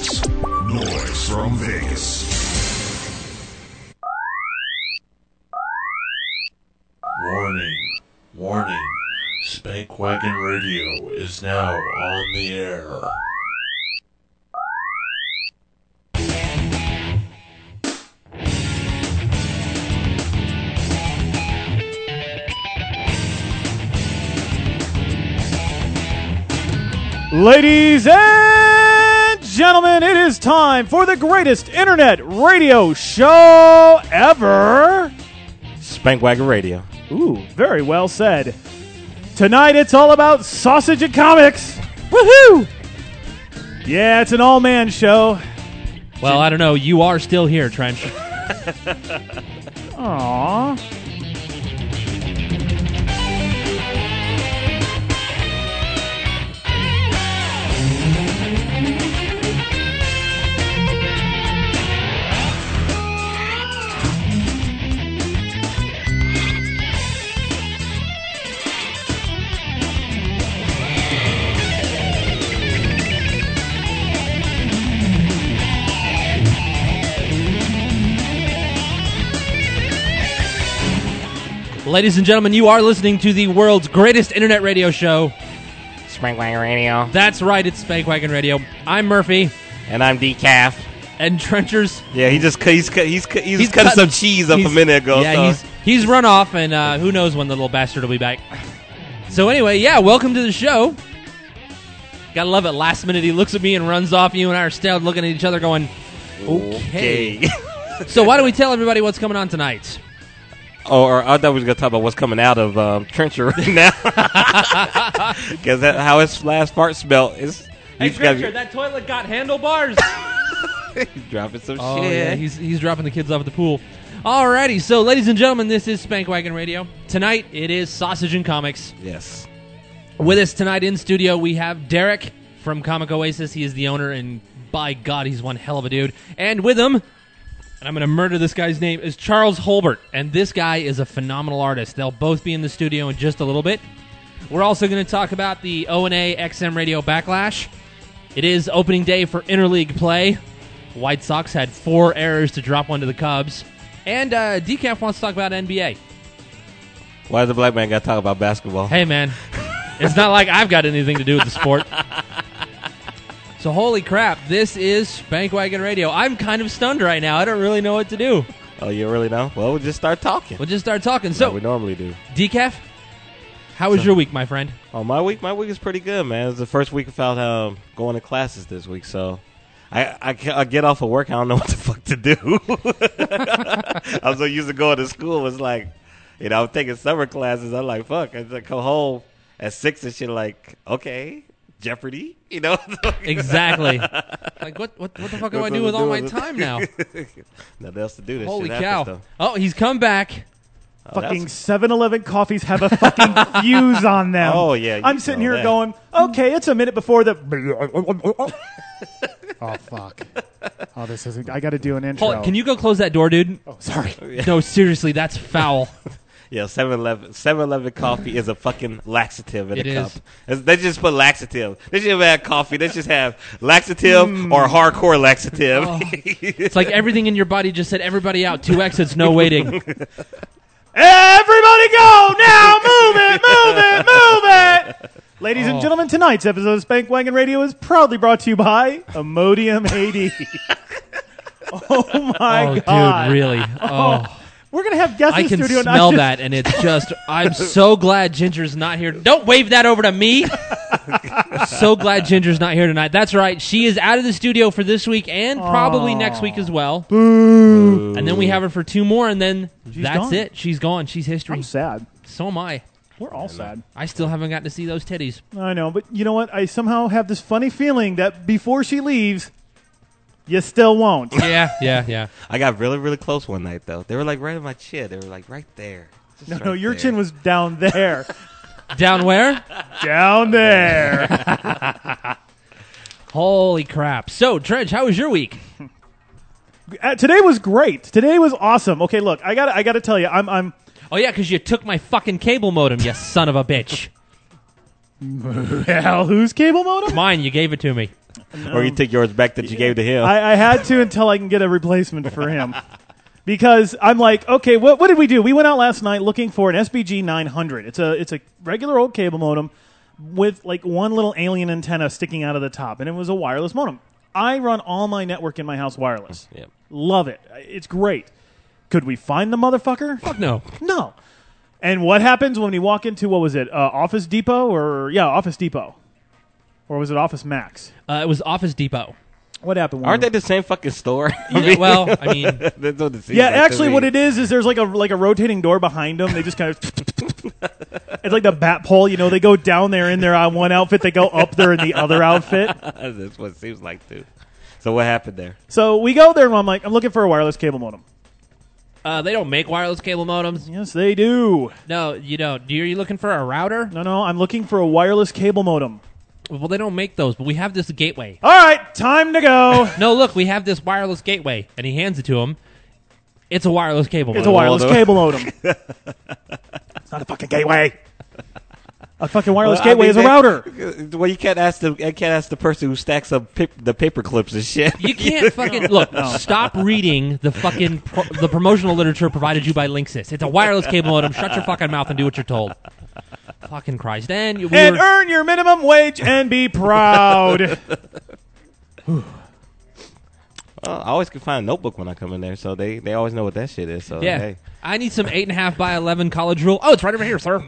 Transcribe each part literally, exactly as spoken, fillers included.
Vegas. Noise from Vegas. Warning. Warning. Spank Wagon Radio is now on the air. Ladies and gentlemen, it is time for the greatest internet radio show ever. Spank Wagon Radio. Ooh, very well said. Tonight it's all about sausage and comics. Woohoo! Yeah, it's an all-man show. Well, I don't know. You are still here, Trench. Aww. Ladies and gentlemen, you are listening to the world's greatest internet radio show. Spank Wagon Radio. That's right, it's Spank Wagon Radio. I'm Murphy. And I'm Decaf. And Trencher's... Yeah, he just he's he's he's, he's, He's cutting cutting- some cheese up a he's- minute ago. Yeah, so. he's he's run off, and uh, who knows when the little bastard will be back. So anyway, yeah, welcome to the show. Gotta love it. Last minute, he looks at me and runs off. You and I are still looking at each other going, okay. Okay. So why don't we tell everybody what's coming on tonight? Oh, or I thought we was gonna talk about what's coming out of um, Trencher right now, because how his last fart smelled is. Hey, he's gotta Trencher, be- that toilet got handlebars. he's dropping some Oh, shit. yeah, he's he's dropping the kids off at the pool. Alrighty, so ladies and gentlemen, this is Spank Wagon Radio. Tonight, it is Sausage and Comics. Yes. With us tonight in studio, we have Derek from Comic Oasis. He is the owner, and by God, he's one hell of a dude. And with him, and I'm going to murder this guy's name, is Charles Holbert. And this guy is a phenomenal artist. They'll both be in the studio in just a little bit. We're also going to talk about the O N A X M Radio Backlash. It is opening day for interleague play. White Sox had four errors to drop one to the Cubs. And uh, Decaf wants to talk about N B A. Why does the black man got to talk about basketball? Hey, man. It's not like I've got anything to do with the sport. So, holy crap, this is Spank Wagon Radio. I'm kind of stunned right now. I don't really know what to do. Oh, you really know? Well, we'll just start talking. We'll just start talking. Like So, we normally do. Decaf, how was So- your week, my friend? Oh, my week, my week is pretty good, man. It's the first week without um, going to classes this week, so I, I, ca- I get off of work, I don't know what the fuck to do. I'm so used to going to school. It's like, you know, I'm taking summer classes. I'm like, fuck. I just come home at six and shit. Like, okay, Jeopardy, you know? Exactly. Like, what what, what the fuck do I do with all my time now? Nothing else to do. This Holy shit cow. happens, Oh, he's come back. though. Oh, Fucking that's- seven eleven coffees have a fucking fuse on them. Oh, yeah, you I'm sitting know here that. going, okay, it's a minute before the... Oh, fuck. Oh, this isn't... I got to do an intro. Hold on, can you go close that door, dude? Oh, sorry. No, seriously, that's foul. Yeah, seven eleven seven eleven coffee is a fucking laxative in It a is. cup. It's- They just put laxative. They should have had coffee. They just have laxative or hardcore laxative. Oh. It's like everything in your body just said, everybody out, two exits, no waiting. Everybody go! Now move it, move it, move it! Ladies and Oh. gentlemen, tonight's episode of Spank Wagon Radio is proudly brought to you by Imodium A D. Oh, my oh, God. dude, really? Oh. We're going to have guests I in can the studio. and I smell just- that, and it's just, I'm so glad Ginger's not here. Don't wave that over to me. So glad Ginger's not here tonight. That's right. She is out of the studio for this week and probably Aw. next week as well. Boo. And then we have her for two more, and then She's that's gone. it. She's gone. She's history. I'm sad. So am I. We're all sad. I still haven't gotten to see those titties. I know, but you know what? I somehow have this funny feeling that before she leaves, you still won't. Yeah, yeah, yeah. I got really, really close one night, though. They were like right in my chin. They were like right there. Just No, right no, your there. chin was down there. Down where? Down there. Holy crap. So, Dredge, how was your week? Uh, today was great. Today was awesome. Okay, look, I got I got to tell you, I'm I'm Oh, yeah, because you took my fucking cable modem, you son of a bitch. hell, whose cable modem? Mine, you gave it to me. Or you take yours back that you gave to him. I, I had to until I can get a replacement for him. Because I'm like, okay, what what did we do? We went out last night looking for an S B G nine hundred. It's a it's a regular old cable modem with like one little alien antenna sticking out of the top, and it was a wireless modem. I run all my network in my house wireless. Yep. Love it. It's great. Could we find the motherfucker? Fuck no. No. And what happens when you walk into, what was it, uh, Office Depot? or Yeah, Office Depot. Or was it Office Max? Uh, it was Office Depot. What happened? Aren't they the same fucking store? You know, well, I mean, That's what it seems Yeah, like to actually, me. what it is is there's like a like a rotating door behind them. They just kind of it's like the bat pole. You know, they go down there in their uh, one outfit, they go up there in the other outfit. That's what it seems like too. So what happened there? So we go there, and I'm like, I'm looking for a wireless cable modem. uh, they don't make wireless cable modems. Yes, they do. No, you don't. Are you looking for a router? No, no, I'm looking for a wireless cable modem. Well, they don't make those, but we have this gateway. All right, time to go. No, look, we have this wireless gateway, and he hands it to him. It's a wireless cable It's a modem. wireless modem. cable modem. It's not a fucking gateway. A fucking wireless Well, I gateway mean, is a they- router. Well, you can't ask the I can't ask the person who stacks up pap- the paper clips and shit. You can't fucking look. Stop reading the fucking pro, the promotional literature provided you by Linksys. It's a wireless cable modem. Shut your fucking mouth and do what you're told. Fucking Christ! Then we And were, earn your minimum wage and be proud. Well, I always can find a notebook when I come in there, so they, they always know what that shit is. So yeah. hey. I need some eight and a half by eleven college rule. Oh, it's right over here, sir.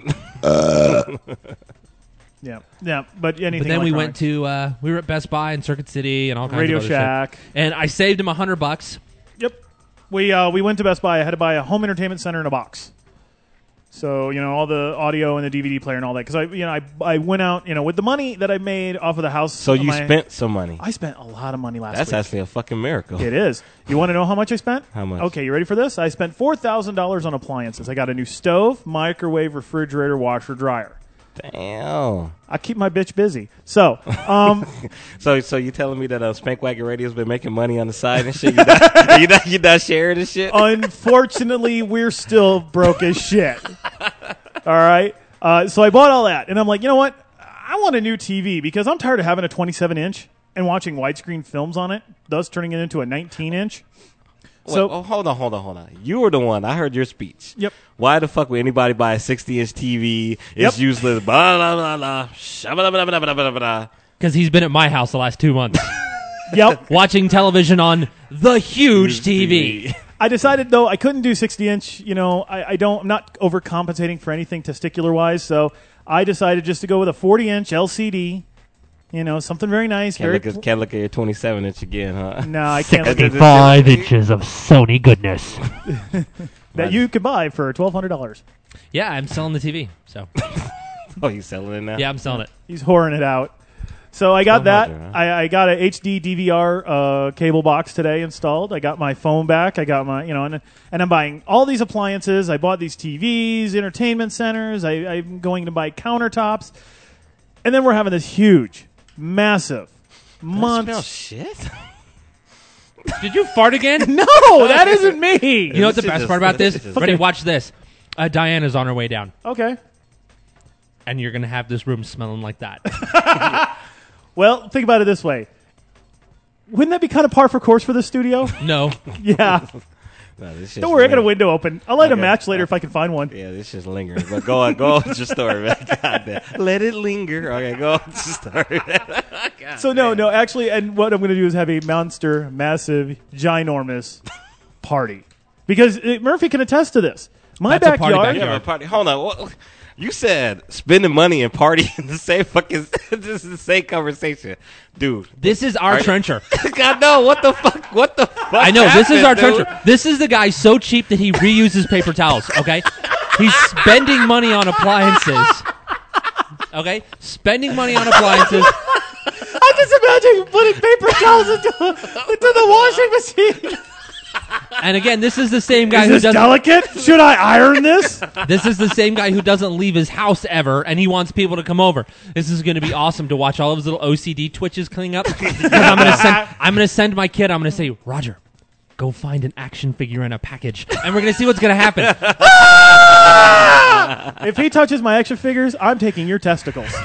Yeah, yeah, but anything. But then we electronic. went to uh, we were at Best Buy in Circuit City and all kinds Radio of other Shack. shit. And I saved him a hundred bucks. Yep. We uh, we went to Best Buy. I had to buy a home entertainment center in a box. So, you know, all the audio and the D V D player and all that. Because I, you know, I, I went out, you know, with the money that I made off of the house. So of you my- spent some money. I spent a lot of money last That's week. actually a fucking miracle. It is. You want to know how much I spent? How much? Okay, you ready for this? I spent four thousand dollars on appliances. I got a new stove, microwave, refrigerator, washer, dryer. Damn. I keep my bitch busy. So, um, So so you telling me that uh, Spank Wagon Radio's been making money on the side and shit? You not, you not, you not sharing this shit? unfortunately, we're still broke as shit. All right? Uh, so I bought all that, and I'm like, you know what? I want a new T V because I'm tired of having a twenty-seven inch and watching widescreen films on it, thus turning it into a nineteen inch. Wait, So, oh, hold on, hold on, hold on. You were the one. I heard your speech. Yep. Why the fuck would anybody buy a sixty inch T V? It's Yep. useless. Blah, blah, blah, blah. Shabba, blah, blah, blah, blah, blah. Because he's been at my house the last two months yep. watching television on the huge T V. I decided though I couldn't do sixty inch. You know, I, I don't. I'm not overcompensating for anything testicular wise. So I decided just to go with a forty inch L C D. You know, something very nice. Can't very look, at, can't look at your twenty-seven inch again, huh? no, I can't. Look at Five inches of Sony goodness. that you could buy for twelve hundred dollars. Yeah, I'm selling the T V. So Oh, you selling it now? yeah, I'm selling it. He's whoring it out. So I got that. twelve hundred, huh? I, I got a H D D V R uh, cable box today installed. I got my phone back. I got my, you know, and and I'm buying all these appliances. I bought these T Vs, entertainment centers. I, I'm going to buy countertops, and then we're having this huge, massive, Smell month. shit. Did you fart again? No, that isn't me. You know what the This is best just- part about this? this is- Ready? Watch this. Uh, Diana's on her way down, Okay. and you're gonna have this room smelling like that. Well, think about it this way. Wouldn't that be kind of par for course for the studio? No, Yeah. No, this Don't worry, I got a window open. I'll light a Okay. match later if I can find one. Yeah, this just lingering. But go on, go on with your story, man. God damn. Let it linger. Okay, go on with your story. God So no, no, actually, and what I'm going to do is have a monster, massive, ginormous party because uh, Murphy can attest to this. My That's a party backyard. Yeah, but party. Hold on. What, you said spending money and party in the same fucking. This is the same conversation, dude. this is our Are- trencher. God no! What the fuck? What the fuck? I know this is our happened, dude? trencher. This is the guy so cheap that he reuses paper towels. Okay, he's spending money on appliances. Okay, spending money on appliances. I just imagine putting paper towels into, into the washing machine. And again, this is the same guy Is who this doesn't. delicate? Should I iron this? This is the same guy who doesn't leave his house ever, and he wants people to come over. This is going to be awesome to watch all of his little O C D twitches cleaning up. Because I'm going to send, I'm going to send my kid. I'm going to say, Roger, go find an action figure in a package, and we're going to see what's going to happen. If he touches my action figures, I'm taking your testicles.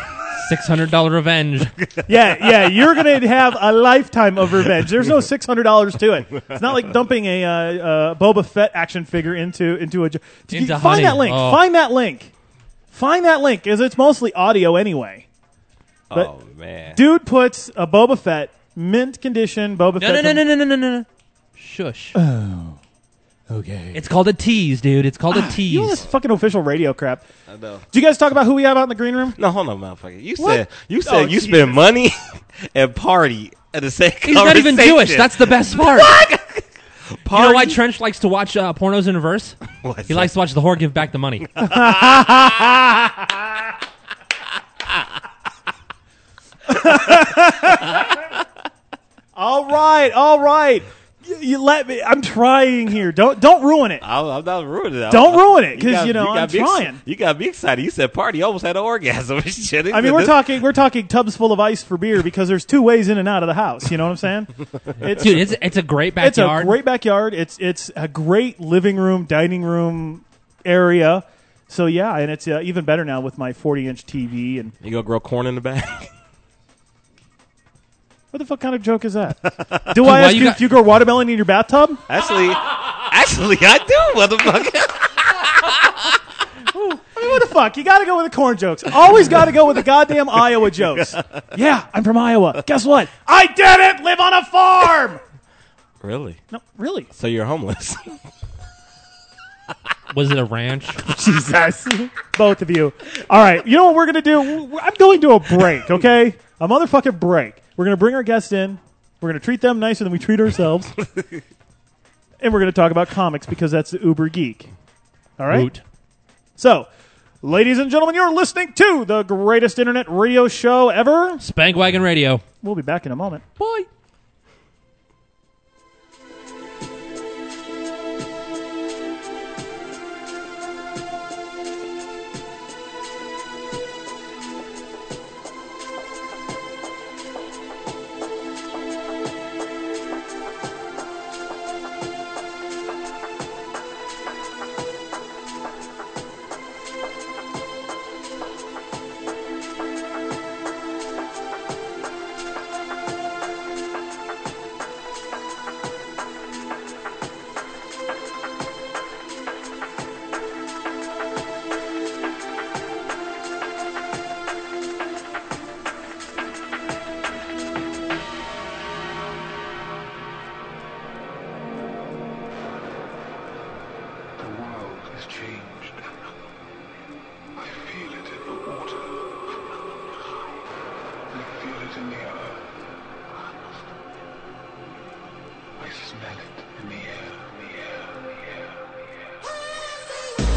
six hundred dollars revenge. Yeah, yeah, you're going to have a lifetime of revenge. There's no six hundred dollars to it. It's not like dumping a uh, uh, Boba Fett action figure into into a. Did you Into find honey. that link? Oh. Find that link. Find that link, because it's mostly audio anyway. But oh man, dude puts a Boba Fett mint condition Boba No, Fett. no, no, no, no, no, no, no, no. Shush. Oh, okay. It's called a tease, dude. It's called a tease. You know this fucking official radio crap. I know. Did you guys talk about who we have out in the green room? No, hold on, motherfucker. You What? said you said Oh, you Jesus. spend money and party at the same. He's not even Jewish. That's the best part. You know why Trench likes to watch uh, pornos in reverse? What's He that? likes to watch the whore give back the money. All right, all right. You, you let me. I'm trying here. Don't don't ruin it. I'm, I'm not ruining it. Don't ruin it, 'cause, got- you know, got I'm me ex- trying. You got me excited. You said party. You almost had an orgasm. Shit. I mean, we're talking we're talking tubs full of ice for beer because there's two ways in and out of the house. You know what I'm saying? It's, Dude, it's it's a great it's backyard. a great backyard. It's it's a great living room, dining room area. So yeah, and it's uh, even better now with my forty inch T V. And You gonna grow corn in the back? what the fuck kind of joke is that? Do I why ask you you got- if you grow watermelon in your bathtub? Actually, actually, I do, motherfucker. I mean, what the fuck? You got to go with the corn jokes. Always got to go with the goddamn Iowa jokes. Yeah, I'm from Iowa. Guess what? I didn't live on a farm. Really? No, really. So you're homeless? Was it a ranch? Jesus. Both of you. All right. You know what we're going to do? I'm going to a break, okay? A motherfucking break. We're going to bring our guests in. We're going to treat them nicer than we treat ourselves. And we're going to talk about comics because that's the Uber Geek. All right? Woot. So, ladies and gentlemen, you're listening to the greatest internet radio show ever. Spankwagon Radio. We'll be back in a moment. Bye. The world has changed. I feel it in the water. I feel it in the earth. I smell it in the air, the air, the air, the air.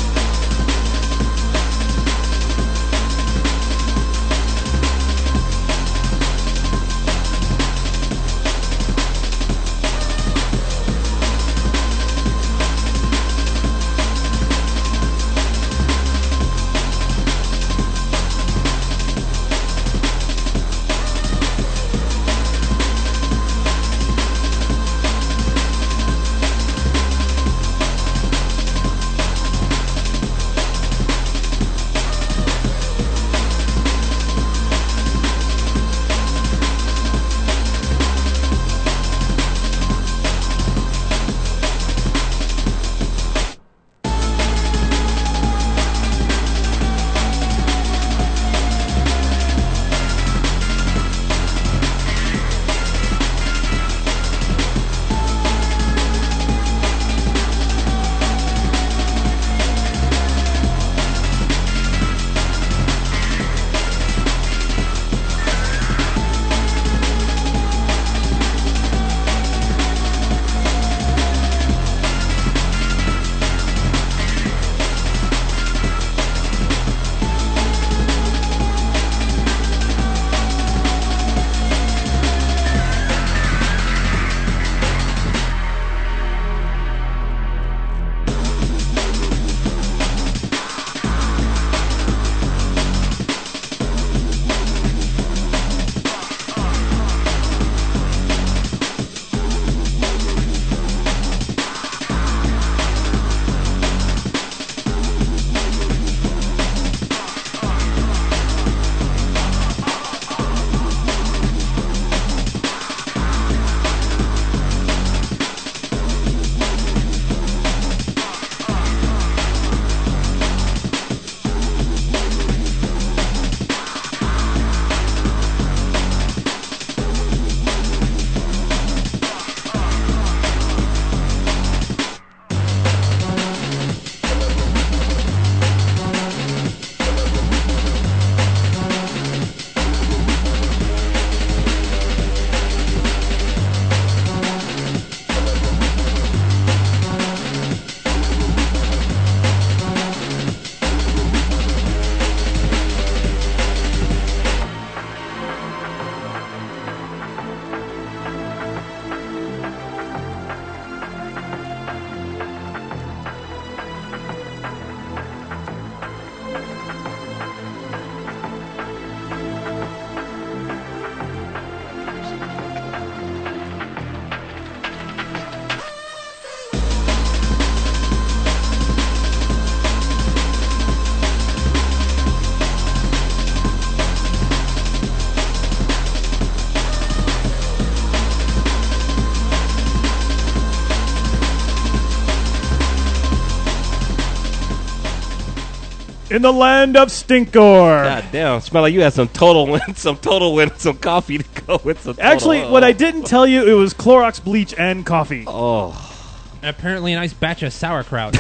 in the land of Stinkor. God damn, smell like you had some Total Win, some Total Win, some coffee to go with some. Total. Actually, oh. what I didn't tell you, it was Clorox bleach and coffee. Oh, And apparently a nice batch of sauerkraut.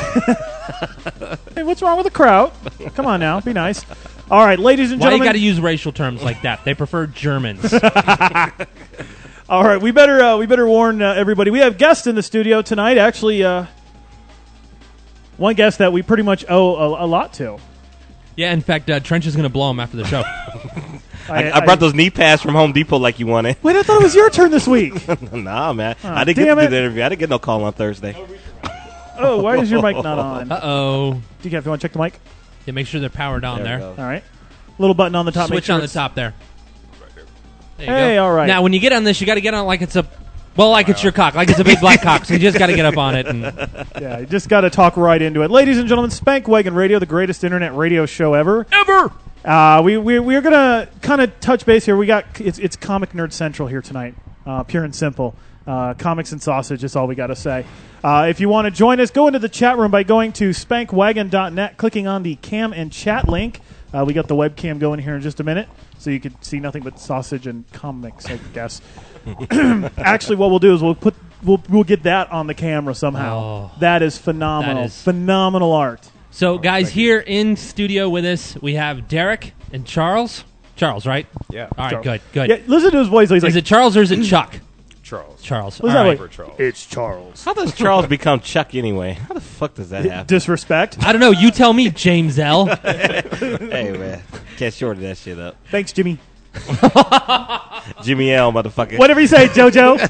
Hey, what's wrong with the kraut? Come on now, be nice. All right, ladies and Why you gentlemen. got to use racial terms like that? They prefer Germans. All right, we better uh, we better warn uh, everybody. We have guests in the studio tonight. Actually, uh, one guest that we pretty much owe a, a lot to. Yeah, in fact, uh, Trench is going to blow him after the show. I, I brought those knee pads from Home Depot like you wanted. Wait, I thought it was your turn this week. Nah, man, Oh, I didn't get damn to do it. the interview. I didn't get no call on Thursday. Oh, why is your mic not on? Uh-oh. Do you have to want to check the mic? Yeah, make sure they're powered on There we there. go. All right, little button on the top. make Switch sure on the it's- top there. There you Hey, go. all right. Now, when you get on this, you got to get on it like it's a, well, like it's your cock, like it's a big black cock. So you just got to get up on it. And Yeah, you just got to talk right into it, ladies and gentlemen. Spank Wagon Radio, the greatest internet radio show ever. ever. Uh, we we we're gonna kind of touch base here. We got it's it's Comic Nerd Central here tonight, uh, pure and simple. Uh, comics and sausage is all we got to say. Uh, if you want to join us, go into the chat room by going to spankwagon dot net, clicking on the cam and chat link. Uh, we got the webcam going here in just a minute, so you can see nothing but sausage and comics, I guess. Actually, what we'll do is we'll put we'll we'll get that on the camera somehow. Oh. that is phenomenal, That is- phenomenal art. So, guys, here in studio with us, we have Derek and Charles. Charles, right? Yeah. All right, Charles. good, good. Yeah, listen to his voice. He's Is like, it Charles or is it Chuck? Charles. Charles. What's All that right. like? Charles. It's Charles. How does Charles become Chuck anyway? How the fuck does that happen? Disrespect. I don't know. You tell me, James L. Hey man, can't shorten that shit up. Thanks, Jimmy. Jimmy L, motherfucker. Whatever you say, JoJo.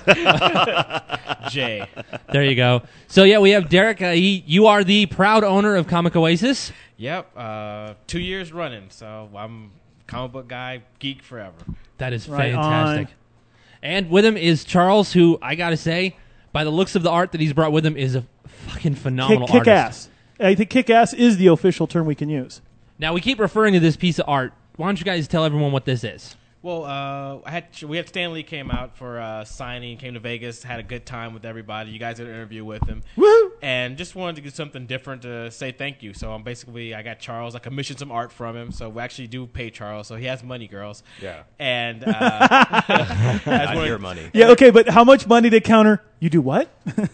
Jay. There you go. So, yeah, we have Derek. Uh, he, you are the proud owner of Comic Oasis. Yep. Uh, two years running, so I'm comic book guy, geek forever. That is Right fantastic. And with him is Charles, who, I got to say, by the looks of the art that he's brought with him, is a fucking phenomenal Kick, kick artist. ass. I think kick ass is the official term we can use. Now, we keep referring to this piece of art. Why don't you guys tell everyone what this is? Well, uh, I had we had Stan Lee came out for uh, signing, came to Vegas, had a good time with everybody. You guys did an interview with him, Woo! and just wanted to do something different to say thank you. So I'm basically I got Charles. I commissioned some art from him, so we actually do pay Charles. So he has money, girls. Yeah. And uh, I Not wanted- your money. Yeah, okay, but how much money to counter? You do what?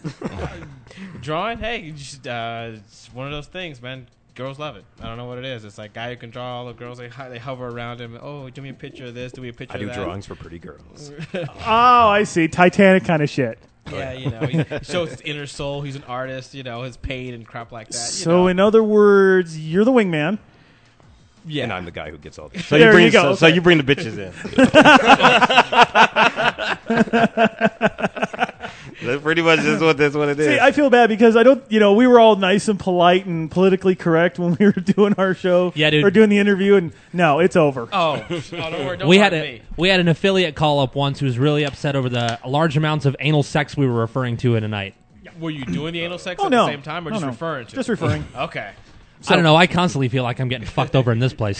drawing. Hey, you just, uh, it's one of those things, man. Girls love it. I don't know what it is. It's like guy who can draw. All the girls they ho- they hover around him. Oh, do me a picture of this. Do me a picture I do of that. drawings for pretty girls. Oh, I see. Titanic kind of shit. Yeah, you know, he shows his inner soul. He's an artist. You know, his pain and crap like that. You So, know. in other words, you're the wingman. yeah, And I'm the guy who gets all these. So There you bring you go, so, so okay. you bring the bitches in. That's pretty much just what that's what it is. See, I feel bad because I don't, you know, we were all nice and polite and politically correct when we were doing our show. Yeah, dude. Or doing the interview, and no, it's over. Oh, oh, don't worry. Don't we mind had a me. we had an affiliate call up once who was really upset over the large amounts of anal sex we were referring to in a night. Were you doing the anal sex Oh, at no. the same time, or No, just no. referring to? Just it? referring. Okay. I don't know. I constantly feel like I'm getting fucked over in this place.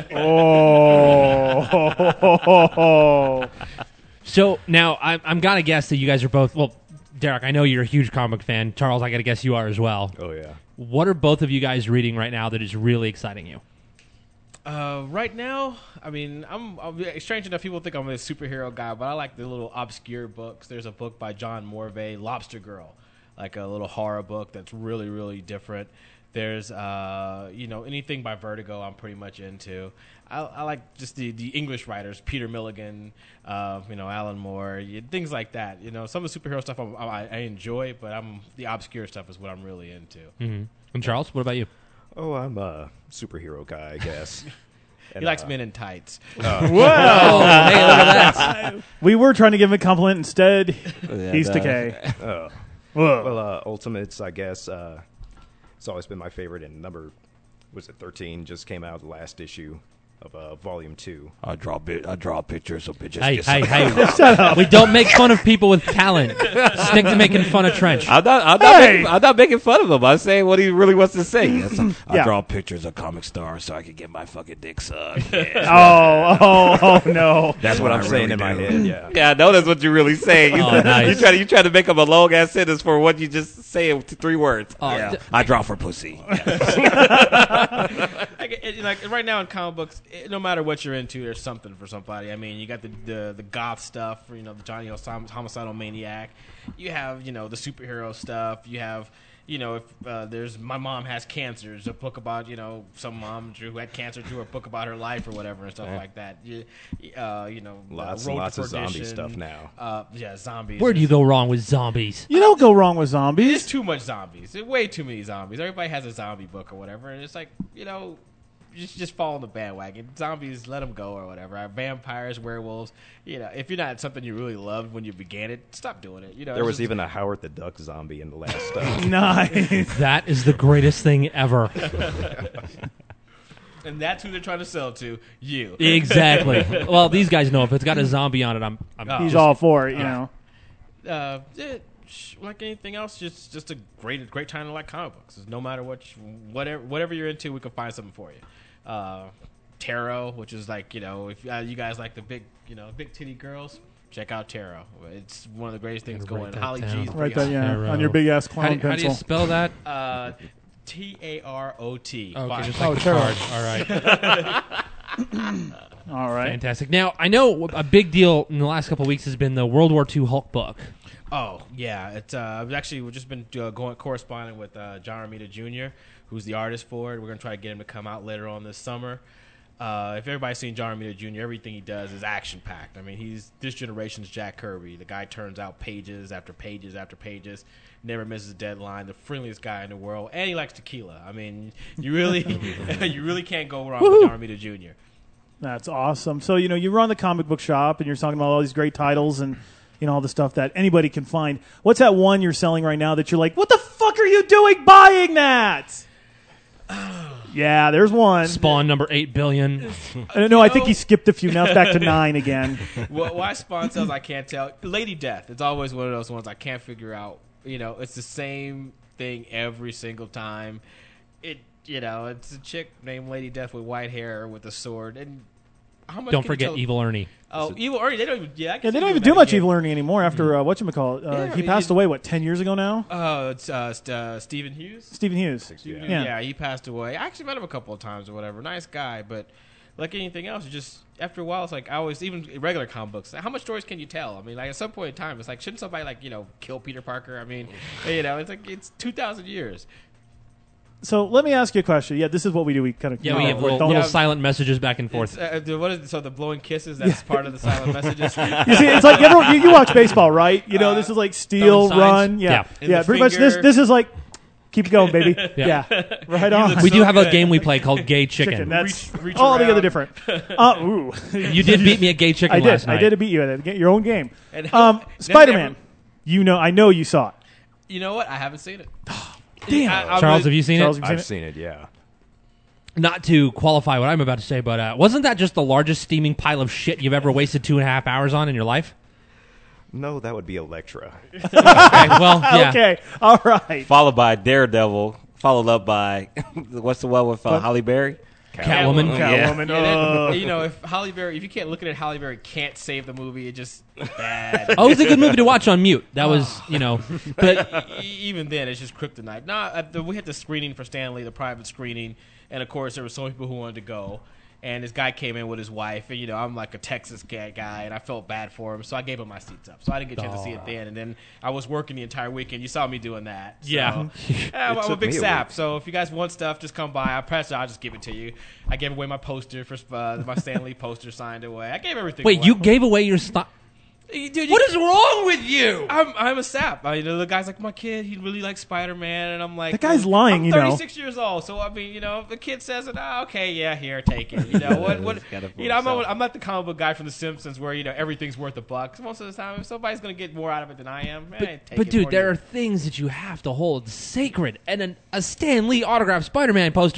Oh. So now I'm I'm gonna guess that you guys are both. Well, Derek, I know you're a huge comic fan. Charles, I gotta guess you are as well. Oh yeah. What are both of you guys reading right now that is really exciting you? Uh, right now, I mean, I'm, I'm strange enough. People think I'm a superhero guy, but I like the little obscure books. There's a book by John Morvay, Lobster Girl, like a little horror book that's really, really different. There's, uh, you know, anything by Vertigo I'm pretty much into. I, I like just the, the English writers, Peter Milligan, uh, you know, Alan Moore, y- things like that. You know, some of the superhero stuff I'm, I, I enjoy, but I'm the obscure stuff is what I'm really into. Mm-hmm. And Charles, what about you? Oh, I'm a superhero guy, I guess. And, He likes uh, men in tights. Oh, hey, look at that! We were trying to give him a compliment. Instead, Yeah, he's that- decay. Oh. Whoa. Well, uh, Ultimates, I guess. Uh, it's always been my favorite. And number, was it thirteen? Just came out the last issue. of uh, Volume Two. I draw bit. I draw pictures of bitches. Hey, Yes. hey, hey! Shut up. We don't make fun of people with talent. Stick to making fun of Trench. I'm not. I'm not, Hey! making, I'm not making fun of him. I'm saying what he really wants to say. Yes, I Yeah. draw pictures of comic stars so I can get my fucking dick sucked. Yeah. Oh, oh, oh no. That's what I I'm saying really in my do. head. Yeah. Yeah, I know that's what you're really saying. You, Oh, nice. you try to you try to make up a long ass sentence for what you just say in th- three words. Oh, yeah. d- I draw for pussy. Like, it, like right now in comic books, it, no matter what you're into, there's something for somebody. I mean, you got the the, the goth stuff, you know, the Johnny O. Hom- homicidal maniac. You have, you know, the superhero stuff. You have, you know, if uh, there's my mom has cancer, there's a book about, you know, some mom drew who had cancer, drew a book about her life or whatever and stuff like that. You, uh, you know, Lots uh, and Road lots to of zombie Perdition, stuff now. Uh, yeah, zombies. Where do you go wrong with zombies? You don't go wrong with There's zombies. too much zombies. There's way too many zombies. Everybody has a zombie book or whatever, and it's like, you know, just just fall on the bandwagon. Zombies, let them go or whatever. Uh, Vampires, werewolves. You know, if you're not something you really loved when you began it, stop doing it. You know, There it's was just- even a Howard the Duck zombie in the last stuff. Nice. That is the greatest thing ever. and that's who they're trying to sell to you. Exactly. Well, these guys know if it's got a zombie on it, I'm. I'm Oh. He's just- all for it, you know. Uh, it, sh- like anything else, just just a great great time to like comic books. No matter what, you, whatever whatever you're into, we can find something for you. Uh, tarot, which is like, you know, if uh, you guys like the big, you know, big titty girls, check out tarot. It's one of the greatest things Gotta write going. that Holly down. G's Right there, yeah, Tarot. on your big ass How clown do, how do you pencil. spell that? Uh, T A R O T. Oh, okay, Fine. just like Oh, the tarot. card. All right. All right. Fantastic. Now, I know a big deal in the last couple of weeks has been the World War Two Hulk book. Oh yeah, it's uh, I've actually we've just been uh, going corresponding with uh, John Romita Junior, who's the artist for it. We're gonna try to get him to come out later on this summer. Uh, if everybody's seen John Romita Junior, everything he does is action packed. I mean, he's this generation's Jack Kirby. The guy turns out pages after pages after pages, never misses a deadline. The friendliest guy in the world, and he likes tequila. I mean, you really you really can't go wrong with John Romita Junior That's awesome. So, you know, you run the comic book shop and you're talking about all these great titles and, you know, all the stuff that anybody can find. What's that one you're selling right now that you're like, what the fuck are you doing buying that? Yeah, there's one. Spawn number eight billion. Uh, no, I think he skipped a few. Now it's back to nine again. Well, why Spawn sells, I can't tell. Lady Death, it's always one of those ones I can't figure out. You know, it's the same thing every single time. It, you know, it's a chick named Lady Death with white hair with a sword. And how much Don't can you forget tell- Evil Ernie. Oh, Evil Ernie. They don't even. Yeah, I Yeah, guess they you don't even that do much again. Evil Ernie anymore after uh, whatchamacallit. Uh, Yeah, he he- passed away, what, ten years ago now? Oh, it's uh, st- uh, Stephen Hughes. Stephen Hughes. Yeah. Yeah. Yeah. he passed away. I actually met him a couple of times or whatever. Nice guy, but like anything else, you just after a while, it's like I always, even regular comic books. How much stories can you tell? I mean, like at some point in time, it's like shouldn't somebody like you know kill Peter Parker? I mean, you know, it's like it's two thousand years. So let me ask you a question. Yeah, this is what we do. We kind of Yeah, we have little, don't- little Yeah. silent messages back and It's, forth. uh, the- what is it? So the blowing kisses, that's part of the silent messages. You see, it's like you, ever, you, you watch baseball, right? You know, Uh, this is like steal, throwing signs. run. Yeah, Yeah. yeah. In the pretty much this. finger. This is like keep going, baby. Yeah. yeah. right on. look We do so have a good. game we play called Gay Chicken. Chicken. That's Reach- reach altogether around. different. Uh, ooh. You did beat me at Gay Chicken I did. last night. I did beat you at it. Get your own game. And Um, never- Spider-Man. You know, I know you saw it. You know what? I haven't seen it. Damn. I- I'm Charles, really- have you seen Charles, it? have you I've seen it, yeah. Not to qualify what I'm about to say, but uh, wasn't that just the largest steaming pile of shit you've ever wasted two and a half hours on in your life? No, that would be Elektra. Okay, well, yeah. Okay. All right. Followed by Daredevil. Followed up by what's the one with uh, Halle Berry? Catwoman. Yeah. Catwoman. Yeah, that- uh, you know, if Halle Berry, if you can't look at it, Halle Berry can't save the movie. It just bad. Oh, it was a good movie to watch on mute. That was, you know, but E- even then, it's just kryptonite. No, uh, the, we had the screening for Stanley, the private screening, and of course there were so many people who wanted to go. And this guy came in with his wife, and you know I'm like a Texas guy, guy, and I felt bad for him, so I gave him my seats up. So I didn't get a chance to see it then. And then I was working the entire weekend. You saw me doing that. So, Yeah. yeah, I'm, I'm a took big me a sap. week. So if you guys want stuff, just come by. I press it. I'll just give it to you. I gave away my poster for uh, my Stanley poster signed away. I gave everything. wait, away. you gave away your stuff. Dude, you- What is wrong with you? I'm I'm a sap. I, you know, the guy's like my kid. He really likes Spider Man, and I'm like, That guy's well, lying, I'm you know. thirty-six years old, so I mean, you know, if the kid says it, ah, okay, yeah, here, take it. You know what? What? He's got it for You know, I'm himself. not, I'm not the comic book guy from The Simpsons where you know everything's worth a buck. Most of the time, if somebody's gonna get more out of it than I am, eh, take But it dude, for there you. are things that you have to hold sacred, and an, a Stan Lee autographed Spider-Man poster is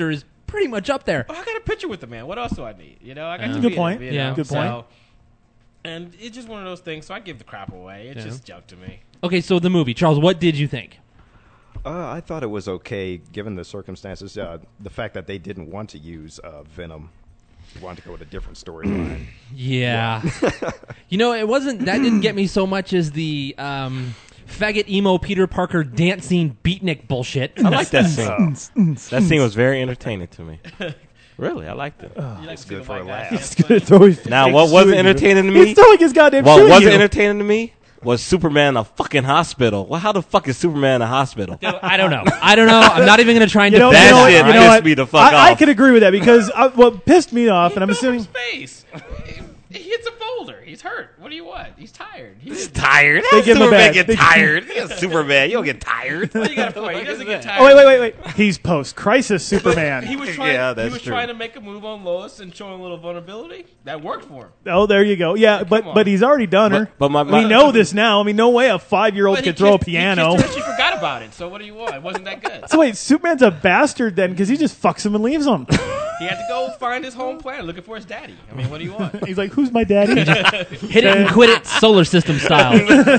pretty much up there. Oh, I got a picture with the man. What else do I need? You know, I got Yeah. to Good meet point. him, you Yeah. know? Good So- point. and it's just one of those things. So I give the crap away. It's Yeah. just junk to me. Okay, so the movie, Charles, what did you think? Uh, I thought it was okay given the circumstances. Uh, the fact that they didn't want to use uh, Venom, they wanted to go with a different storyline. Yeah. You know, it wasn't, that didn't get me so much as the um, faggot emo Peter Parker dancing beatnik bullshit. I like that scene. Uh, That scene was very entertaining to me. Really, I liked it. You like It's to see good the for white a guy laugh. dance He's gonna funny? throw his Now, fake what suit was at you. entertaining to He's me? throwing his goddamn What suit at was you. entertaining to me was Superman in a fucking hospital. Well, how the fuck is Superman in a hospital? I don't know. I don't know. I'm not even going to try and You know, defend you know That what? shit You know pissed what? me the fuck I, I off. can agree with that because I, what pissed me off, and I'm He fell assuming from space. He hits a boulder. He's hurt. What do you want? He's tired. He's Tired? They How give him a Superman bad- get they- tired? You're Superman. You don't get tired. What you got a point? He doesn't get tired. Oh wait, wait, wait, wait! He's post-crisis Superman. He was trying. Yeah, he that's was true. trying to make a move on Lois and showing a little vulnerability. That worked for him. Oh, there you go. Yeah, but on. but he's already done her. But- but my- we my- know this now. I mean, no way a five-year-old But he could throw a kissed- he piano. kissed her and she forgot about it. So what do you want? It wasn't that good. So wait, Superman's a bastard then because he just fucks him and leaves him. He had to go find his home planet, looking for his daddy. I mean, what do you want? He's like, "Who's my daddy?" hit it and quit it solar system style.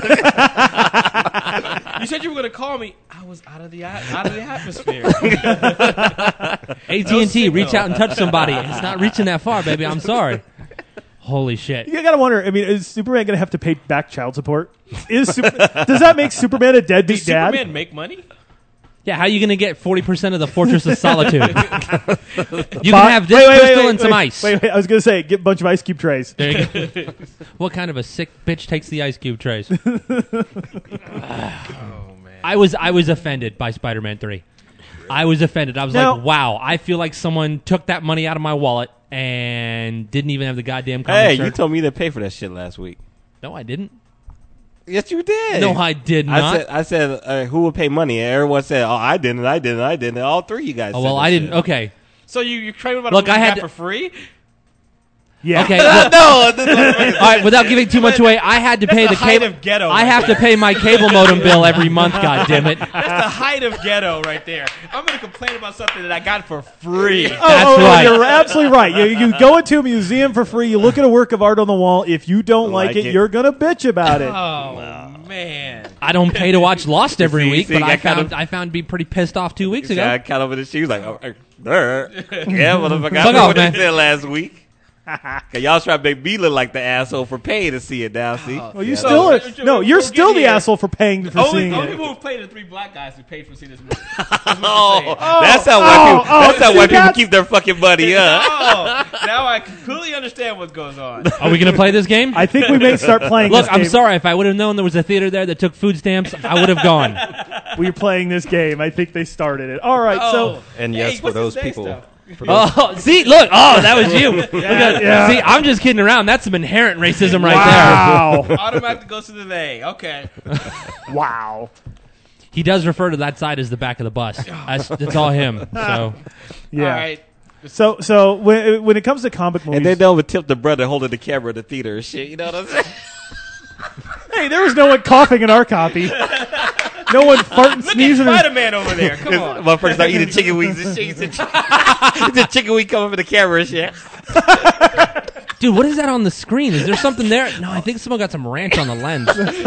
You said you were going to call me. I was out of the at- out of the atmosphere. A T and T, signal. reach out and touch somebody. It's not reaching that far, baby. I'm sorry. Holy shit. You gotta wonder. I mean, is Superman gonna have to pay back child support? Is Super- does that make Superman a deadbeat Does dad? Superman make money? Yeah, how are you going to get forty percent of the Fortress of Solitude? You can Buy- have this wait, wait, crystal wait, and some wait, ice. Wait, wait, I was gonna say, get a bunch of ice cube trays. There you go. What kind of a sick bitch takes the ice cube trays? Oh man. I was I was offended by Spider-Man three. I was offended. I was Now- like, wow, I feel like someone took that money out of my wallet and didn't even have the goddamn comic Hey, shirt. you told me to pay for that shit last week. No, I didn't. Yes, you did. No, I did not. I said, I said, uh, who would pay money? And everyone said, oh, I didn't, I didn't, I didn't. All three of you guys. oh, said well, that I didn't. shit. Okay. So you you claiming about Look, a movie I you had got to- for free? Yeah. Okay. well- No, this is- all right, without giving too much away, I had to pay the the height cable. of ghetto I right have to there. pay my cable modem bill every month. God damn it! That's the height of ghetto right there. I'm going to complain about something that I got for free. Oh, That's oh, oh, right. You're absolutely right. You, you go into a museum for free. You look at a work of art on the wall. If you don't like, Like it, it. you're gonna bitch about it. Oh, man. I don't pay to watch Lost every See, week, see, but I I kind found of- I found be pretty pissed off two weeks I ago. cut over the shoes like, oh, uh, there. Yeah, motherfucker. I Fuck know off, what man. they said last week. Cause y'all try to make me look like the asshole for paying to see it now. See, Well, you Yeah. still So, are, so, no. we'll You're get still the here. asshole for paying for Only, seeing only it. people who played the three black guys who paid for seeing this movie. That's what you're oh, saying. that's how Oh, white people. oh, that's how see, white people that's- keep their fucking money up. Oh, now I completely understand what goes on. Are we gonna play this game? I think we may start playing. Look, this I'm game. sorry. If I would have known there was a theater there that took food stamps, I would have gone. We're playing this game. I think they started it. All right. Oh. And Hey, yes, for what's those his day people, stuff? for those, Oh, see, look. Oh, that was you. Look at- yeah. See, I'm just kidding around. That's some inherent racism right Wow. Automatically goes to the they. Okay. Wow. there. He does refer to that side as the back of the bus. That's, that's all him. So Yeah. All right. So so when when it comes to comic movies, And then they'll tip the brother holding the camera in the theater and shit. You know what I'm saying? hey, there was no one coughing in our copy. No one farting, Look at sneezing. or- Spider-Man over there. Come on. Motherfuckers start eating chicken wings and shit. He said, the chicken wing coming for the camera and shit. dude, what is that on the screen? Is there something there? No, I think someone got some ranch on the lens.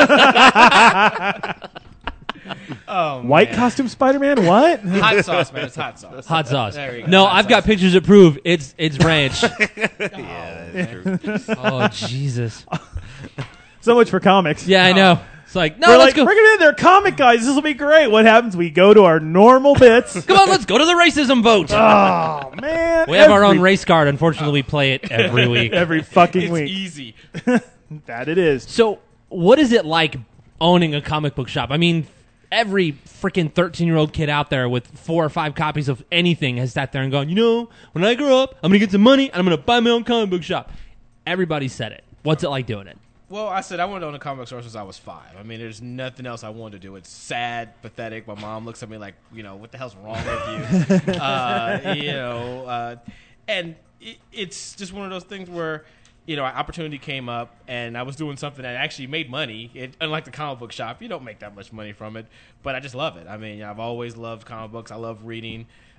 Oh, White man. costume Spider-Man? What? Hot sauce, man. It's hot sauce. Hot sauce. There we go. No, Hot I've got sauce. pictures that prove it's it's ranch. Yeah, that's true. Oh Jesus. So much for comics. Yeah, I know. It's like no, We're let's like, go. bring them in. They're comic guys. This will be great. What happens? We go to our normal bits. Come on, let's go to the racism vote. Oh man, We have our own Every- race card. Unfortunately, we play it every week. every fucking It's week. easy. That it is. So, what is it like owning a comic book shop? I mean, every freaking thirteen-year-old kid out there with four or five copies of anything has sat there and gone, you know, when I grow up, I'm going to get some money and I'm going to buy my own comic book shop. Everybody said it. What's it like doing it? Well, I said I wanted to own a comic store since I was five. I mean, there's nothing else I wanted to do. It's sad, pathetic. My mom looks at me like, you know, what the hell's wrong with you? uh, you know, uh, and it, it's just one of those things where, you know, an opportunity came up, and I was doing something that actually made money. It, unlike the comic book shop, you don't make that much money from it, but I just love it. I mean, I've always loved comic books. I love reading.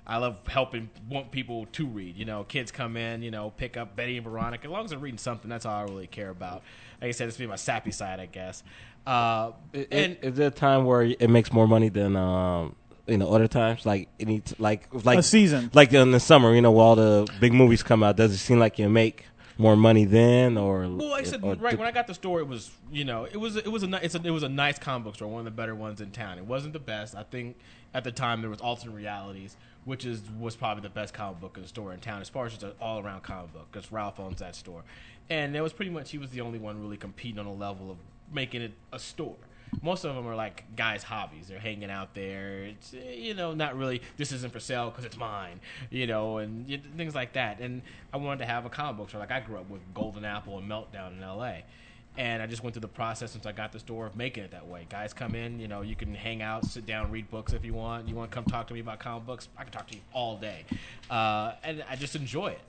I love helping want people to read. You know, kids come in, you know, pick up Betty and Veronica. As long as they're reading something, that's all I really care about. Like I said, it's be my sappy side, I guess. Uh, It- and is there a time where it makes more money than um, you know other times? Like any t- like like A season. like in the summer, you know, while all the big movies come out. Does it seem like you make more money then, or well, like I said, or right when I got the store, it was you know it was it was a, ni- it's a it was a nice comic book store, one of the better ones in town. It wasn't the best. I think at the time there was Alternate Realities, which is was probably the best comic book in the store in town as far as just an all around comic book, because Ralph owns that store, and it was pretty much he was the only one really competing on a level of making it a store. Most of them are like guys' hobbies. They're hanging out there. It's eh, you know not really. This isn't for sale because it's mine. You know, and y- things like that. And I wanted to have a comic book store. Like I grew up with Golden Apple and Meltdown in L A, and I just went through the process since I got the store of making it that way. Guys come in. You know, you can hang out, sit down, read books if you want. You want to come talk to me about comic books? I can talk to you all day, uh, and I just enjoy it.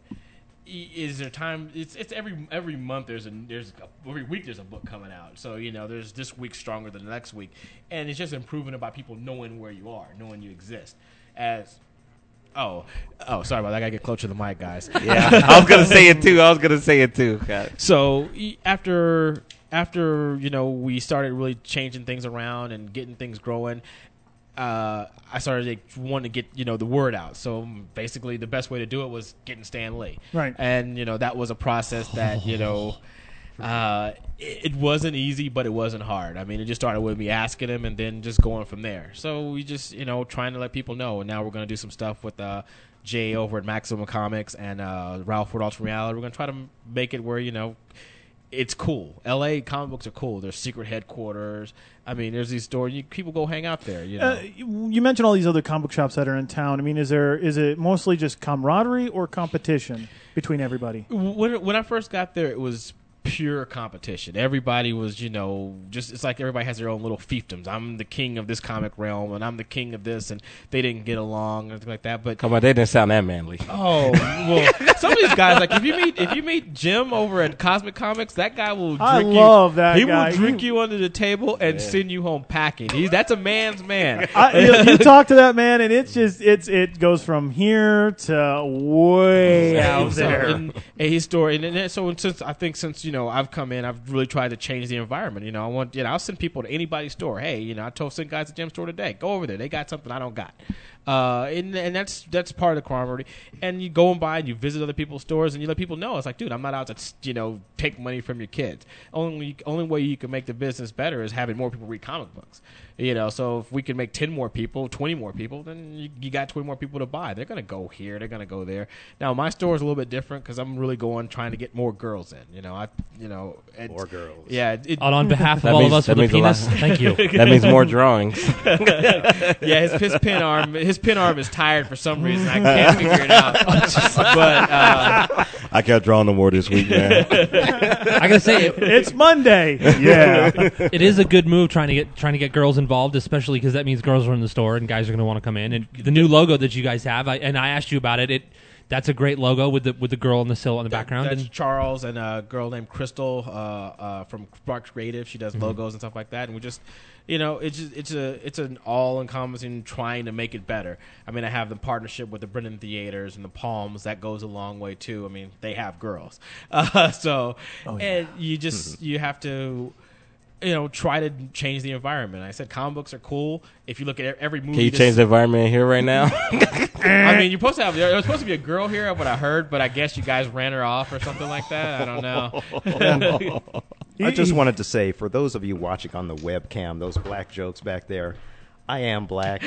Is there time? It's it's every every month. There's a there's a, every week there's a book coming out. So you know there's this week stronger than the next week, and it's just improving about people knowing where you are, knowing you exist. As oh oh sorry about that. I gotta get closer to the mic, guys. yeah, I was gonna say it too. I was gonna say it too. God. So e- after after you know we started really changing things around and getting things growing. Uh, I started like, wanting to get you know the word out. So basically, the best way to do it was getting Stan Lee. Right. And you know that was a process that you know uh, it, it wasn't easy, but it wasn't hard. I mean, it just started with me asking him, and then just going from there. So we just you know trying to let people know. And now we're going to do some stuff with uh, Jay over at Maximum Comics and uh, Ralph with Ultra Reality. We're going to try to make it where you know. It's cool. L A comic books are cool. There's secret headquarters. I mean, there's these stores. You, people go hang out there. You know. Uh, you you mentioned all these other comic book shops that are in town. I mean, is there is it mostly just camaraderie or competition between everybody? when when I first got there, it was pure competition. Everybody was, you know, just it's like everybody has their own little fiefdoms. I'm the king of this comic realm, and I'm the king of this, and they didn't get along and things like that. But Come on, they didn't sound that manly. oh well, some of these guys, like if you meet if you meet Jim over at Cosmic Comics, that guy will drink I you. love that He guy. will drink you under the table and send you home packing. He's that's a man's man. I, you, you talk to that man, and it's just it's it goes from here to way out So, there. and, and his story, and, and so since I think since you know I've come in, I've really tried to change the environment. You know, I want you know I'll send people to anybody's store. Hey, you know, I told some guys at Jim's store today, go over there. They got something I don't got, uh, and and that's that's part of the camaraderie. And you go and buy, and you visit other people's stores, and you let people know it's like, dude, I'm not out to you know take money from your kids. Only only way you can make the business better is having more people read comic books. You know, so if we can make ten more people, twenty more people, then you, you got twenty more people to buy. They're going to go here. They're going to go there. Now, my store is a little bit different because I'm really going trying to get more girls in. You know, I, you know, it's- More girls. Yeah, it, On, on behalf of That all means- of us that with a means a lot. penis, thank you. That means more drawings. yeah. His, his pin arm, his pin arm is tired for some reason. I can't figure it out. But uh, I can't draw no more this week, man. I gotta say, it, It's Monday. Yeah. it is a good move trying to get trying to get girls involved, especially because that means girls are in the store and guys are going to want to come in. And the new logo that you guys have, I, and I asked you about it. It that's a great logo with the with the girl in the silhouette in the background. That's And Charles and a girl named Crystal uh, uh, from Sparks Creative. She does Mm-hmm. logos and stuff like that. And we just, you know, it's just, it's a it's an all encompassing trying to make it better. I mean, I have the partnership with the Brennan Theaters and the Palms. That goes a long way too. I mean, they have girls, uh, so Oh, and you just you have to. You know, try to change the environment. I said comic books are cool. If you look at every movie, Can you this- change the environment here right now? I mean, you're supposed to have. There was supposed to be a girl here, what I heard, but I guess you guys ran her off or something like that. I don't know. I just wanted to say, for those of you watching on the webcam, those black jokes back there, I am black.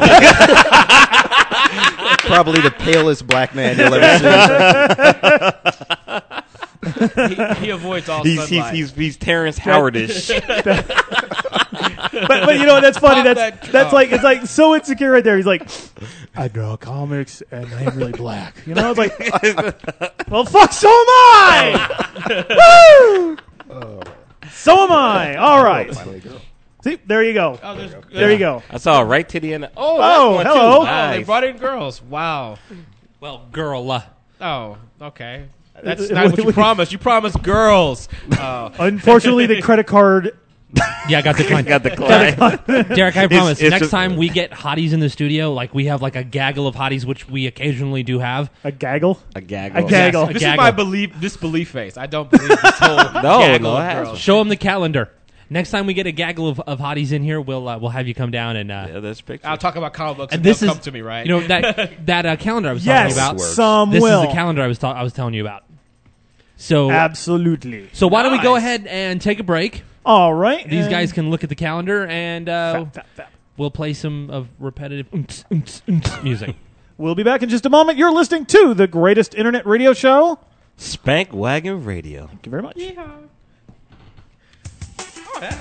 Probably the palest black man you'll ever see. he, he avoids all he's, he's sunlight. he's he's Terrence Howardish. but but you know that's funny. Pop That's that- that's oh. like it's like so insecure right there. He's like, I draw comics and I am really black. You know, it's like, well, fuck, so am I. Woo! So am I. All right. Finally, girl. See, there you go. Oh, there's, There you go. I saw a right titty in the. Oh, Oh, that's one hello. Too. Oh, Nice. they brought in girls. Wow. well, girl, uh, Oh, okay. That's not what you promised. You promised girls. Oh. Unfortunately, the credit card Yeah, I got declined. got declined. Derek, I promise. it's next just- time we get hotties in the studio, like we have like a gaggle of hotties, which we occasionally do have. A gaggle. A gaggle. A gaggle. Yes, a This gaggle. is my belief. Disbelief face. I don't believe this whole No, gaggle no, of it has girls. Show them the calendar. Next time we get a gaggle of, of hotties in here, we'll uh, we'll have you come down and uh, Yeah, there's pictures. I'll talk about comic books, and and, this they'll is come to me, right? You know that that uh, calendar I was talking Yes, about. Works. some This will. is the calendar I was ta- I was telling you about. So Absolutely. so why don't we go Nice. ahead and take a break? All right. These and- guys can look at the calendar, and uh, Fap, fap, fap. we'll play some of repetitive oomps, oomps, oomps music. We'll be back in just a moment. You're listening to the greatest internet radio show. Spank Wagon Radio. Thank you very much. Oh, yeah.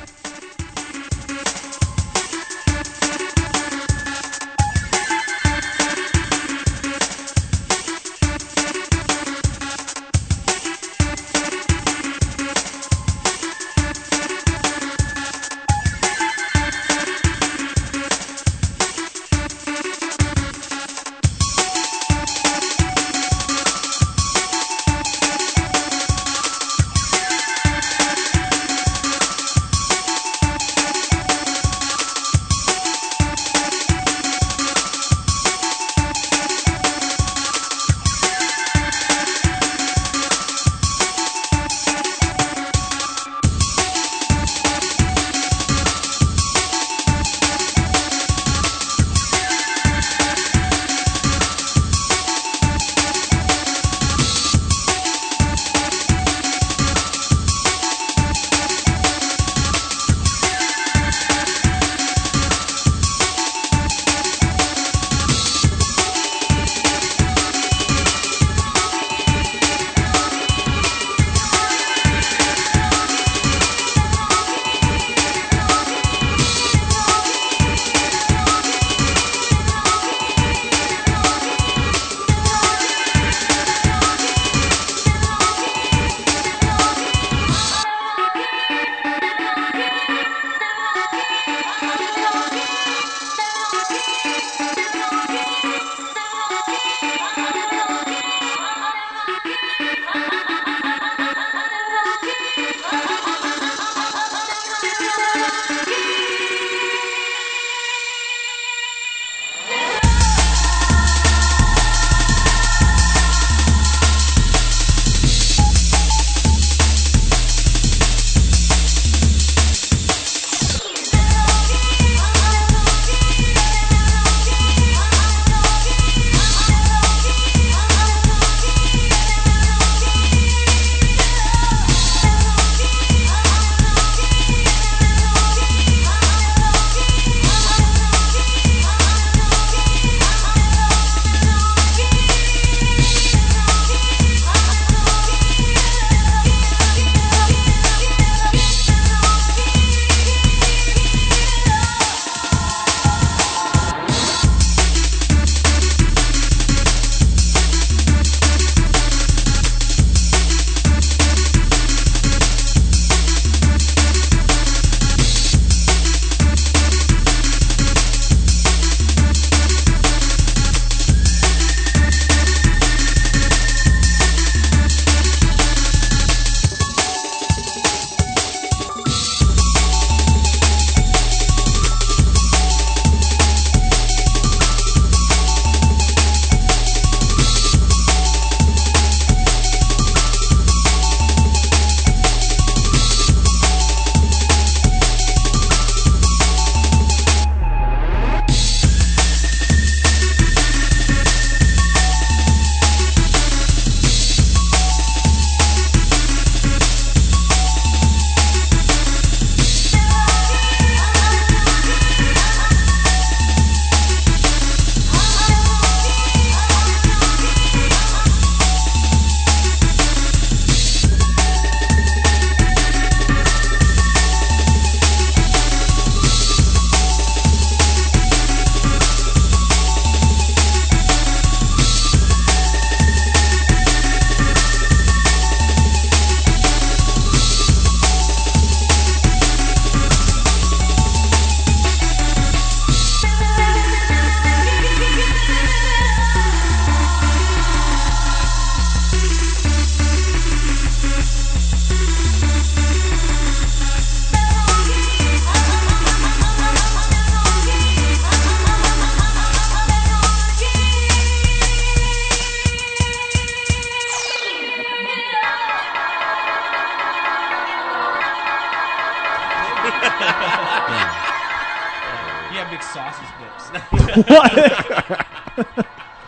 You have big sausage lips. What?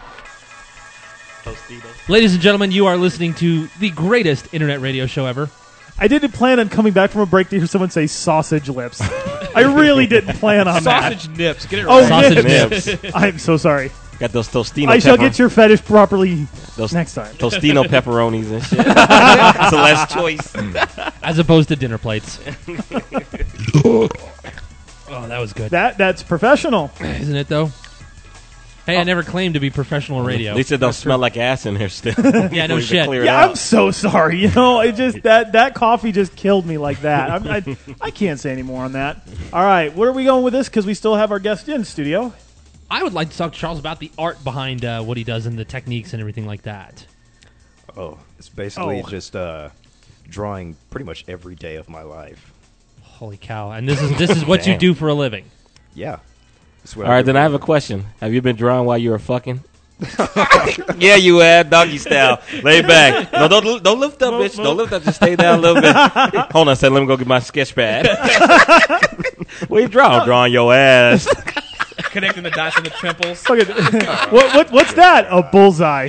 Ladies and gentlemen, you are listening to the greatest internet radio show ever. I didn't plan on coming back from a break to hear someone say sausage lips. I really didn't plan on Sausage that. nips. Get it Oh, right. Sausage nips. Nips. I'm so sorry. Got those Tostino I shall pepper- get your fetish properly those next time. Tostino pepperonis and shit. It's a less choice. As opposed to dinner plates. Oh, that was good. That that's professional. Isn't it, though? Hey, I never claimed to be professional radio. At least it don't smell like ass in here still. Yeah, no We can shit. clear it Yeah, out. I'm so sorry. You know, it just that that coffee just killed me like that. I'm, I I can't say any more on that. All right, where are we going with this? Because we still have our guest in studio. I would like to talk to Charles about the art behind uh, what he does and the techniques and everything like that. Oh, it's basically Oh. just uh, drawing pretty much every day of my life. Holy cow! And this is this is what you Damn. do for a living. Yeah. That's what All right, do. then I have a question. Have you been drawing while you were fucking? Yeah, you have. Doggy style. Lay back. No, don't don't lift up, bitch. Don't lift up. Just stay down a little bit. Hold on a second. Let me go get my sketch pad. What you drawing? Drawing your ass. Connecting the dots in the temples. Look at- what what what's that? A bullseye.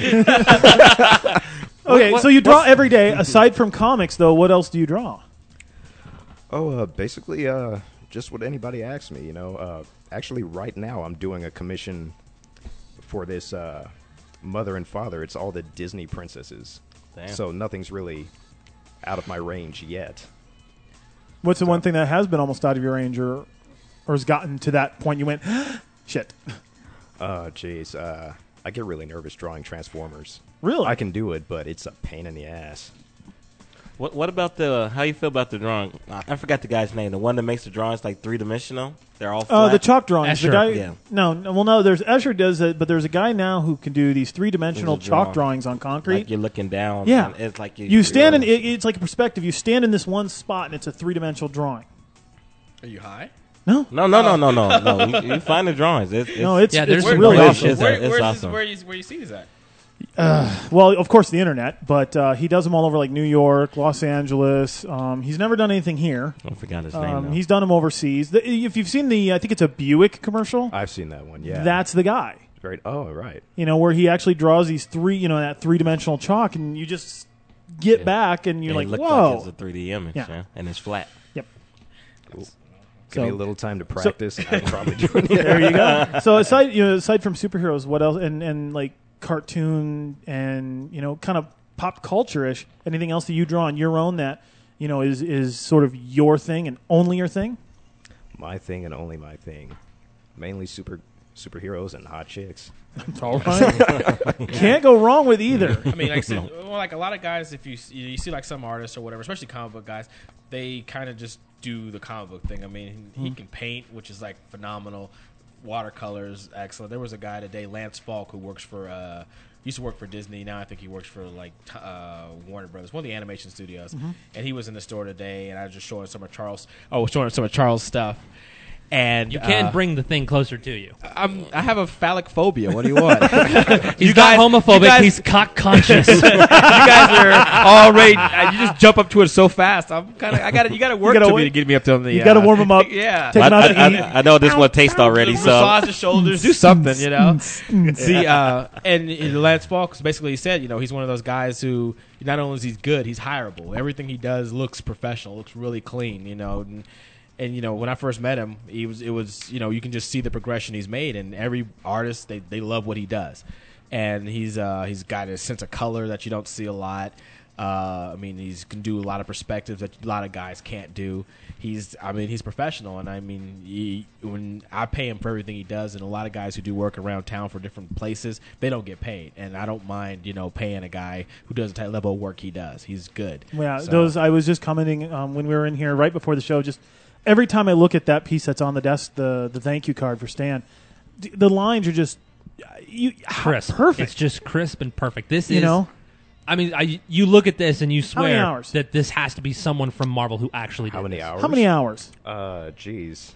Okay, What- so you draw what's- every day. Aside from comics, though, what else do you draw? Oh, uh, basically, uh, just what anybody asks me. You know, uh, actually, right now I'm doing a commission for this uh, mother and father. It's all the Disney princesses, Damn. so nothing's really out of my range yet. What's the one thing that has been almost out of your range, or or has gotten to that point you went, shit? Uh, jeez, uh, I get really nervous drawing Transformers. Really? I can do it, but it's a pain in the ass. What What about the? How you feel about the drawing? I I forgot the guy's name. The one that makes the drawings like three dimensional. They're all flat. Oh, the chalk drawings. The Escher. guy, Yeah. no, no, well, no. There's Escher does it, but there's a guy now who can do these three dimensional There's a chalk drawing. drawings on concrete. Like you're looking down. Yeah. and it's like you. you stand in you're- it, it's like a perspective. You stand in this one spot, and it's a three dimensional drawing. Are you high? No, No, no, no, no, no, no. You, you find the drawings. It's, it's, no, it's Yeah, it's there's some really great awesome. shit. Where, It's where's awesome. this, where, you, where you see these at? Well, of course, the internet, but uh, he does them all over like New York, Los Angeles. Um, he's never done anything here. I forgot his name. Um, though. he's done them overseas. The, if you've seen the, I think it's a Buick commercial. I've seen that one. Yeah, That's the guy. very. Oh, right. You know, where he actually draws these three, you know, that three dimensional chalk, and you just get Yeah. back, and you're And like, it looked whoa. like it's a three D image, Yeah. yeah. and it's flat. Yep. Give So- me a little time to practice. I'd probably do it. There you go. So aside, you know, aside from superheroes, what else? And and like cartoon and you know, kind of pop culture ish. Anything else that you draw on your own that you know is is sort of your thing and only your thing? My thing and only my thing. Mainly super superheroes and hot chicks. It's all right. Can't go wrong with either. I mean, like, see, well, like a lot of guys, if you you, you see like some artists or whatever, especially comic book guys, they kind of just do the comic book thing. I mean, he can paint, which is like phenomenal. Watercolors, excellent. There was a guy today, Lance Falk, who works for uh, used to work for Disney. Now I think he works for like t- uh, Warner Brothers, one of the animation studios. And he was in the store today, and I was just showing some of Charles. Oh, showing some of Charles' stuff. And You can uh, bring the thing closer to you. I'm, I have a phallic phobia. What do you want? He's You not guys- homophobic. you guys- He's cock conscious. you guys are already. Uh, you just jump up to it so fast. I'm kind of. I got to. You got to work gotta to wait- me to get me up to the. you uh, gotta warm 'em up. Yeah. Take I, it out I, to I, eat. I know this one tastes already, so Massage the shoulders. Do something, you know. See, uh, and, and Lance Falk basically said, you know, he's one of those guys who not only is he good, he's hireable. Everything he does looks professional, looks really clean, you know. And, and you know, when I first met him, he was it was you know you can just see the progression he's made, and every artist they, they love what he does, and he's uh, he's got a sense of color that you don't see a lot. Uh, I mean, he's can do a lot of perspectives that a lot of guys can't do. He's, I mean, he's professional, and I mean, he, when I pay him for everything he does, and a lot of guys who do work around town for different places, they don't get paid, and I don't mind, you know, paying a guy who does the type level of work he does. He's good. Yeah, So- those. I was just commenting um, when we were in here right before the show. Just every time I look at that piece that's on the desk, the the thank you card for Stan, d- the lines are just you Crisp. perfect. It's just crisp and perfect. This you is. know, I mean, I, you look at this and you How many swear hours? that this has to be someone from Marvel who actually How did many this. hours? how many hours? Uh, jeez.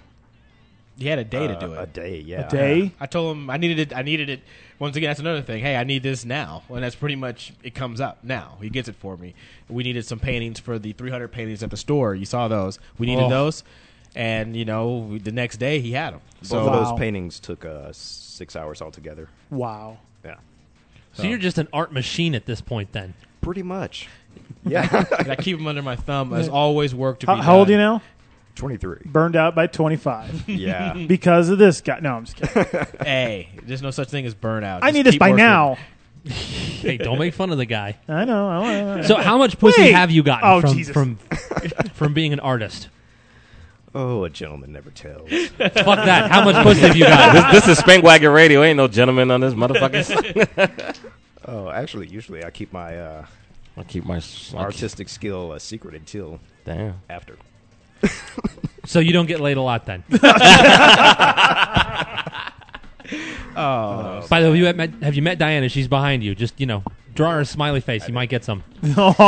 He had a day to Uh, do it. A day, yeah. A day? I told him I needed it. I needed it. Once again, that's another thing. Hey, I need this now, and that's pretty much it. Comes up now. He gets it for me. We needed some paintings for the three hundred paintings at the store. You saw those. We needed Oh. those, and you know the next day he had them. Both So of Wow. those paintings took uh, six hours altogether. Wow. Yeah, So you're just an art machine at this point, then. pretty much. Yeah, and I keep them under my thumb. As always, work to How, be how old are you done. now? twenty-three. Burned out by twenty-five Yeah. because of this guy. No, I'm just kidding. Hey, there's no such thing as burnout. I Just need this keep by working. now. Hey, don't make fun of the guy. I know. I know. So how much pussy Wait. have you gotten Oh, from, Jesus. from from being an artist? Oh, a gentleman never tells. Fuck that. How much pussy have you got? this, this is Spank Wagon Radio. Ain't no gentleman on this motherfucker. Oh, actually, usually I keep my uh, I'll keep my s- I'll keep- artistic skill a secret until Damn. after. So you don't get laid a lot then. Oh, By the way, you have, met, have you met Diana? She's behind you. Just, you know, draw her a smiley face. You might get some. Oh. is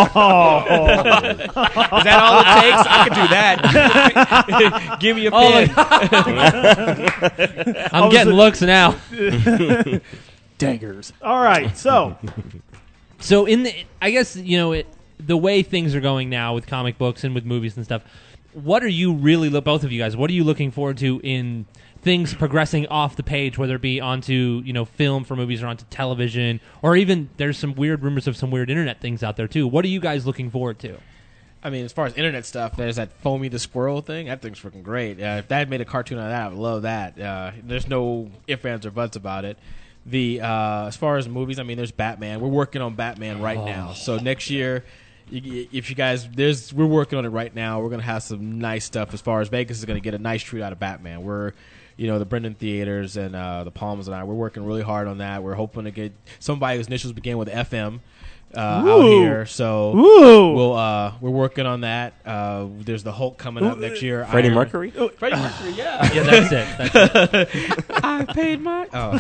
that all it takes? I could do that. Give me a Oh, pen. I'm getting looks now. Daggers. All right. So So in the, I guess, you know, it, the way things are going now with comic books and with movies and stuff, what are you really, both of you guys, what are you looking forward to in things progressing off the page, whether it be onto, you know, film for movies or onto television, or even there's some weird rumors of some weird internet things out there too. What are you guys looking forward to? I mean, as far as internet stuff, there's that Foamy the Squirrel thing. That thing's freaking great. Uh, if that made a cartoon out of that, I would love that. Uh, there's no ifs, ands, or buts about it. The uh, as far as movies, I mean, there's Batman. We're working on Batman right Oh. now. So next year, you, if you guys, there's we're working on it right now. We're gonna have some nice stuff. As far as Vegas is gonna get a nice treat out of Batman. We're You know, the Brendan Theaters and uh, the Palms and I, we're working really hard on that. We're hoping to get somebody whose initials begin with F M uh, out Ooh. here. So Ooh. we'll uh, we're working on that. Uh, there's the Hulk coming up next year. Freddie Iron- Mercury? Freddie Mercury, yeah. Yeah, that's it. That's it. I paid my. Oh,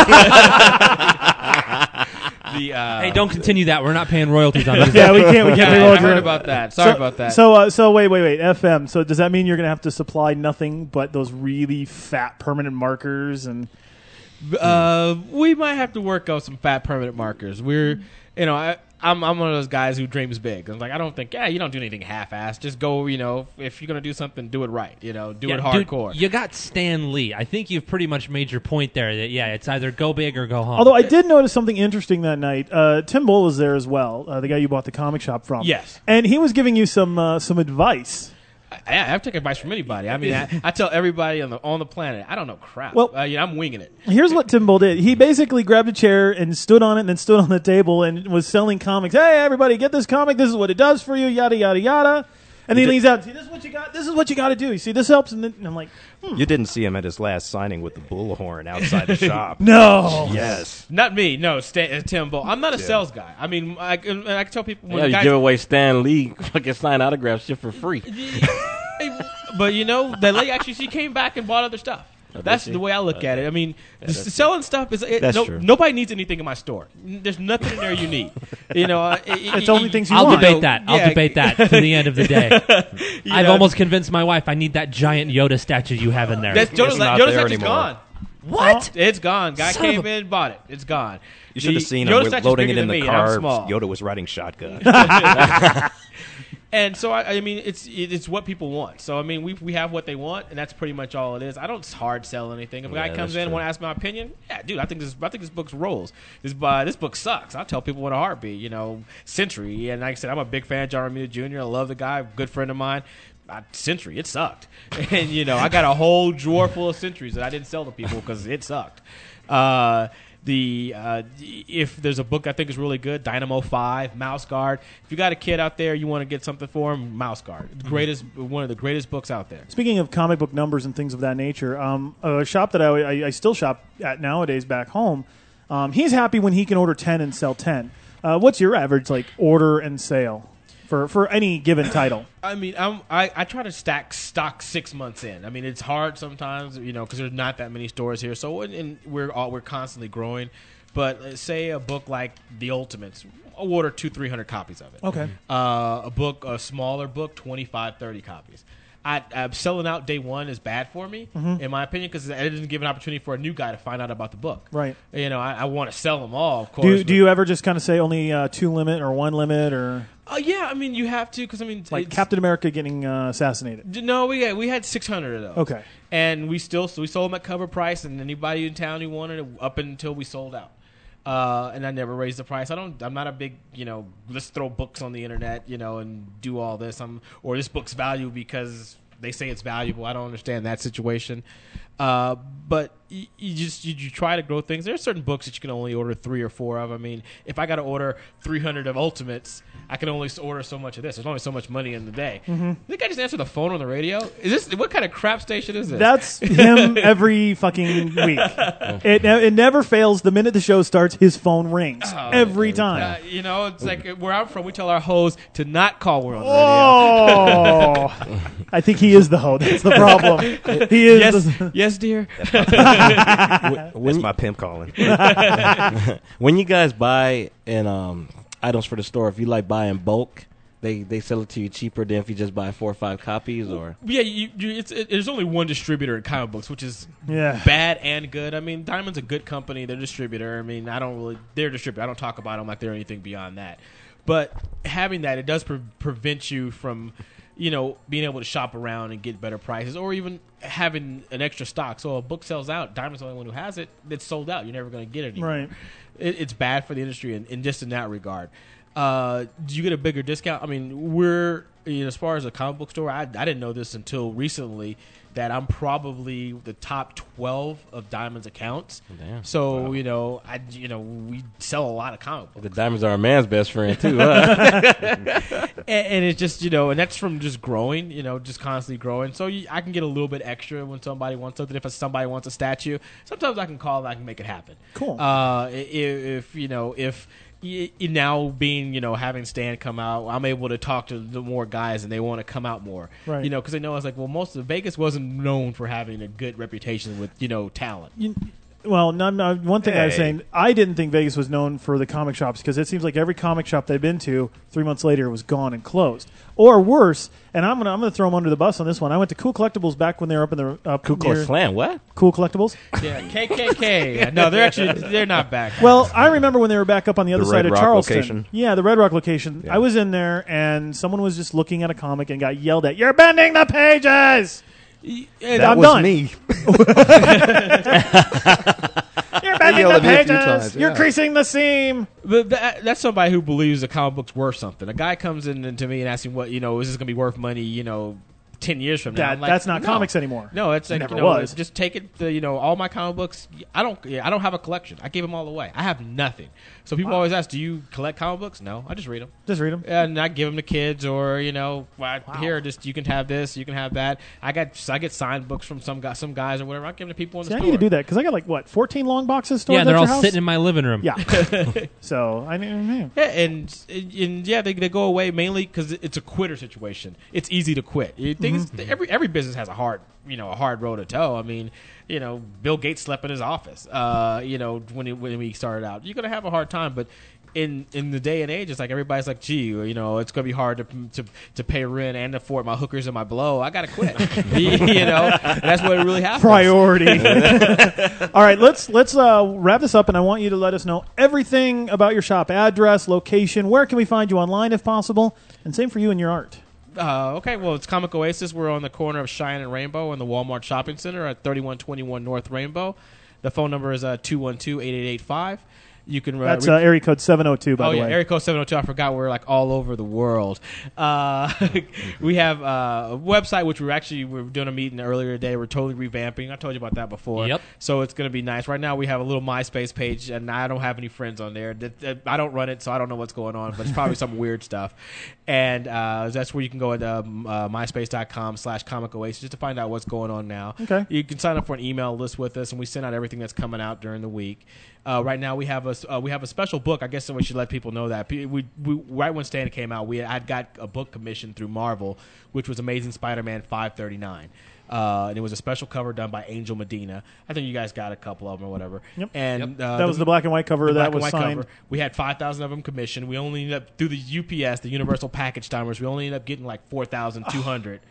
the uh, Hey, don't continue that. We're not paying royalties on this. yeah, we can't. We can't. Yeah, pay I royalties. heard about that. Sorry so, about that. So, uh, so wait, wait, wait. F M. So does that mean you're going to have to supply nothing but those really fat permanent markers and? Uh, we might have to work on some fat permanent markers. We're, you know, I, I'm I'm one of those guys who dreams big. I'm like, I don't think, yeah, you don't do anything half-assed. Just go, you know, if you're gonna do something, do it right. You know, do Yeah, it dude, hardcore. you got Stan Lee. I think you've pretty much made your point there. That yeah, it's either go big or go home. Although I did notice something interesting that night. Uh, Tim Bull was there as well, uh, the guy you bought the comic shop from. Yes. and he was giving you some uh, some advice. I, I take advice from anybody. I mean, I, I tell everybody on the on the planet, I don't know crap. Well- uh, yeah, I'm winging it. Here's what Tim Bull did. He basically grabbed a chair and stood on it and then stood on the table and was selling comics. Hey, everybody, get this comic. This is what it does for you, yada, yada, yada. And then he leans out. See, this is what you got. This is what you got to do. You see, this helps. And, then, and I'm like, hmm. You didn't see him at his last signing with the bullhorn outside the shop. No. Yes. Not me, no, Stan, uh, Tim Bull. I'm not a sales guy. I mean, I, can- I can tell people when Yeah, the you guys, give away Stan Lee fucking sign autograph shit for free. but you know, the lady actually she came back and bought other stuff. did That's she? the way I look at it. I mean, just that's selling stuff is it, That's no, true. nobody needs anything in my store. There's nothing in there you need. You know, uh, It's only things you I'll want. debate that. I'll Yeah. debate that to the end of the day. You I've know, almost convinced my wife I need that giant Yoda statue you have in there. That's Yoda's, It's not Yoda's there statue's anymore. gone. What? It's gone. Guy Son of came a- in, bought it. It's gone. You should The have seen Yoda him statue's loading bigger it in than the me, and I'm car. small. Yoda was riding shotgun. And so I, I mean, it's it's what people want. So I mean, we we have what they want, and that's pretty much all it is. I don't hard sell anything. If a guy Yeah, comes that's in and true. want to ask my opinion, yeah, dude, I think this I think this book rolls. This uh, this book sucks. I'll tell people in a heartbeat. You know, Century, and like I said, I'm a big fan of John Romita Junior I love the guy, good friend of mine. Uh, Century, it sucked, and you know, I got a whole drawer full of Centuries that I didn't sell to people because it sucked. Uh, The uh, if there's a book I think is really good, Dynamo Five, Mouse Guard. If you got a kid out there, you want to get something for him, Mouse Guard, the greatest, one of the greatest books out there. Speaking of comic book numbers and things of that nature, um, a shop that I, I, I still shop at nowadays back home, um, he's happy when he can order ten and sell ten. Uh, what's your average like order and sale for, for any given title? I mean, I'm, I I try to stack stock six months in. I mean, it's hard sometimes, you know, because there's not that many stores here. So and, and we're all, we're constantly growing. But uh, say a book like The Ultimates, I'll order two, three hundred copies of it. Okay. Uh, a book, a smaller book, twenty-five, thirty copies. I, uh, selling out day one is bad for me, in my opinion, because it doesn't give an opportunity for a new guy to find out about the book. Right. You know, I, I want to sell them all, of course. Do, but- do you ever just kind of say only uh, two limit or one limit or? Uh, yeah, I mean, you have to because I mean, Like it's- Captain America getting uh, assassinated. No, we had we had six hundred of those. Okay. and we still so we sold them at cover price, and anybody in town who wanted it up until we sold out. Uh, and I never raised the price. I don't. I'm not a big, you know, let's throw books on the internet, you know, and do all this. I'm or this book's value because they say it's valuable. I don't understand that situation. Uh, but you, you just you, you try to grow things. There are certain books that you can only order three or four of. I mean, if I got to order three hundred of Ultimates, I can only order so much of this. There's only so much money in the day. Mm-hmm. I think I just answered the phone on the radio. Is this what kind of crap station is this? That's him every fucking week. It ne- it never fails. The minute the show starts, his phone rings Oh, every time. Uh, you know, it's like where I'm from. We tell our hoes to not call World Radio. Oh, I think he is the hoe. That's the problem. He is. Yes, the- yes, dear. That's my pimp calling. When you guys buy in um, items for the store, if you like buy in bulk, they, they sell it to you cheaper than if you just buy four or five copies, or Yeah, you, you, it's, it, there's only one distributor in comic books, which is Yeah. bad and good. I mean, Diamond's a good company. They're a distributor. I mean, I don't really, they're a distributor. I don't talk about them like they're anything beyond that. But having that, it does pre- prevent you from, you know, being able to shop around and get better prices, or even having an extra stock. So a book sells out, Diamond's the only one who has it. It's sold out. You're never going to get it anymore. Right. It, it's bad for the industry, and, and just in that regard. Uh, do you get a bigger discount? I mean, we're you know, as far as a comic book store, I, I didn't know this until recently that I'm probably the top twelve of Diamond's accounts. Damn. So Wow. you know, I you know we sell a lot of comic books. the diamonds are a man's best friend too. Huh? and, and it's just you know, and that's from just growing, you know, just constantly growing. So you, I can get a little bit extra when somebody wants something. If somebody wants a statue, sometimes I can call and I can make it happen. Cool. Uh, if, if you know, if y- y- now being you know having Stan come out, I'm able to talk to the more guys and they want to come out more. Right. You know, because they know it's like, well, most of Vegas wasn't known for having a good reputation with you know talent. You- well, no, no, one thing I was Hey. saying, I didn't think Vegas was known for the comic shops because it seems like every comic shop they've been to, three months later, was gone and closed. Or worse, and I'm gonna I'm gonna throw them under the bus on this one. I went to Cool Collectibles back when they were up in the up Ku Klux near- Klan, what? Cool Collectibles. Yeah, K K K. No, they're actually they're not back. Well, I remember when they were back up on the other The side Red of Rock Charleston. location? Yeah, the Red Rock location. Yeah. I was in there, and someone was just looking at a comic and got yelled at. You're bending the pages. And That I'm was done. me. You're bending yelled the at me a few pages. times, You're yeah. creasing the seam. But that, that's somebody who believes the comic book's worth something. A guy comes in and to me and asks me, "What you know? Is this going to be worth money? You know, ten years from now?" That, I'm like, that's not no. comics anymore. No, it's like Never you know, was. just take it. The, you know, all my comic books. I don't. Yeah, I don't have a collection. I gave them all away. I have nothing. So people always ask, "Do you collect comic books?" No, I just read them. Just read them. And I give them to kids, or you know, well, here, just you can have this, you can have that. I got, I get signed books from some guys, some guys or whatever. I give them to people in See, the I store. need to do that because I got like what fourteen long boxes stored Yeah, at they're your all house? sitting in my living room. Yeah. So I mean, Yeah, and, and yeah, they, they go away mainly because it's a quitter situation. It's easy to quit. You think Mm-hmm. it's, every every business has a hard, you know, a hard road to toe. I mean, you know, Bill Gates slept in his office. Uh, you know, when he, when we started out, you're gonna have a hard time, but. In, in the day and age, it's like everybody's like, gee, you know, it's gonna be hard to to, to pay rent and afford my hookers and my blow. I gotta quit. You know, that's what really happens. priority. All right, let's let's uh, wrap this up, and I want you to let us know everything about your shop: address, location, where can we find you online if possible, and same for you and your art. Uh, okay, well, it's Comic Oasis. We're on the corner of Cheyenne and Rainbow in the Walmart Shopping Center at thirty-one twenty-one North Rainbow. The phone number is uh, two one two, eight eight eight five. You can uh, That's re- uh, area code seven oh two, by oh the yeah, way. area code seven oh two. I forgot we're like all over the world. Uh, we have uh, a website which we're actually we we're doing a meeting earlier today. We're totally revamping. I told you about that before. Yep. So it's going to be nice. Right now we have a little MySpace page, and I don't have any friends on there. That- that- I don't run it, so I don't know what's going on. But it's probably some weird stuff. And uh, that's where you can go at um, uh, myspace.com slash Comic Oasis just to find out what's going on now. Okay. You can sign up for an email list with us, and we send out everything that's coming out during the week. Uh, right now, we have a uh, we have a special book. I guess we should let people know that. We, we, we right when Stan came out, we I'd got a book commissioned through Marvel, which was Amazing Spider-Man five thirty-nine. Uh, and it was a special cover done by Angel Medina. I think you guys got a couple of them or whatever. Yep. And uh, that was the black and white cover the that black and was white signed. cover. We had five thousand of them commissioned. We only ended up through the U P S, the Universal Package Timers. We only ended up getting like four thousand two hundred.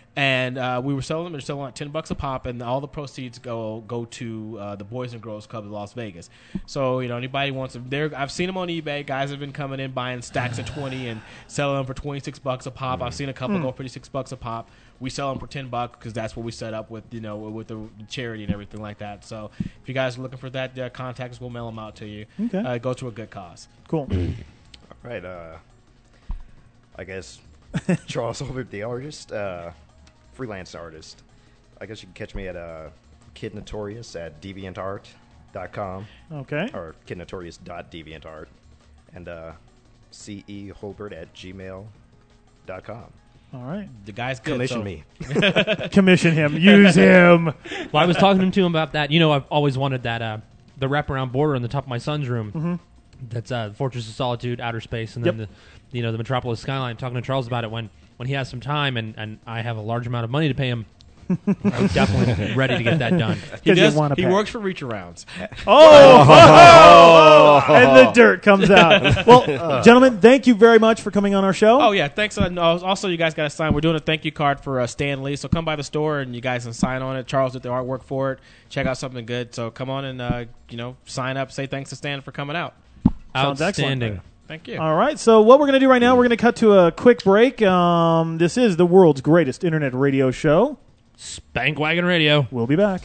And uh, we were selling them. They're selling at ten bucks a pop, and all the proceeds go go to uh, the Boys and Girls Club of Las Vegas. So you know, anybody wants them, there. I've seen them on eBay. Guys have been coming in buying stacks of twenty and selling them for twenty six bucks a pop. I've seen a couple go for fifty six bucks a pop. We sell them for ten bucks because that's what we set up with, you know, with the charity and everything like that. So if you guys are looking for that, uh, contact us. We'll mail them out to you. Okay. Uh, go to a good cause. Cool. All right. Uh, I guess Charles Holbert, the artist, uh, freelance artist. I guess you can catch me at uh, Kid Notorious at deviantart dot com. Okay. Or kid notorious dot deviantart. And uh, C E Holbert at gmail dot com. All right. The guy's good. Commission so. me. Commission him. Use him. Well, I was talking to him about that. You know, I've always wanted that uh, the wraparound border on the top of my son's room. Mm-hmm. That's uh, Fortress of Solitude, Outer Space, and then Yep. the you know the Metropolis skyline. Talking to Charles about it when when he has some time and, and I have a large amount of money to pay him. I'm definitely ready to get that done. He, 'Cause you does, wanna he pay. works for Reach Arounds. Oh, oh, oh, and the dirt comes out. Well, gentlemen, thank you very much for coming on our show. Oh, yeah. Thanks. Uh, no, also, you guys got to sign. We're doing a thank you card for uh, Stan Lee. So come by the store and you guys can sign on it. Charles did the artwork for it. Check out something good. So come on and, uh, you know, sign up. Say thanks to Stan for coming out. Sounds excellent. Outstanding. Thank you. All right, so what we're going to do right now, we're going to cut to a quick break. Um, this is the world's greatest internet radio show. Spank Wagon Radio. We'll be back.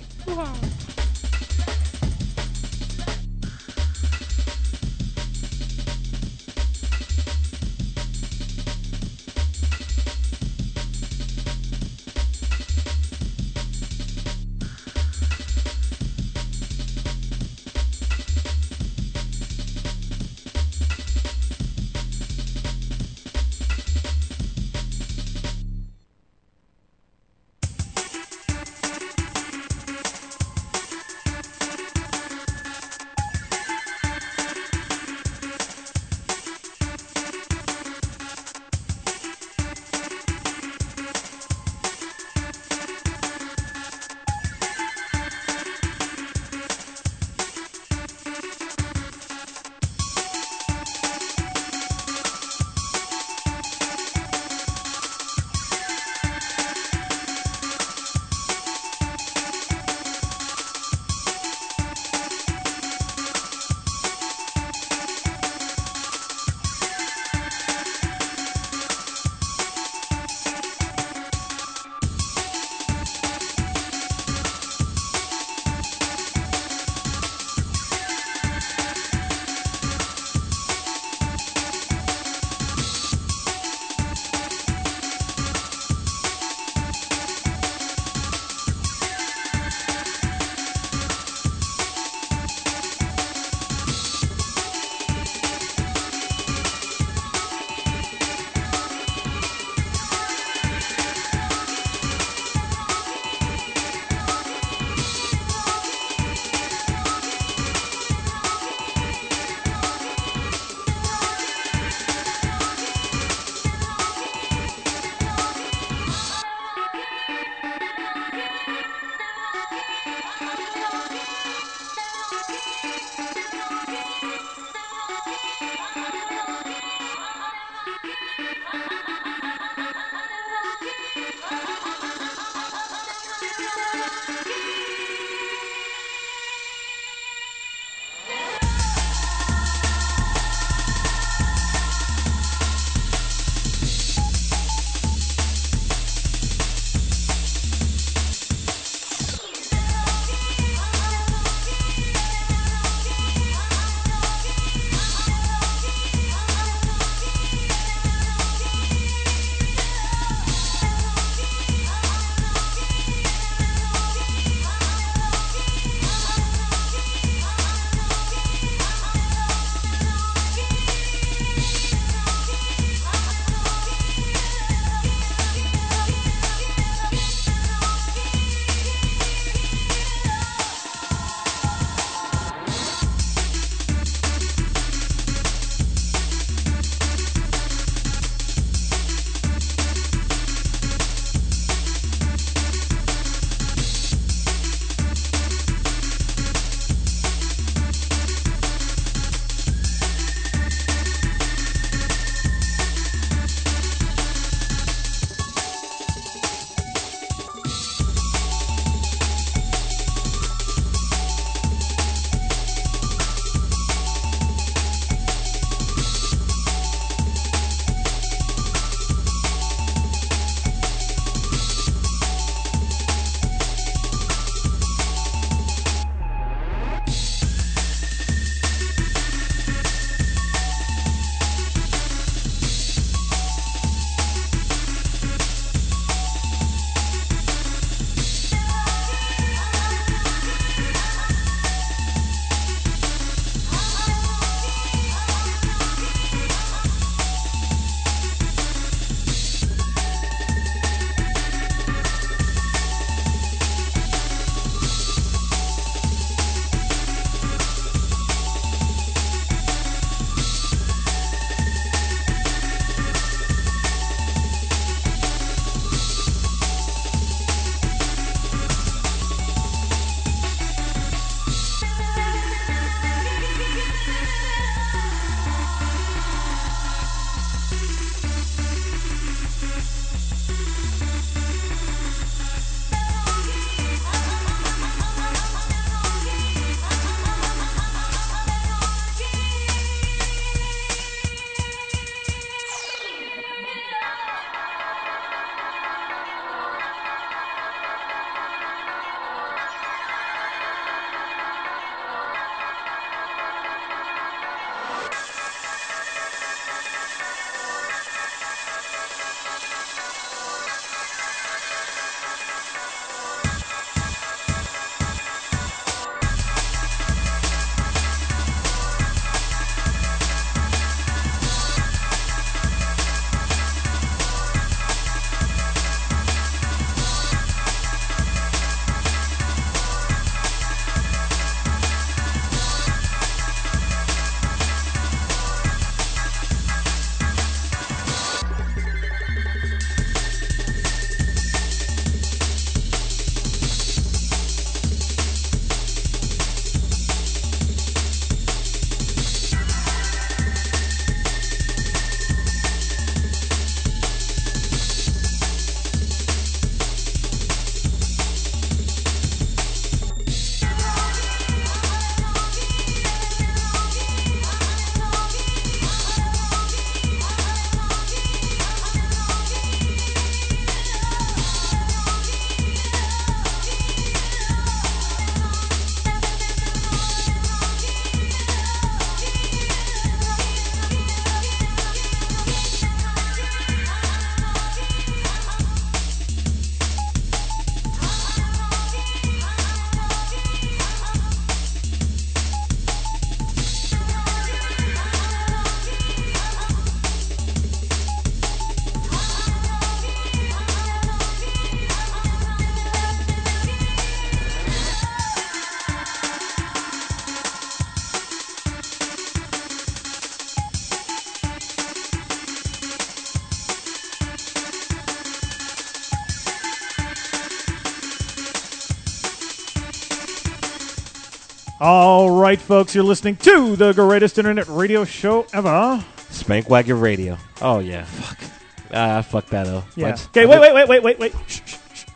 All right, folks, you're listening to the greatest internet radio show ever. Spank Wagon Radio. Oh, yeah. Fuck. Ah, fuck that up. Yeah. What? Okay, wait, wait, wait, wait, wait, wait. Shh, shh, shh,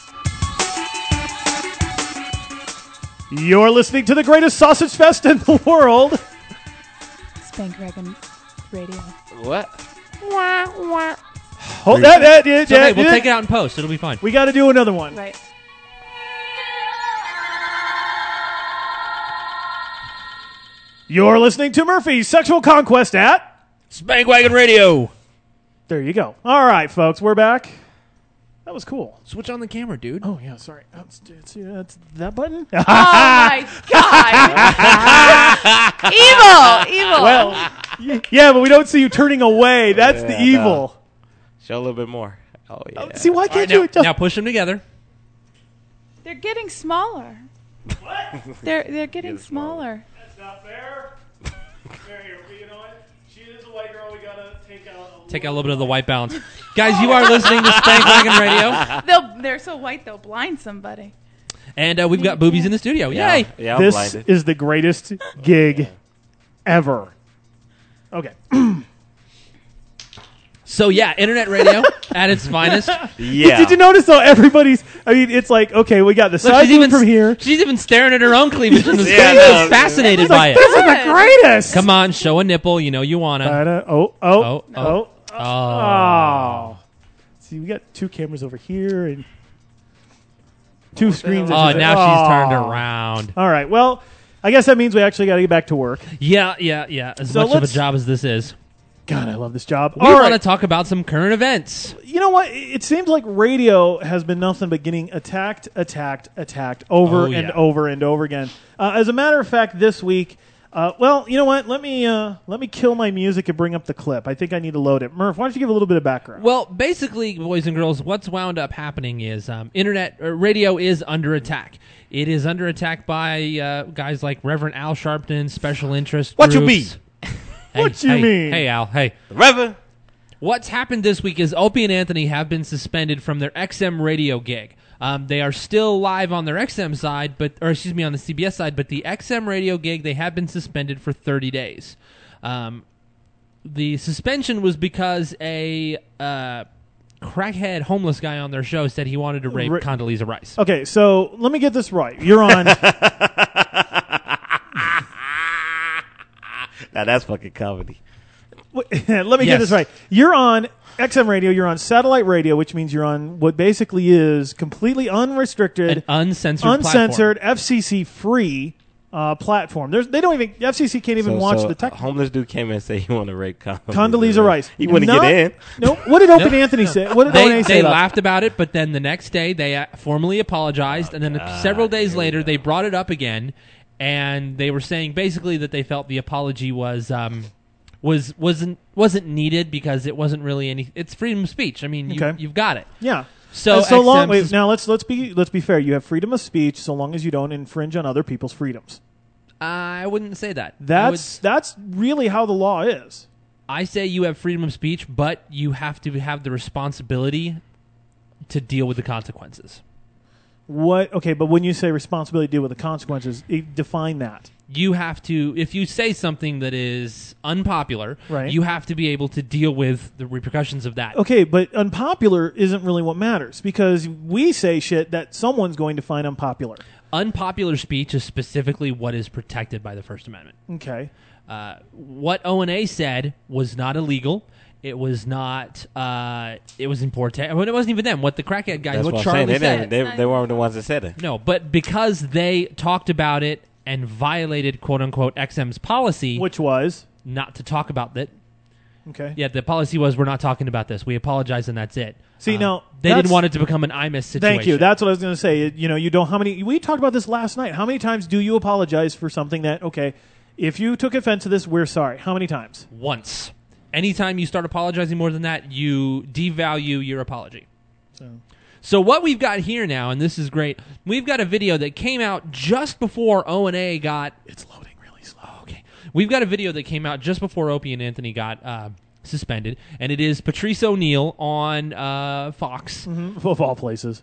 shh. You're listening to the greatest sausage fest in the world. Spank Wagon Radio. What? Hold that. that, that, It's okay, that we'll that- take it out in post. It'll be fine. We got to do another one. Right. You're listening to Murphy's Sexual Conquest at... Spank Wagon Radio. There you go. All right, folks, we're back. That was cool. Switch on the camera, dude. Oh, yeah, sorry. That's, that's, that's that button? Oh my God! Evil, evil. Well, y- yeah, but we don't see you turning away. That's the Yeah, evil. Show a little bit more. Oh, yeah. See, why All can't right, you now, just... now push them together. They're getting smaller. What? They're they're getting Get smaller. smaller. That's not fair. There, you know what? She is a white girl. We got to take out a little... Take out a little bit of the white balance. Guys, you are listening to Spank Wagon Radio. They'll they're so white they'll blind somebody. And uh, we've got boobies in the studio. Yeah, Yay! yeah I'm This blinded. is the greatest gig ever. Okay. So, yeah, internet radio at its finest. Yeah. Did you notice, though, everybody's... I mean, it's like, okay, we got the Look, side she's view even, from here. she's even staring at her own cleavage in the Yeah, screen. no, She's fascinated It's by like, it. this is the greatest! Come on, show a nipple. You know you wanna. Da-da, oh, oh, Oh, oh, oh. oh. Oh. See, we got two cameras over here and two screens. Oh, I should say. now she's turned Oh. around. All right, well, I guess that means we actually got to get back to work. Yeah, yeah, yeah. As So much of a let's- job as this is. God, I love this job. We All want to right. talk about some current events. You know what? It seems like radio has been nothing but getting attacked, attacked, attacked over Oh, and yeah. over and over again. Uh, as a matter of fact, this week, uh, well, you know what? Let me uh, let me kill my music and bring up the clip. I think I need to load it. Murph, why don't you give a little bit of background? Well, basically, boys and girls, what's wound up happening is um, internet or radio is under attack. It is under attack by uh, guys like Reverend Al Sharpton, special interest What you groups. Hey, What you hey, mean? Hey, Al. Hey. Reverend. What's happened this week is Opie and Anthony have been suspended from their X M radio gig. Um, they are still live on their X M side, but or excuse me, on the C B S side, but the X M radio gig they have been suspended for thirty days. Um, the suspension was because a uh, crackhead homeless guy on their show said he wanted to rape Ra- Condoleezza Rice. Okay, so let me get this right. You're on. Now that's fucking comedy. let me get Yes. this right. You're on X M radio. You're on satellite radio, which means you're on what basically is completely unrestricted, An uncensored, uncensored, F C C free uh, platform. There's they don't even F C C can't even So- watch so the tech. a homeless dude came in and said he wanted to rape Condoleezza, Condoleezza Rice. He wouldn't Not- get in. No, what did Open No, Anthony no. say? What did They, O N A say? they about- laughed about it, but then the next day they uh, formally apologized, and then several days later they brought it up again, and they were saying basically that they felt the apology was um, was wasn't wasn't needed because it wasn't really any. It's freedom of speech. I mean, you, Okay. you've got it. Yeah. So Uh, so long. X M Wait, sus- now let's let's be let's be fair. You have freedom of speech so long as you don't infringe on other people's freedoms. I wouldn't say that. I, would, That's that's really how the law is. I say you have freedom of speech, but you have to have the responsibility to deal with the consequences. What? Okay, but when you say responsibility to deal with the consequences, it, define that. You have to, if you say something that is unpopular, Right. you have to be able to deal with the repercussions of that. Okay, but unpopular isn't really what matters because we say shit that someone's going to find unpopular. Unpopular speech is specifically what is protected by the First Amendment. Okay. Uh, what O N A said was not illegal. It was not. Uh, it was in poor taste. I mean, it wasn't even them. What the crackhead guys, That's what what I'm saying. Charlie They, said. didn't, they, they weren't the ones that said it. No, but because they talked about it and violated "quote unquote" X M's policy, Which was not to talk about that. okay. Yeah, the policy was we're not talking about this. We apologize, and that's it. See, Um, now, they that's- didn't want it to become an I M I S situation. Thank you. That's what I was going to say. You know, you don't. How many? We talked about this last night. How many times do you apologize for something that? Okay, if you took offense to this, we're sorry. How many times? Once. Anytime you start apologizing more than that, you devalue your apology. So. So what we've got here now, and this is great, we've got a video that came out just before O and A got... It's loading really slow. Okay. We've got a video that came out just before Opie and Anthony got uh, suspended, and it is Patrice O'Neill on uh, Fox. Mm-hmm. Of all places.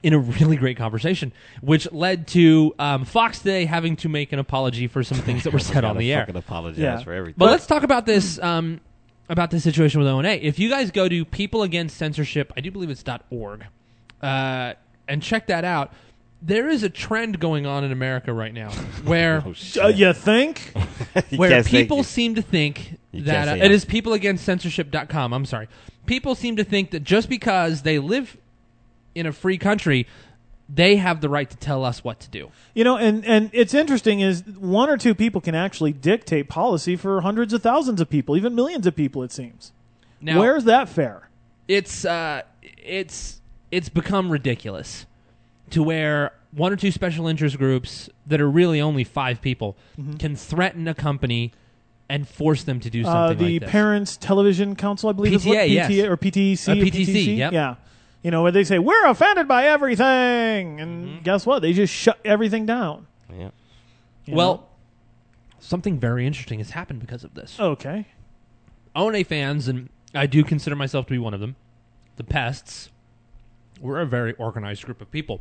in a really great conversation, which led to um, Fox Today having to make an apology for some things that were said on Gotta the air. fucking apologize Yeah. for everything. But let's talk about this um, about this situation with O N A. If you guys go to People Against Censorship, I do believe it's .org, uh, and check that out, there is a trend going on in America right now where Oh, shit. Uh, you think? You where can't say- people seem to think You that can't uh, say it that. is people against censorship dot com. I'm sorry. People seem to think that just because they live in a free country, they have the right to tell us what to do. You know, and, and it's interesting is one or two people can actually dictate policy for hundreds of thousands of people, even millions of people, it seems. Now, Where's that fair? it's uh, it's it's become ridiculous to where one or two special interest groups that are really only five people Mm-hmm. can threaten a company and force them to do Uh, something the like this. Parents Television Council, I believe. is what? P T A, yes. Or P T C. Uh, or P T C, yep. Yeah. You know, where they say, we're offended by everything. And Mm-hmm. guess what? They just shut everything down. Yeah. you well, something very interesting has happened because of this. know? Okay. O N A fans, and I do consider myself to be one of them, the Pests, we're a very organized group of people.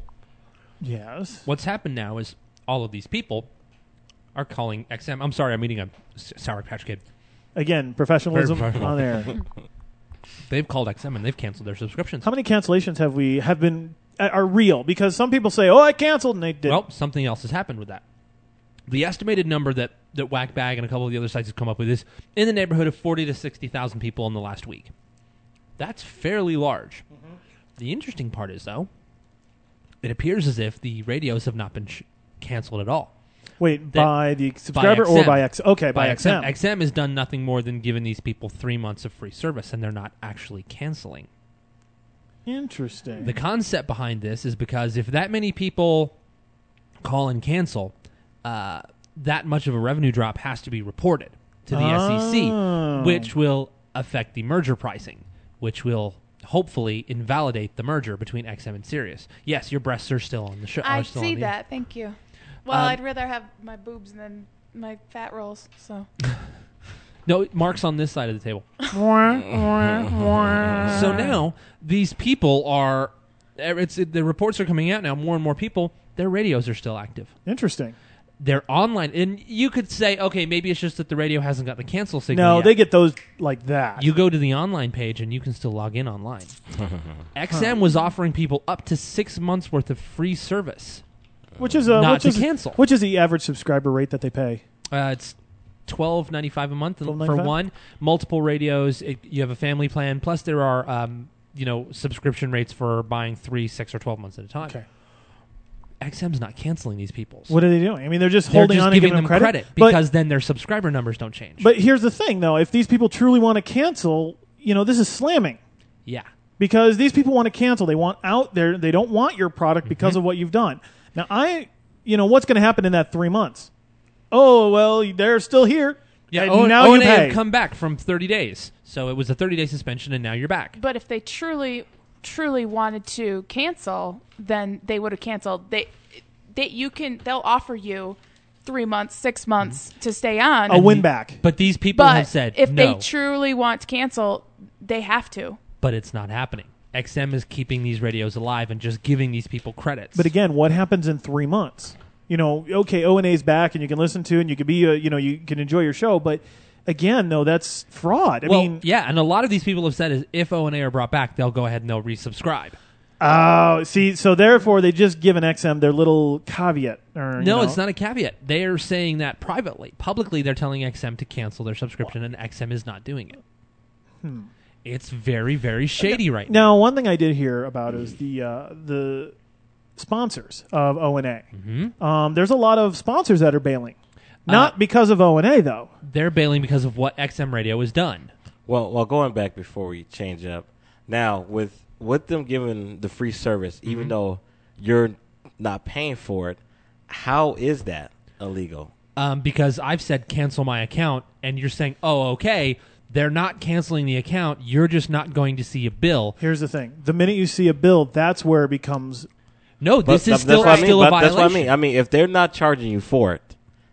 Yes. What's happened now is all of these people are calling X M. I'm sorry, I'm eating a s- Sour Patch Kid. Again, professionalism Very professional. on there. They've called X M and they've canceled their subscriptions. How many cancellations have we have been uh, are real? Because some people say, "Oh, I canceled," and they did. Well, something else has happened with that. The estimated number that, that Whackbag and a couple of the other sites have come up with is in the neighborhood of forty to sixty thousand people in the last week. That's fairly large. Mm-hmm. The interesting part is, though, it appears as if the radios have not been sh- canceled at all. Wait, That- by the subscriber or X M. by X? Okay, by, By X M. X M has done nothing more than giving these people three months of free service, and they're not actually canceling. Interesting. The concept behind this is because if that many people call and cancel, uh, that much of a revenue drop has to be reported to the S E C, Oh. which will affect the merger pricing, which will hopefully invalidate the merger between X M and Sirius. Yes, your breasts are still on the show. I are still see on the- that. Thank you. Well, Um, I'd rather have my boobs than my fat rolls. So No, Mark's on this side of the table. So now these people are. It's the reports are coming out now. More and more people, their radios are still active. Interesting. They're online, and you could say, okay, maybe it's just that the radio hasn't got the cancel signal. No, yet. they get those like that. You go to the online page, and you can still log in online. X M was offering people up to six months worth of free service. which is uh, not which to is cancel. Which is the average subscriber rate that they pay? Uh, it's twelve ninety five a month for twelve ninety-five? one. Multiple radios. It, you have a family plan. Plus, there are um, you know subscription rates for buying three, six, or twelve months at a time. Okay. X M's not canceling these people. What are they doing? I mean, they're just They're holding just on and giving giving them credit, credit, But- because then their subscriber numbers don't change. But here's the thing, though: if these people truly want to cancel, you know, this is slamming yeah. because these people want to cancel. They want out there. They don't want your product because Mm-hmm. of what you've done. Now, I, you know, what's going to happen in that three months? Oh well, they're still here. Yeah, and O- now O you N A pay. have come back from thirty days. So it was a thirty day suspension, and now you're back. But if they truly, truly wanted to cancel, then they would have canceled. They, they, you can. They'll offer you three months, six months to stay on. a win back. But these people but have said if no, they truly want to cancel, they have to. but it's not happening. X M is keeping these radios alive and just giving these people credits. But again, what happens in three months? You know, okay, O and A's back, and you can listen to, and you can be, a, you know, you can enjoy your show. But again, though, that's fraud. I well, mean, yeah, and a lot of these people have said is if O and A are brought back, they'll go ahead and they'll resubscribe. oh, see, so therefore they just give an X M their little caveat. Or, you No, know. it's not a caveat. They are saying that privately. Publicly, they're telling X M to cancel their subscription, and X M is not doing it. Hmm. It's very, very shady right now. Now, one thing I did hear about is the uh, the sponsors of O and A. Mm-hmm. Um, there's a lot of sponsors that are bailing, not Uh, because of O and A though. They're bailing because of what X M Radio has done. Well, well, going back before we change up, now with with them giving the free service, even Mm-hmm. though you're not paying for it, how is that illegal? Um, because I've said cancel my account, and you're saying, oh, okay, they're not canceling the account. You're just not going to see a bill. Here's the thing: the minute you see a bill, that's where it becomes. No, But this is that's still, what I mean, still a but violation. That's what I mean. I mean, if they're not charging you for it,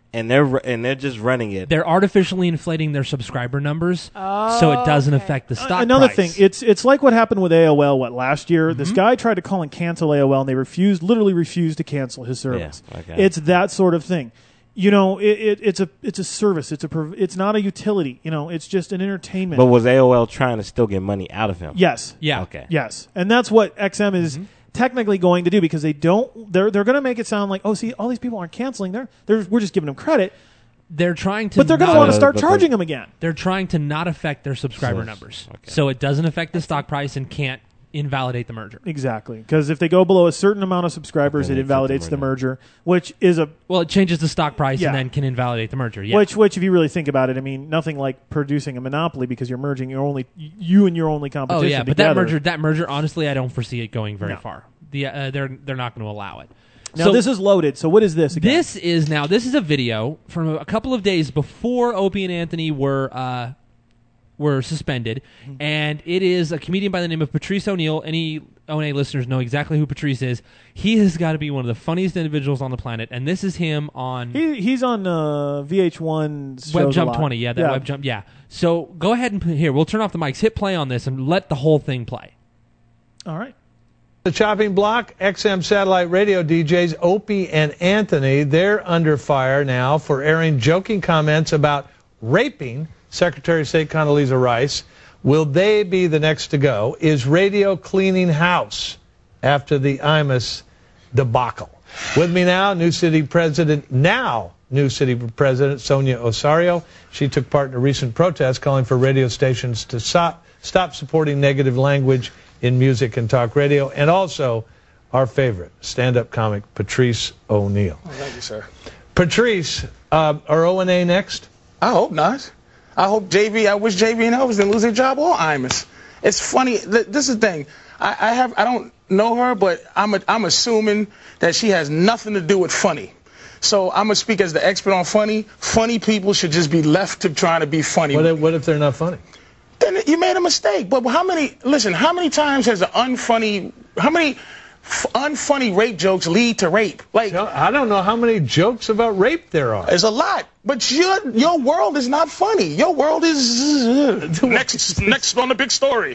and they're and they're just running it. They're artificially inflating their subscriber numbers, so it doesn't okay. affect the stock Another price. thing, it's it's like what happened with A O L. What last year? Mm-hmm. This guy tried to call and cancel A O L, and they refused, literally refused to cancel his service. Yeah, okay. It's that sort of thing. You know, it, it, it's a it's a service. It's a prov- it's not a utility. You know, it's just an entertainment. But was A O L trying to still get money out of him? yes, Yeah. Okay. yes, and that's what X M is Mm-hmm. technically going to do because they don't. They're they're going to make it sound like, oh, see, all these people aren't canceling. They're they're we're just giving them credit, They're trying to, but they're going to not- want to start but they- charging them again. They're trying to not affect their subscriber So- numbers, okay. so it doesn't affect the stock price and can't invalidate the merger. Exactly, because if they go below a certain amount of subscribers, Then it they flip the invalidates the merger. merger, which is a Well, it changes the stock price Yeah. and then can invalidate the merger. Yeah. Which, which, if you really think about it, I mean, nothing like producing a monopoly because you're merging your only, you and your only oh competition. yeah, but that together. merger, that merger, honestly, I don't foresee it going very No. far. The uh, they're they're not going to allow it. Now So this is loaded. So what is this again? this is now this is a video from a couple of days before Opie and Anthony were uh, were suspended, Mm-hmm. and it is a comedian by the name of Patrice O'Neill. Any O N A listeners know exactly who Patrice is. He has got to be one of the funniest individuals on the planet, and this is him on He, he's on uh, V H one Web Jump twenty. Yeah, that Web Jump. Yeah. So go ahead and put, here. We'll turn off the mics. Hit play on this and let the whole thing play. All right. The chopping block, X M satellite radio D Js Opie and Anthony, they're under fire now for airing joking comments about raping Secretary of State Condoleezza Rice. Will they be the next to go? Is radio cleaning house after the Imus debacle? With me now, New City President, now New City President Sonia Osario. She took part in a recent protest calling for radio stations to stop, stop supporting negative language in music and talk radio, and also our favorite stand-up comic, Patrice O'Neill. Oh, thank you, sir. Patrice, uh, are O and A next? I hope not. I hope J V, I wish J V and Elvis didn't lose their job or Imus. It's funny. th- This is the thing. I, I have, I don't know her, but I'm, a, I'm assuming that she has nothing to do with funny. So I'm going to speak as the expert on funny. Funny people should just be left to trying to be funny. What if, what if they're not funny? Then you made a mistake. But how many, listen, how many times has an unfunny, how many f- unfunny rape jokes lead to rape? Like, I don't know how many jokes about rape there are. there's a lot. But your your world is not funny. Your world is uh, next next on the big story.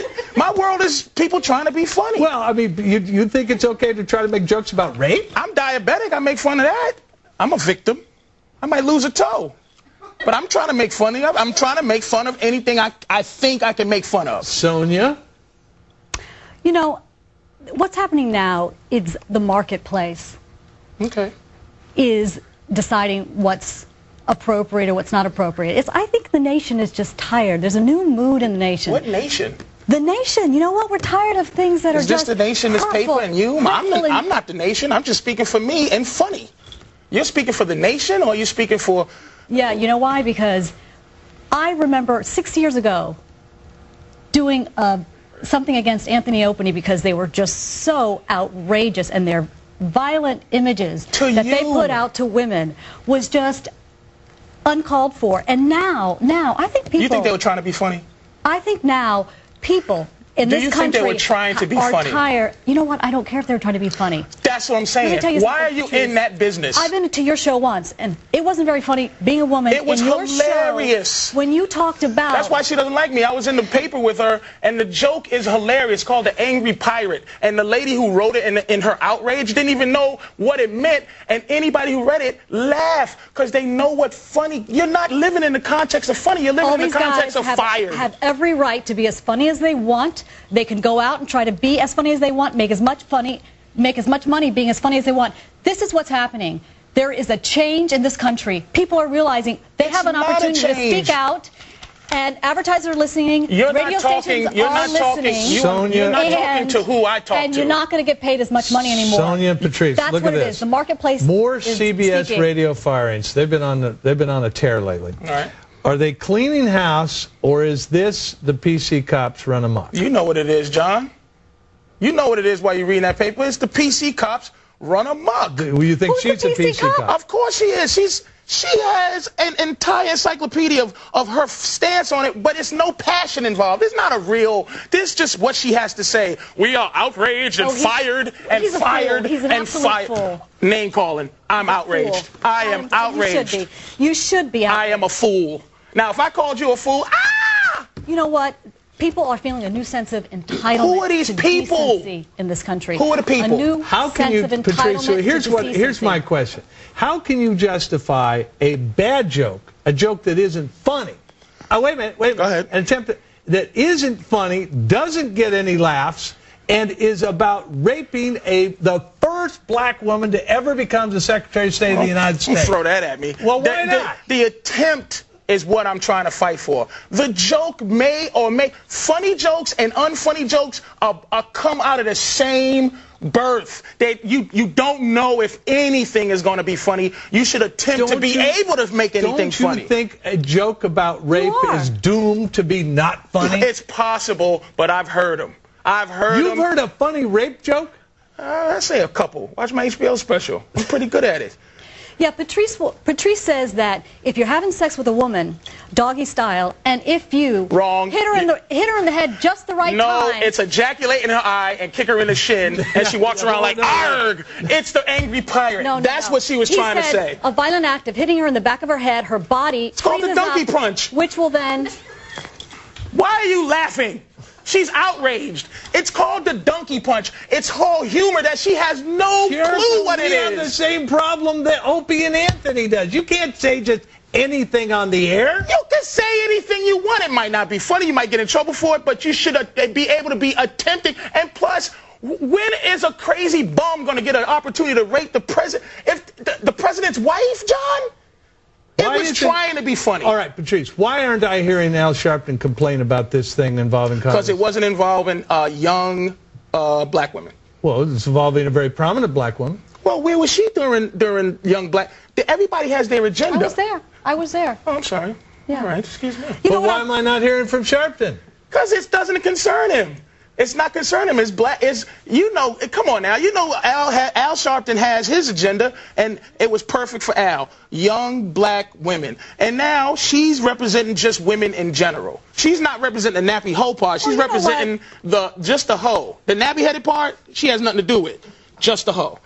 My world is people trying to be funny. Well, I mean, you, you think it's okay to try to make jokes about rape? I'm diabetic. I make fun of that. I'm a victim. I might lose a toe. But I'm trying to make fun of I'm trying to make fun of anything I, I think I can make fun of. Sonia? You know, what's happening now is the marketplace Okay. is deciding what's appropriate or what's not appropriate. It's, I think the nation is just tired. There's a new mood in the nation. What nation? The nation. You know what? We're tired of things that Is are this just the nation, this hurtful, paper, and you? I'm, hurtful, the, and- I'm not the nation. I'm just speaking for me and funny. You're speaking for the nation, or are you speaking for... Yeah, you know why? Because I remember six years ago doing uh, something against Anthony Opie because they were just so outrageous, and their violent images To that they you. put out to women was just uncalled for. And now, now, I think people... You think they were trying to be funny? I think now people in Do this you country think they were trying to be are funny? tired. You know what? I don't care if they're trying to be funny. That's what I'm Let saying. me tell you Why are something, you Patrice. in that business? I've been to your show once, and it wasn't very funny being a woman. It was in your hilarious. Show, when you talked about... That's why she doesn't like me. I was in the paper with her, and the joke is hilarious, called The Angry Pirate. And the lady who wrote it in, in her outrage didn't even know what it meant, and anybody who read it laughed, because they know what funny... You're not living in the context of funny. You're living All in the these context guys of have, fire. have every right to be as funny as they want. They can go out and try to be as funny as they want, make as much funny, make as much money being as funny as they want. This is what's happening. There is a change in this country. People are realizing they It's have an not a opportunity to change. speak out, and advertisers are listening. You're radio not talking. stations You're are not talking. listening. You, Sonia- you're not talking and, to who I talk and to. you're not going to get paid as much money anymore. Sonia and Patrice, That's look what at it this. is. The marketplace More is C B S speaking. radio firings. They've been on the, they've been on a tear lately. All right. Are they cleaning house, or is this the P C cops run amok? You know what it is, John. You know what it is while you're reading that paper. It's the P C cops run amok. Do you think Who's the she's a P C P C cop? cop? Of course she is. She's She has an entire encyclopedia of, of her stance on it, but it's no passion involved. It's not a real, this is just what she has to say. We are outraged and Oh, he's- fired and he's a fool. fired He's an and absolute fired. fool. Name calling. I'm outraged. Fool. I am Um, outraged. You should be. You should be I outraged. am a fool. Now, if I called you a fool, ah! You know what? People are feeling a new sense of entitlement. Who are these to people? decency in this country? Who are the people? A new How can sense you, of Patrice? entitlement So here's to what. Here's decency. my question: how can you justify a bad joke, a joke that isn't funny? Oh, wait a minute. Wait a minute. Go ahead. An attempt that, that isn't funny, doesn't get any laughs, and is about raping a the first black woman to ever become the Secretary of State of the United Don't States. throw that at me. Well, why the, not? The, the attempt is what I'm trying to fight for. The joke may or may funny jokes and unfunny jokes are, are come out of the same birth. That you you don't know if anything is going to be funny. You should attempt to Don't be you- able to make anything Don't you funny. think a joke about rape are. is doomed to be not funny? It's possible, but I've heard them. I've heard You've them. heard a funny rape joke? Uh, I say a couple. Watch my H B O special. I'm pretty good at it. Yeah, Patrice, will- Patrice says that if you're having sex with a woman, doggy style, and if you Wrong. hit her in the hit her in the head just the right No, time. it's ejaculate in her eye and kick her in the shin, and she walks around like, arg! It's the angry pirate. No, no, That's no. what she was He trying to said say. A violent act of hitting her in the back of her head, her body. It's called the donkey punch. Which will then. Why are you laughing? She's outraged. It's called the donkey punch. It's whole humor that she has no clue what it we have the is. same problem that Opie and Anthony does. You can't say just anything on the air. You can say anything you want. It might not be funny. You might get in trouble for it, but you should uh, be able to be attempting. And plus, when is a crazy bum going to get an opportunity to rape the president? If the, the president's wife, John? It Why was isn't- trying to be funny. All right, Patrice, why aren't I hearing Al Sharpton complain about this thing involving Because Congress? it wasn't involving uh, young uh, black women. Well, it's involving a very prominent black woman. Well, where was she during during young black? Everybody has their I agenda. was there. I was there. Oh, I'm sorry. Yeah. All right, excuse me. You know But what why I- am I not hearing from Sharpton? Because it doesn't concern him. It's not concern him. It's black. It's you know. Come on now. You know Al ha, Al Sharpton has his agenda, and it was perfect for Al. Young black women, and now she's representing just women in general. She's not representing the nappy hoe part. She's Well, you know representing the just the hoe. The nappy headed part, she has nothing to do with. Just the hoe.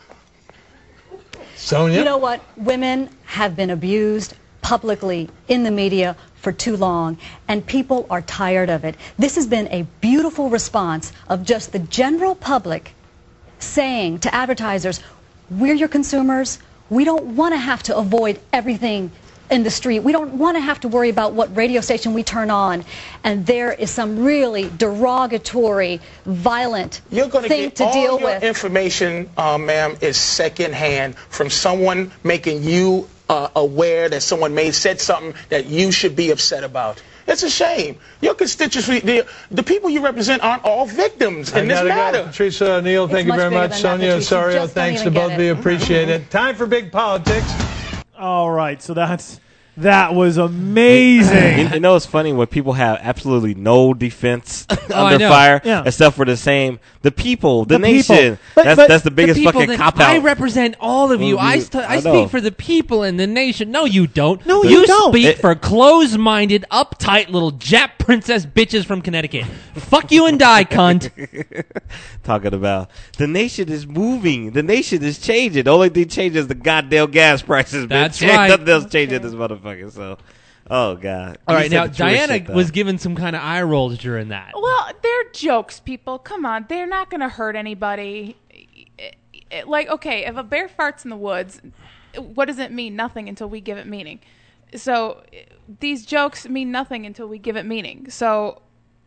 Sonia? You know what? Women have been abused publicly in the media for too long, and people are tired of it. This has been a beautiful response of just the general public saying to advertisers, we're your consumers. We don't want to have to avoid everything in the street. We don't want to have to worry about what radio station we turn on. And there is some really derogatory, violent You're going thing get to all deal your with. information, uh, ma'am, is secondhand from someone making you uh, aware that someone may have said something that you should be upset about. It's a shame. Your constituency, the, the people you represent aren't all victims in I this gotta matter. go. Patrice O'Neill, thank you much very bigger much. than that, Sonia Patrice. You Osorio, just don't thanks to even both get of you. it. Appreciate it. Time for Big Politics. All right, so that's that was amazing. You, you know, it's funny when people have absolutely no defense Oh, I under know. fire, Yeah. except for the same the people, the, The people. nation. But- that's but that's the biggest the people fucking that cop I out. represent all of you. Mhm. I, st- I I know. speak for the people and the nation. No, you don't. No, you, you don't. speak It- for closed-minded, uptight little Jap princess bitches from Connecticut. Fuck you and die, cunt. Talking about the nation is moving, the nation is changing. The only thing changing is the goddamn gas prices. That's bitch. right. Nothing else changing this motherfucker. So, oh god. All You right, said now the truest Diana shit, though. was given some kind of eye rolls during that. Well, they're jokes, people. Come on, they're not going to hurt anybody. It- it- like, okay, if a bear farts in the woods, what does it mean? Nothing until we give it meaning. So these jokes mean nothing until we give it meaning. So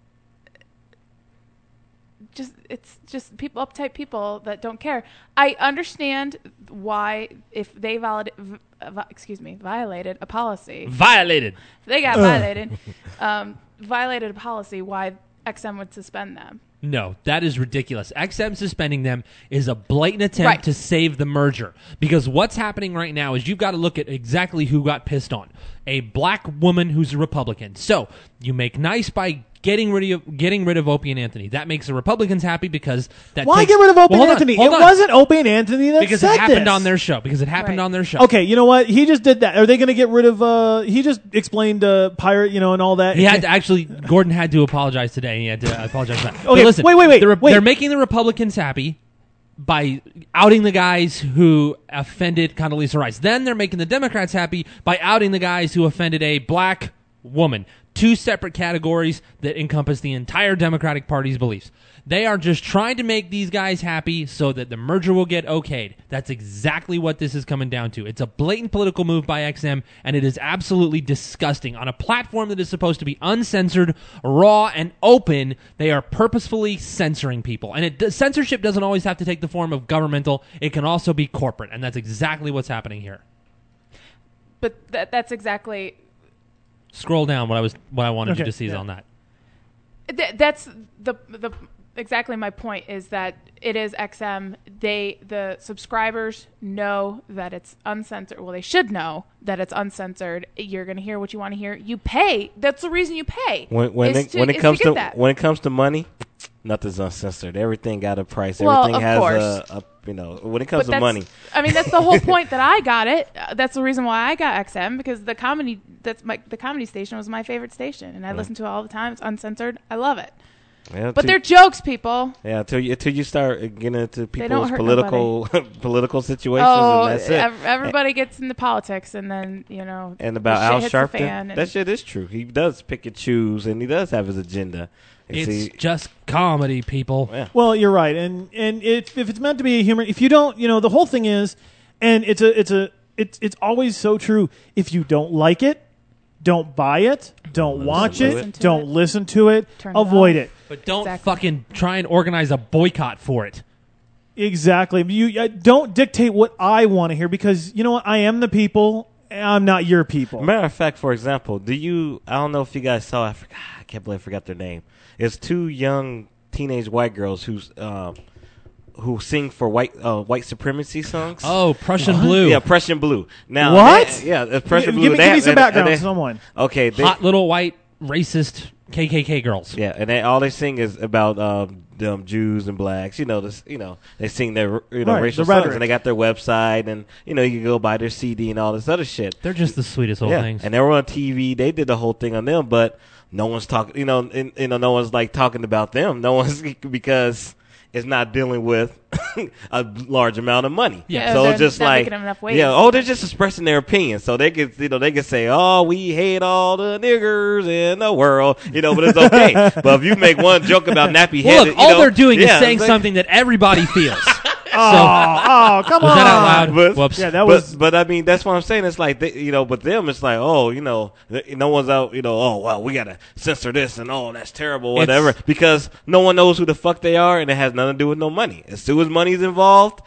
just it's just people, uptight people that don't care. I understand why if they valid, v- v- excuse me, violated a policy. Violated. If they got violated, um, violated a policy, why X M would suspend them. No, that is ridiculous. X M suspending them is a blatant attempt Right. to save the merger. Because what's happening right now is you've got to look at exactly who got pissed on. A black woman who's a Republican. So, you make nice by getting rid of getting rid of Opie and Anthony. That makes the Republicans happy because that Why takes, get rid of Opie well, hold and Anthony? On, hold it on. wasn't Opie and Anthony that because said it happened this. on their show. Because it happened Right. on their show. Okay, you know what? He just did that. Are they going to get rid of? Uh, he just explained uh, pirate, you know, and all that. He had to actually. Gordon had to apologize today. He had to apologize for that. But Okay, listen, wait, wait, wait, They're, wait. they're making the Republicans happy by outing the guys who offended Condoleezza Rice. Then they're making the Democrats happy by outing the guys who offended a black woman. Two separate categories that encompass the entire Democratic Party's beliefs. They are just trying to make these guys happy so that the merger will get okayed. That's exactly what this is coming down to. It's a blatant political move by X M, and it is absolutely disgusting. On a platform that is supposed to be uncensored, raw, and open, they are purposefully censoring people. And it, censorship doesn't always have to take the form of governmental. It can also be corporate, and that's exactly what's happening here. But that, that's exactly Scroll down what I was what I wanted Okay, you to see is yeah. on that. th- that's the the exactly my point is that it is X M. They the subscribers know that it's uncensored. Well, they should know that it's uncensored. You're going to hear what you want to hear. You pay. That's the reason you pay. When when is it, to- when it is comes to, to, get that. when it comes to money, nothing's uncensored. Everything got a price. Well, Everything of has course. a, a you know when it comes But to that's- money. I mean, that's the whole point that I got it. Uh, that's the reason why I got X M because the comedy that's my the comedy station was my favorite station, and I listen to it all the time. It's uncensored. I love it. Yeah, But till- they're jokes, people. Yeah, until you until you start getting into don't people's hurt political political situations, Oh, and that's it. ev- everybody gets into politics, and then you know. And the about shit Al hits the fan Sharpton, and- that shit is true. He does pick and choose, and he does have his agenda. And It's see, just comedy, people. yeah. Well, you're right, and and it, if it's meant to be a humor, if you don't, you know, the whole thing is, and it's a it's a it's it's always so true. If you don't like it, don't buy it, don't watch it, Listen to don't it. listen to it, Turn it avoid off. it. But don't Exactly. fucking try and organize a boycott for it. Exactly. You uh, don't dictate what I want to hear because you know what? I am the people. I'm not your people. Matter of fact, for example, do you? I don't know if you guys saw. I forgot. I can't believe I forgot their name. It's two young teenage white girls who's um, who sing for white uh, white supremacy songs. Oh, Prussian Blue. Yeah, Prussian Blue. Now, What? they- yeah, it's Prussian Give Blue. me- They give me have- some and- background, and they- someone. Okay, they, Hot little white racist K K K girls. yeah, and they, all they sing is about um, them Jews and blacks. You know, this. You know, they sing their you know Right, racial the songs, rhetoric. and they got their website, and you know you can go buy their C D and all this other shit. They're just the sweetest old Yeah, things. and they were on T V. They did the whole thing on them, but no one's talking. You know, and, you know, no one's like talking about them. No one's because it's not dealing with a large amount of money. Yeah, so they're it's just not like making them enough waves. yeah. Oh, they're just expressing their opinion, so they could you know they could say, oh, we hate all the niggers in the world, you know, but it's okay. But if you make one joke about nappy Well, headed, look, all they're doing is saying like, something that everybody feels. Oh, oh, come Was on. that out loud? But, Whoops. Yeah, that but, was- But I mean, that's what I'm saying. It's like they, you know, but them, it's like, oh, you know, th- no one's out. You know, oh, well, we gotta censor this, and oh, that's terrible, whatever, It's- because no one knows who the fuck they are, and it has nothing to do with no money. As soon as money's involved,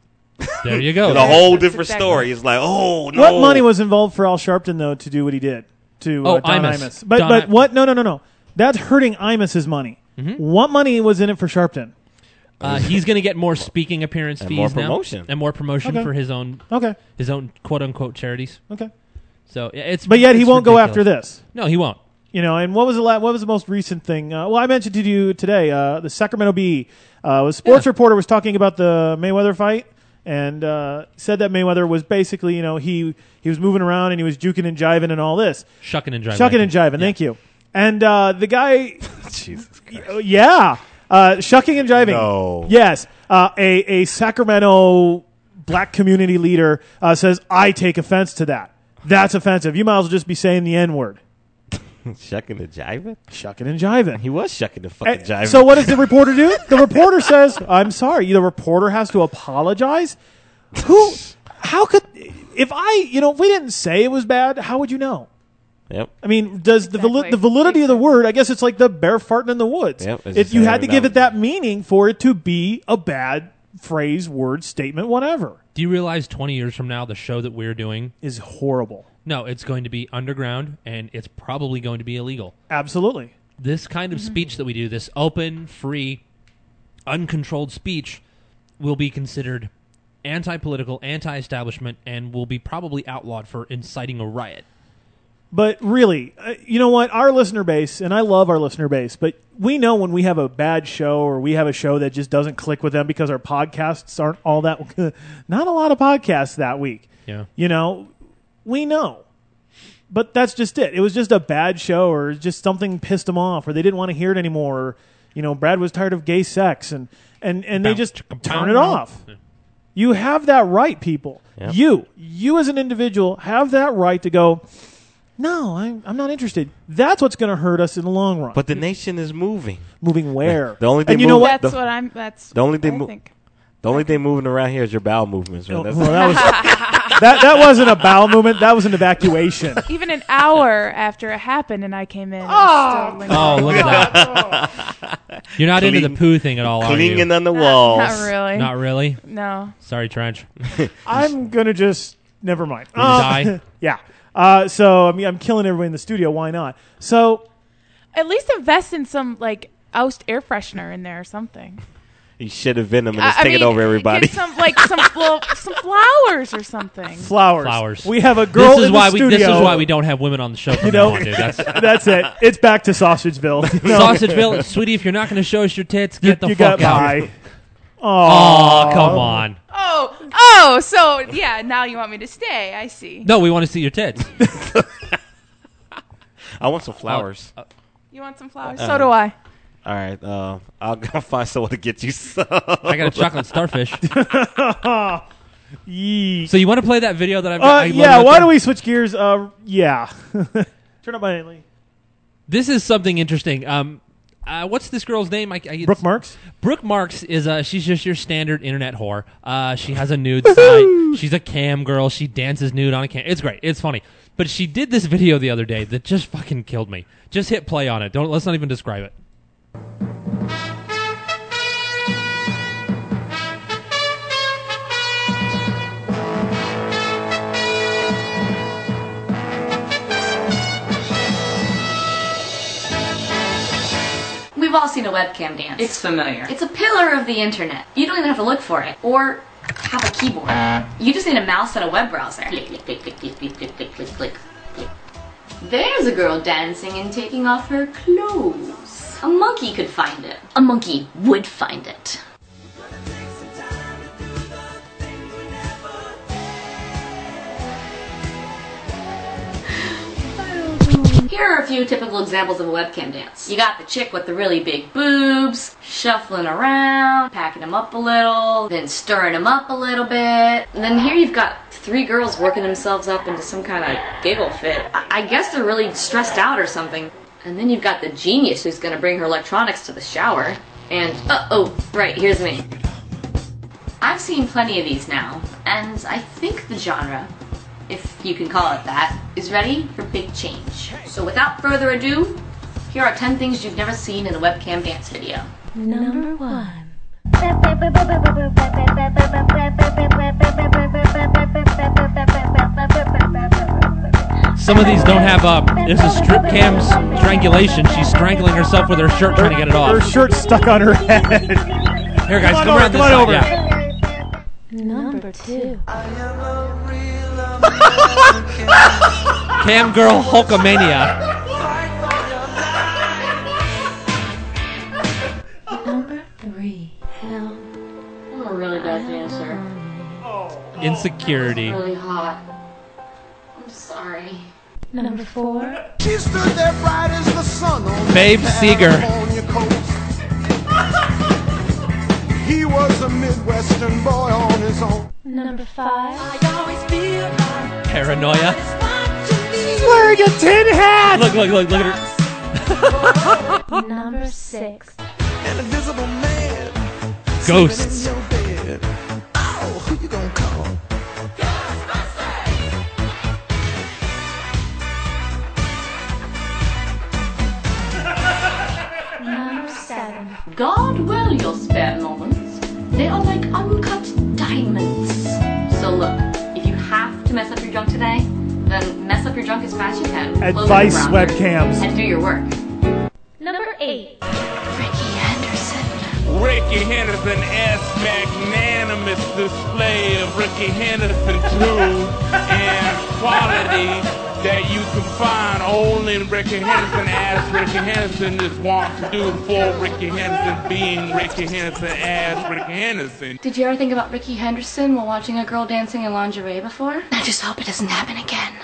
There you go. it's a whole That's different exactly story. It's like, oh no, What money was involved for Al Sharpton though to do what he did to Oh, uh, Don Imus. Imus? But Don but I- what? No no no no. That's hurting Imus's money. Mm-hmm. What money was in it for Sharpton? Uh, he's going to get more speaking appearance And fees more now, promotion. and more promotion Okay. for his own Okay, his own quote unquote charities. okay. So yeah, it's But yet he it's won't go ridiculous. after this. No, he won't. You know, and what was the la- what was the most recent thing? Uh, well, I mentioned to you today. Uh, the Sacramento Bee, uh, a sports Yeah. reporter was talking about the Mayweather fight, and uh, said that Mayweather was basically, you know, he he was moving around and he was juking and jiving and all this, Shucking and jiving. shucking and jiving. Yeah. Thank you. And uh, the guy, Jesus Christ. uh, yeah, uh, shucking and jiving. No. Yes, uh, a a Sacramento black community leader uh, says, "I take offense to that. That's offensive. You might as well just be saying the N word." Shucking and jiving. Shucking and jiving. He was shucking and fucking Uh, jiving. So what does the reporter do? The reporter says, "I'm sorry." The reporter has to apologize. Who? How could? If I, you know, if we didn't say it was bad, how would you know? Yep. I mean, does the vali- Exactly. the validity of the word? I guess it's like the bear farting in the woods. Yep, it's if just you saying had to it give now. it that meaning for it to be a bad phrase, word, statement, whatever, Do you realize twenty years from now the show that we're doing? is horrible. No, it's going to be underground and it's probably going to be illegal. Absolutely. This kind of speech that we do, this open, free, uncontrolled speech, will be considered anti-political, anti-establishment, and will be probably outlawed for inciting a riot. But really, uh, you know what? Our listener base, and I love our listener base, but we know when we have a bad show or we have a show that just doesn't click with them because our podcasts aren't all that. Not a lot of podcasts that week. Yeah. You know, we know. But that's just it. It was just a bad show, or just something pissed them off, or they didn't want to hear it anymore. Or, you know, Brad was tired of gay sex, and, and, and they just turn it off. You have that right, people. Yep. You, you as an individual, have that right to go, no, I'm, I'm not interested. That's what's going to hurt us in the long run. But the nation is moving. Moving where? The only thing and you know move- what? That's the, what I'm. That's the only what thing I mo- think. The only thing moving around here is your bowel movements. Right? Oh, That's well, that was that. That wasn't a bowel movement. That was an evacuation. Even an hour after it happened, and I came in. Oh, Oh, look at that. You're not into the Clean- poo thing at all, are you? clinging on the Not- walls. Not really. Not really? No. Sorry, Trench. I'm gonna just never mind. Will you die? Yeah. Uh, so I mean, I'm killing everybody in the studio. Why not? So At least invest in some like Oust air freshener in there or something. You should have venom and it's I- I taking mean, over everybody. Get some like some well, some flowers or something. flowers. Flowers. We have a girl This is in why the we. studio. This is why we don't have women on the show from You know, now on, dude. That's that's it. It's back to Sausageville. No. Sausageville, sweetie. If you're not going to show us your tits, get the you fuck got out. by. Oh, come on. Oh, oh, so yeah. Now you want me to stay? I see. No, we want to see your tits. I want some flowers. Uh, You want some flowers? Uh, so do I. All right, uh, I'll go find someone to get you some. I got a chocolate starfish. Yee. So you want to play that video that I've Uh, got? I yeah. loaded up Why there? do we switch gears? Uh, yeah. Turn up my Haley. This is something interesting. Um, uh, what's this girl's name? I, I, Brooke Marks. Brooke Marks is uh, she's just your standard internet whore. Uh, she has a nude site. She's a cam girl. She dances nude on a cam. It's great. It's funny. But she did this video the other day that just fucking killed me. Just hit play on it. Don't let's not even describe it. We've all seen a webcam dance. It's familiar. It's a pillar of the internet. You don't even have to look for it or have a keyboard. You just need a mouse and a web browser. Click, click, click, click, click, click, click, click, click, click, click. There's a girl dancing and taking off her clothes. A monkey could find it. A monkey would find it. Here are a few typical examples of a webcam dance. You got the chick with the really big boobs, shuffling around, packing them up a little, then stirring them up a little bit. And then here you've got three girls working themselves up into some kind of giggle fit. I, I guess they're really stressed out or something. And then you've got the genius who's gonna bring her electronics to the shower. And, uh oh, right, here's me. I've seen plenty of these now, and I think the genre, if you can call it that, is ready for big change. So without further ado, here are ten things you've never seen in a webcam dance video. Number one. Some of these don't have uh There's a strip cam strangulation. She's strangling herself with her shirt, trying to get it off. Her shirt's stuck on her head. Here, guys, Come come, on around over, this come on side. over. Yeah. Number two. Cam girl Hulkamania. Number three. Hell. I'm a really bad dancer. Insecurity. Really hot. I'm sorry. Number four. She stood there bright as the sun on Babe the Seeger. California coast. He was a Midwestern boy on his own. Number five. Paranoia. She's wearing a tin hat. Look, look, look, look at her. Number six. An invisible man. Ghosts. sleeping in your bed. Oh, who you gonna call? Number seven. God will your spare moments. They are like uncut diamonds. So look, if you have to mess up your junk today, then mess up your junk as fast as you can. Close Advice your browser webcams. And do your work. Number eight. Ricky Henderson. Ricky Henderson S. Magnanimous display of Ricky Henderson true and quality that you can find only Ricky Henderson as Ricky Henderson is want to do for Ricky Henderson being Ricky Henderson as Ricky Henderson. Did you ever think about Ricky Henderson while watching a girl dancing in lingerie before? I just hope it doesn't happen again.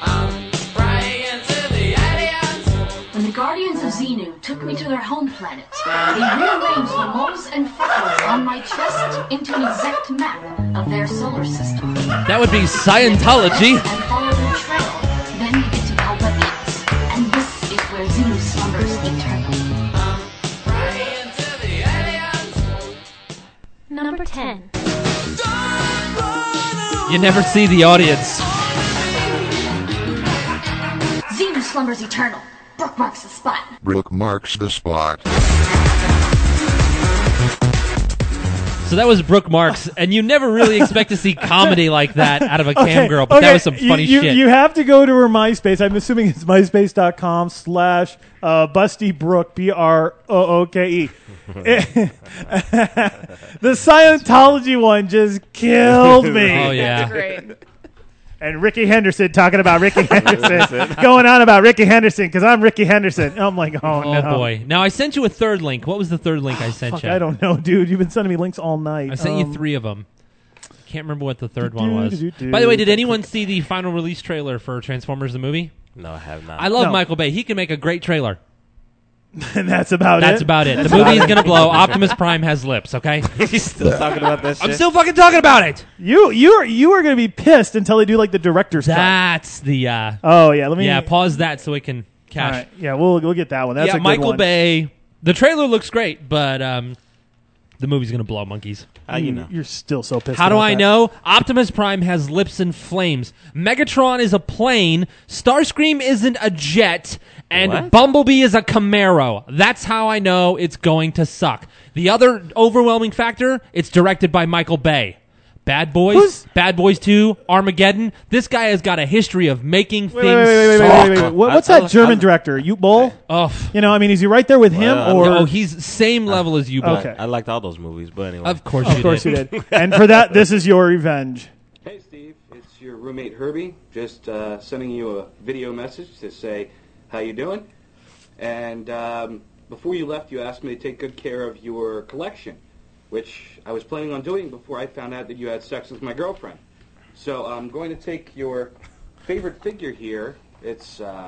When the Guardians of Xenu took me to their home planet, they rearranged the moles and freckles on my chest into an exact map of their solar system. That would be Scientology. And follow their trail. Then you get to Alpha eight. And this is where Xenu slumbers eternally. Number ten. You never see the audience. Xenu slumbers eternal. Brooke marks the spot. Brooke marks the spot. So that was Brooke Marks, and you never really expect to see comedy like that out of a cam Okay, girl, but okay, that was some funny you, you, shit. You have to go to her MySpace. I'm assuming it's myspace.com slash uh, Busty Brooke, B R O O K E. The Scientology one just killed me. Oh, yeah. That's great. And Ricky Henderson talking about Ricky Henderson. Going on about Ricky Henderson because I'm Ricky Henderson. I'm like, oh, Oh, no. boy. Now, I sent you a third link. What was the third link I sent Fuck, you? I don't know, dude. You've been sending me links all night. I sent Um, you three of them. Can't remember what the third one do, was. do, do, By the way, did do. anyone see the final release trailer for Transformers the movie? No, I have not. I love No. Michael Bay. He can make a great trailer. And that's about That's it. about it. That's The movie is about going to it. blow. Optimus Prime has lips, okay? He's still talking about that shit. I'm still fucking talking about it. You you are you are going to be pissed until they do like the director's cut. That's the... Uh, Oh yeah, let me. yeah, pause that so we can All cash. right. Yeah, we'll we'll get that one. That's yeah, a good Michael one. Bay. The trailer looks great, but um, the movie's going to blow monkeys. How you know? You're still so pissed. How do about I that. know? Optimus Prime has lips and flames. Megatron is a plane. Starscream isn't a jet. And What? Bumblebee is a Camaro. That's how I know it's going to suck. The other overwhelming factor, it's directed by Michael Bay. Bad Boys, Who's- Bad Boys two, Armageddon. This guy has got a history of making Wait, things wait, wait, wait, wait, suck. wait, wait, wait. What, what's I- that I- German I- director? Ute Boll? Oh, You know, I mean, is he right there with him Well, or? no, he's same level as you, but Okay. I liked all those movies, but anyway. of course Of you course did. you did. And for that, this is your revenge. Hey Steve, it's your roommate Herbie. Just uh, sending you a video message to say how you doing. And um, before you left, you asked me to take good care of your collection, which I was planning on doing before I found out that you had sex with my girlfriend. So I'm going to take your favorite figure here. It's uh,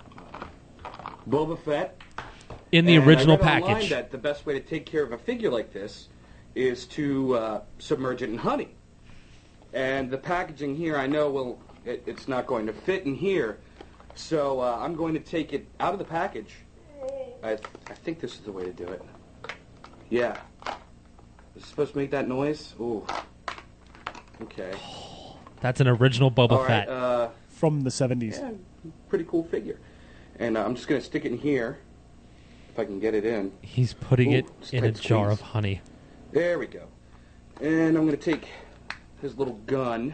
Boba Fett. In the And original I read online package. that the best way to take care of a figure like this is to uh, submerge it in honey. And the packaging here, I know, will it, it's not going to fit in here. So uh, I'm going to take it out of the package. I, I think this is the way to do it. Yeah. Is it supposed to make that noise? Ooh. Okay. That's an original Boba All right. Fett. Uh, From the seventies. yeah, pretty cool figure. And uh, I'm just going to stick it in here, if I can get it in. He's putting Ooh, it it's in a tight jar squeeze. of honey. There we go. And I'm going to take his little gun.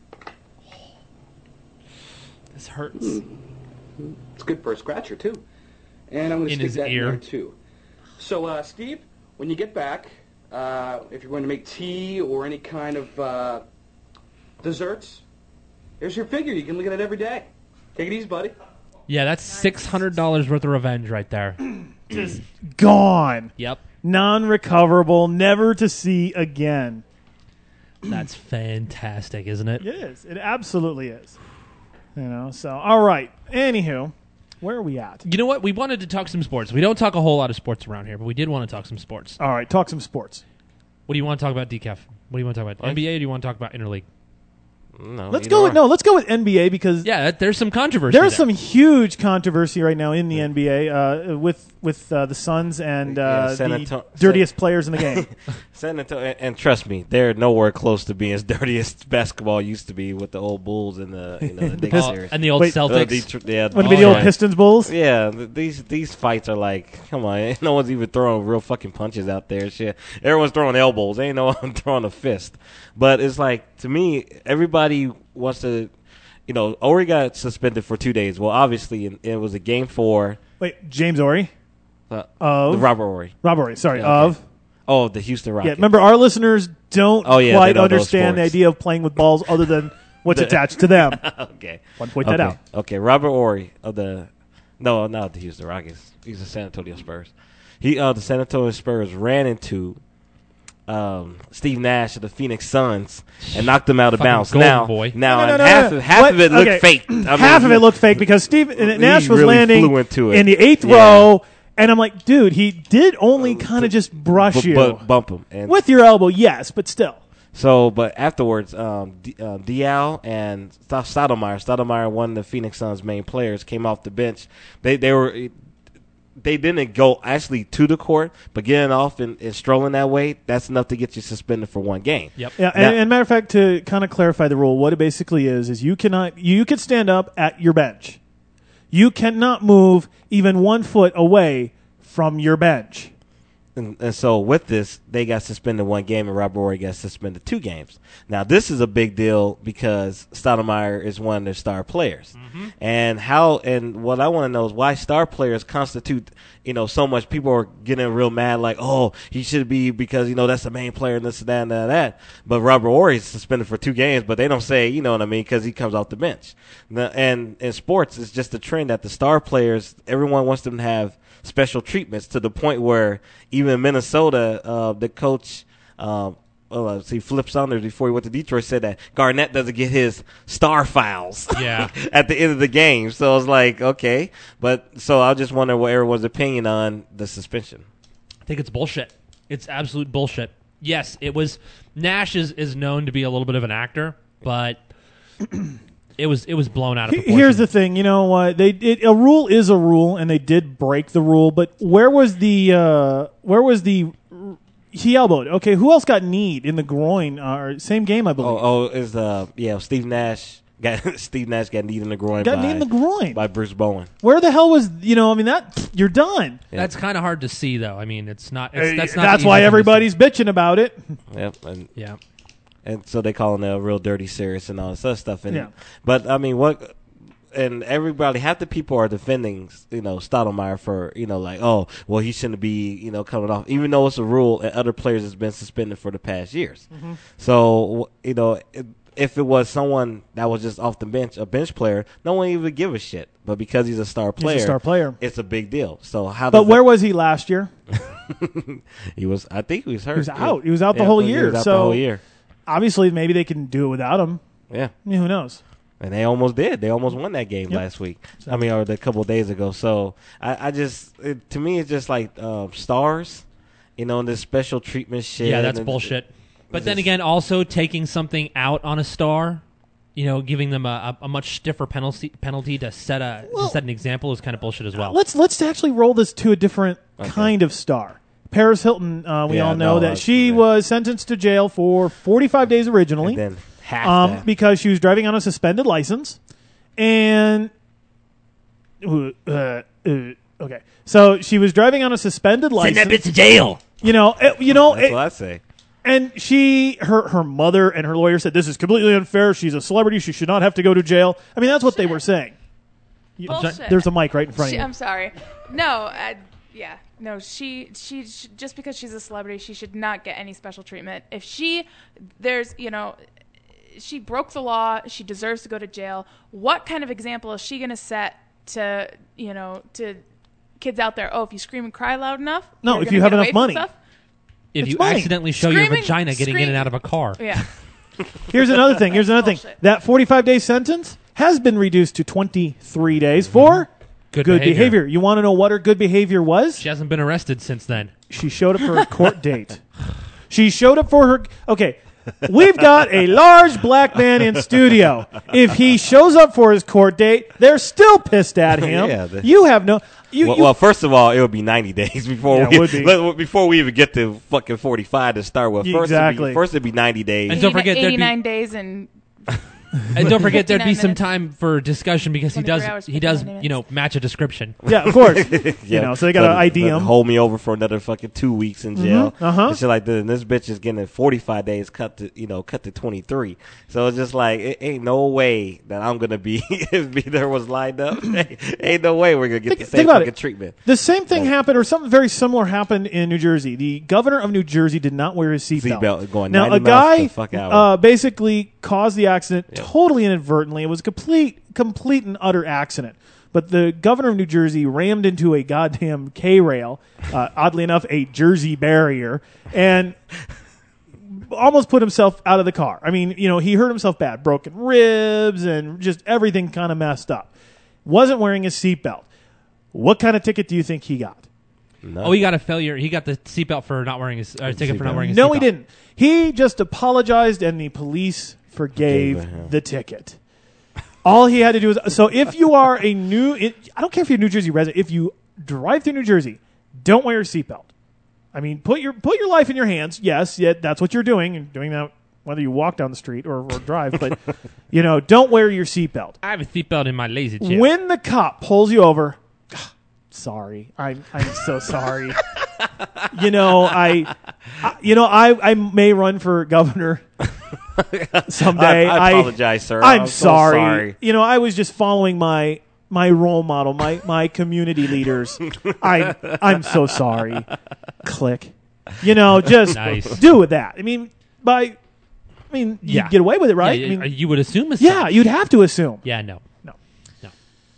This hurts. It's good for a scratcher, too. And I'm going to In stick his that ear. in there, too. So, uh, Steve, when you get back, uh, if you're going to make tea or any kind of uh, desserts, here's your figure. You can look at it every day. Take it easy, buddy. Yeah, that's six hundred dollars worth of revenge right there. Just gone. Yep. Non-recoverable, never to see again. That's fantastic, isn't it? It is. It absolutely is. You know, so, all right. Anywho, where are we at? You know what? We wanted to talk some sports. We don't talk a whole lot of sports around here, but we did want to talk some sports. All right, talk some sports. What do you want to talk about, Decaf? What do you want to talk about? What? N B A or do you want to talk about interleague? No, Let's either go or. with no. Let's go with N B A because Yeah, that, there's some controversy. there's there. some huge controversy right now in the N B A uh, with with uh, the Suns and uh, Yeah, San the Anto- dirtiest San- players in the game. San Antonio, and, and trust me, they're nowhere close to being as dirty as basketball used to be with the old Bulls and the you know the, The Knicks Pist- series and the old Wait, Celtics. Uh, Detroit- yeah, Want to be the Oh, old yeah. Pistons Bulls? Yeah, th- these these fights are like, come on, no one's even throwing real fucking punches out there. Shit, everyone's throwing elbows. Ain't no one throwing a fist. But it's like, to me, everybody wants to, you know, Ori got suspended for two days. Well, obviously, it, it was a game four. Wait, James Ori Uh, of the Robert Ori. Rob Ori, sorry, Yeah, okay. of Oh, the Houston Rockets. yeah. Remember, our listeners don't Oh, yeah, they quite don't know understand the sports. idea of playing with balls other than what's The- attached to them. Okay. Want to point okay. that out. Okay, Robert Ory of the no, not the Houston Rockets. He's the San Antonio Spurs. He uh the San Antonio Spurs ran into um, Steve Nash of the Phoenix Suns and knocked him out of Fucking bounds. golden Now, boy. now No, no, no, half no. of half What? of it looked Okay. fake. I mean, Half of he- it looked fake because Steve he Nash was really landing flew into it. in the eighth Yeah. row, and I'm like, dude, he did only kind of just brush bu- you bu- bump him and with your elbow, yes, but still. So, but afterwards, um, D- uh, Dial and St- Stoudemire, Stoudemire, one of the Phoenix Suns' main players, came off the bench. They they were they didn't go actually to the court, but getting off and, and strolling that way, that's enough to get you suspended for one game. Yep. Yeah, and, and matter of fact, to kind of clarify the rule, what it basically is is you cannot you can stand up at your bench, you cannot move even one foot away from your bench. And, and so with this, they got suspended one game, and Robert Ory got suspended two games. Now, this is a big deal because Stoudemire is one of their star players. Mm-hmm. And how and what I want to know is why star players constitute, you know, so much. People are getting real mad, like, oh, he should be because, you know, that's the main player and this and that and that. And that. But Robert Ory is suspended for two games, but they don't say, you know what I mean, because he comes off the bench. Now, and in sports, it's just a trend that the star players, everyone wants them to have special treatments to the point where even in Minnesota, uh, the coach, um, well, uh, see, Flip Saunders, before he went to Detroit, said that Garnett doesn't get his star fouls Yeah. at the end of the game. So I was like, okay. But so I just wonder what everyone's opinion on the suspension. I think it's bullshit. It's absolute bullshit. Yes, it was. Nash is, is known to be a little bit of an actor, but it was it was blown out of He- proportion. Here's the thing, you know what? They it, a rule is a rule, and they did break the rule. But where was the uh, where was the he elbowed? Okay, who else got kneed in the groin? Uh, same game, I believe. Oh, oh, is uh, yeah, Steve Nash got Steve Nash got kneed in the groin. Got by, knee in the groin by Bruce Bowen. Where the hell was you know? I mean, that you're done. That's kind of hard to see, though. I mean, it's not. It's, Uh, that's not. that's the why easy thing to everybody's bitching about it. Yep. And, Yeah. And so they call it a real dirty serious and all this other stuff. And, Yeah. But, I mean, what... And everybody, half the people are defending, you know, Stoudemire for, you know, like, oh, well, he shouldn't be, you know, coming off, even though it's a rule and other players has been suspended for the past years. Mm-hmm. So, you know, if it was someone that was just off the bench, a bench player, no one even would give a shit. But because he's a star He's a player, star player. it's a big deal. So how? But does where it, was he last year? he was? I think he was hurt. He was Yeah. out. He was out the Yeah, whole he year. was out so the whole year. obviously, maybe they can do it without him. Yeah. I mean, who knows? And they almost did. They almost won that game Yep. last week. I mean, or a couple of days ago. So I, I just, it, to me, it's just like uh, stars, you know, and this special treatment shit. Yeah, that's and bullshit. But it's then just- again, also taking something out on a star, you know, giving them a, a, a much stiffer penalty penalty to set a to set an example is kind of bullshit as well. Let's let's actually roll this to a different kind of star. Paris Hilton, uh, we Yeah, all know no, that I- she was sentenced to jail for forty-five days originally, And then half um, that. because she was driving on a suspended license, and uh, uh, okay, so she was driving on a suspended license. Send that bitch to jail. You know, it, you know, That's it- what I say. and she, her, her mother and her lawyer said this is completely unfair. She's a celebrity. She should not have to go to jail. I mean, that's what they were saying. You- Bullshit. There's a mic right in front She, of you. I'm sorry. No, uh, yeah, no. She, she, sh just because she's a celebrity, she should not get any special treatment. If she, there's, you know, she broke the law. She deserves to go to jail. What kind of example is she going to set to, you know, to kids out there? Oh, if you scream and cry loud enough, No, you're if gonna you have get enough away from money. stuff? If It's you money. accidentally show your Screaming- vagina getting in scream- and out of a car. Yeah. Here's another thing. Here's another thing. Bullshit. That forty-five day sentence has been reduced to twenty-three days for Good, good behavior. behavior. You want to know what her good behavior was? She hasn't been arrested since then. She showed up for a court date. She showed up for her. Okay, we've got a large black man in studio. If he shows up for his court date, they're still pissed at him. Yeah, the- you have no. You, well, you, well, first of all, it would be ninety days before Yeah, we it would be. let- before we even get to fucking forty-five to start with. First, Exactly. it'd be, first it'd be ninety days. And don't forget, there'd be- eighty-nine days and And don't forget, there'd be fifty-nine some minutes. time for discussion because he twenty-three does hours, he does fifty-nine you know match a description. yeah, of course. You Yeah. know, so they got to Let- I D let him. Hold me over for another fucking two weeks in jail. Mhm, uh-huh. And shit like this. And this bitch is getting forty-five days cut to, you know, cut to twenty-three. So it's just like, it ain't no way that I'm going to be, if me there was lined up, ain't no way we're going to get Think- the think same about fucking it. treatment. The same thing Like- happened, or something very similar happened in New Jersey. The governor of New Jersey did not wear his seatbelt. Seatbelt going now, ninety a guy miles per fuck hour. uh, basically caused the accident totally inadvertently. It was a complete, complete and utter accident. But the governor of New Jersey rammed into a goddamn K-rail, uh, oddly enough, a Jersey barrier, and almost put himself out of the car. I mean, you know, he hurt himself bad, broken ribs, and just everything kind of messed up. Wasn't wearing his seatbelt. What kind of ticket do you think he got? No. Oh, he got a failure. He got the seatbelt for not wearing his uh, ticket for not wearing his No, seatbelt. he didn't. He just apologized, and the police forgave the ticket. All he had to do was so. If you are a new, it, I don't care if you're a New Jersey resident. If you drive through New Jersey, don't wear your seatbelt. I mean, put your put your life in your hands. Yes, yeah, that's what you're doing. You're doing that whether you walk down the street or, or drive. But you know, don't wear your seatbelt. I have a seatbelt in my lazy chair. When the cop pulls you over. Sorry, I'm I'm so sorry. you know, I, I, you know, I, I may run for governor someday. I, I apologize, sir. I'm, I'm so sorry. sorry. You know, I was just following my my role model, my my community leaders. I I'm so sorry. Click. You know, just Nice. do with that. I mean, by, I mean, you Yeah. get away with it, right? Yeah, I mean, you would assume as yeah, such. you'd have to assume. Yeah, no. No. No.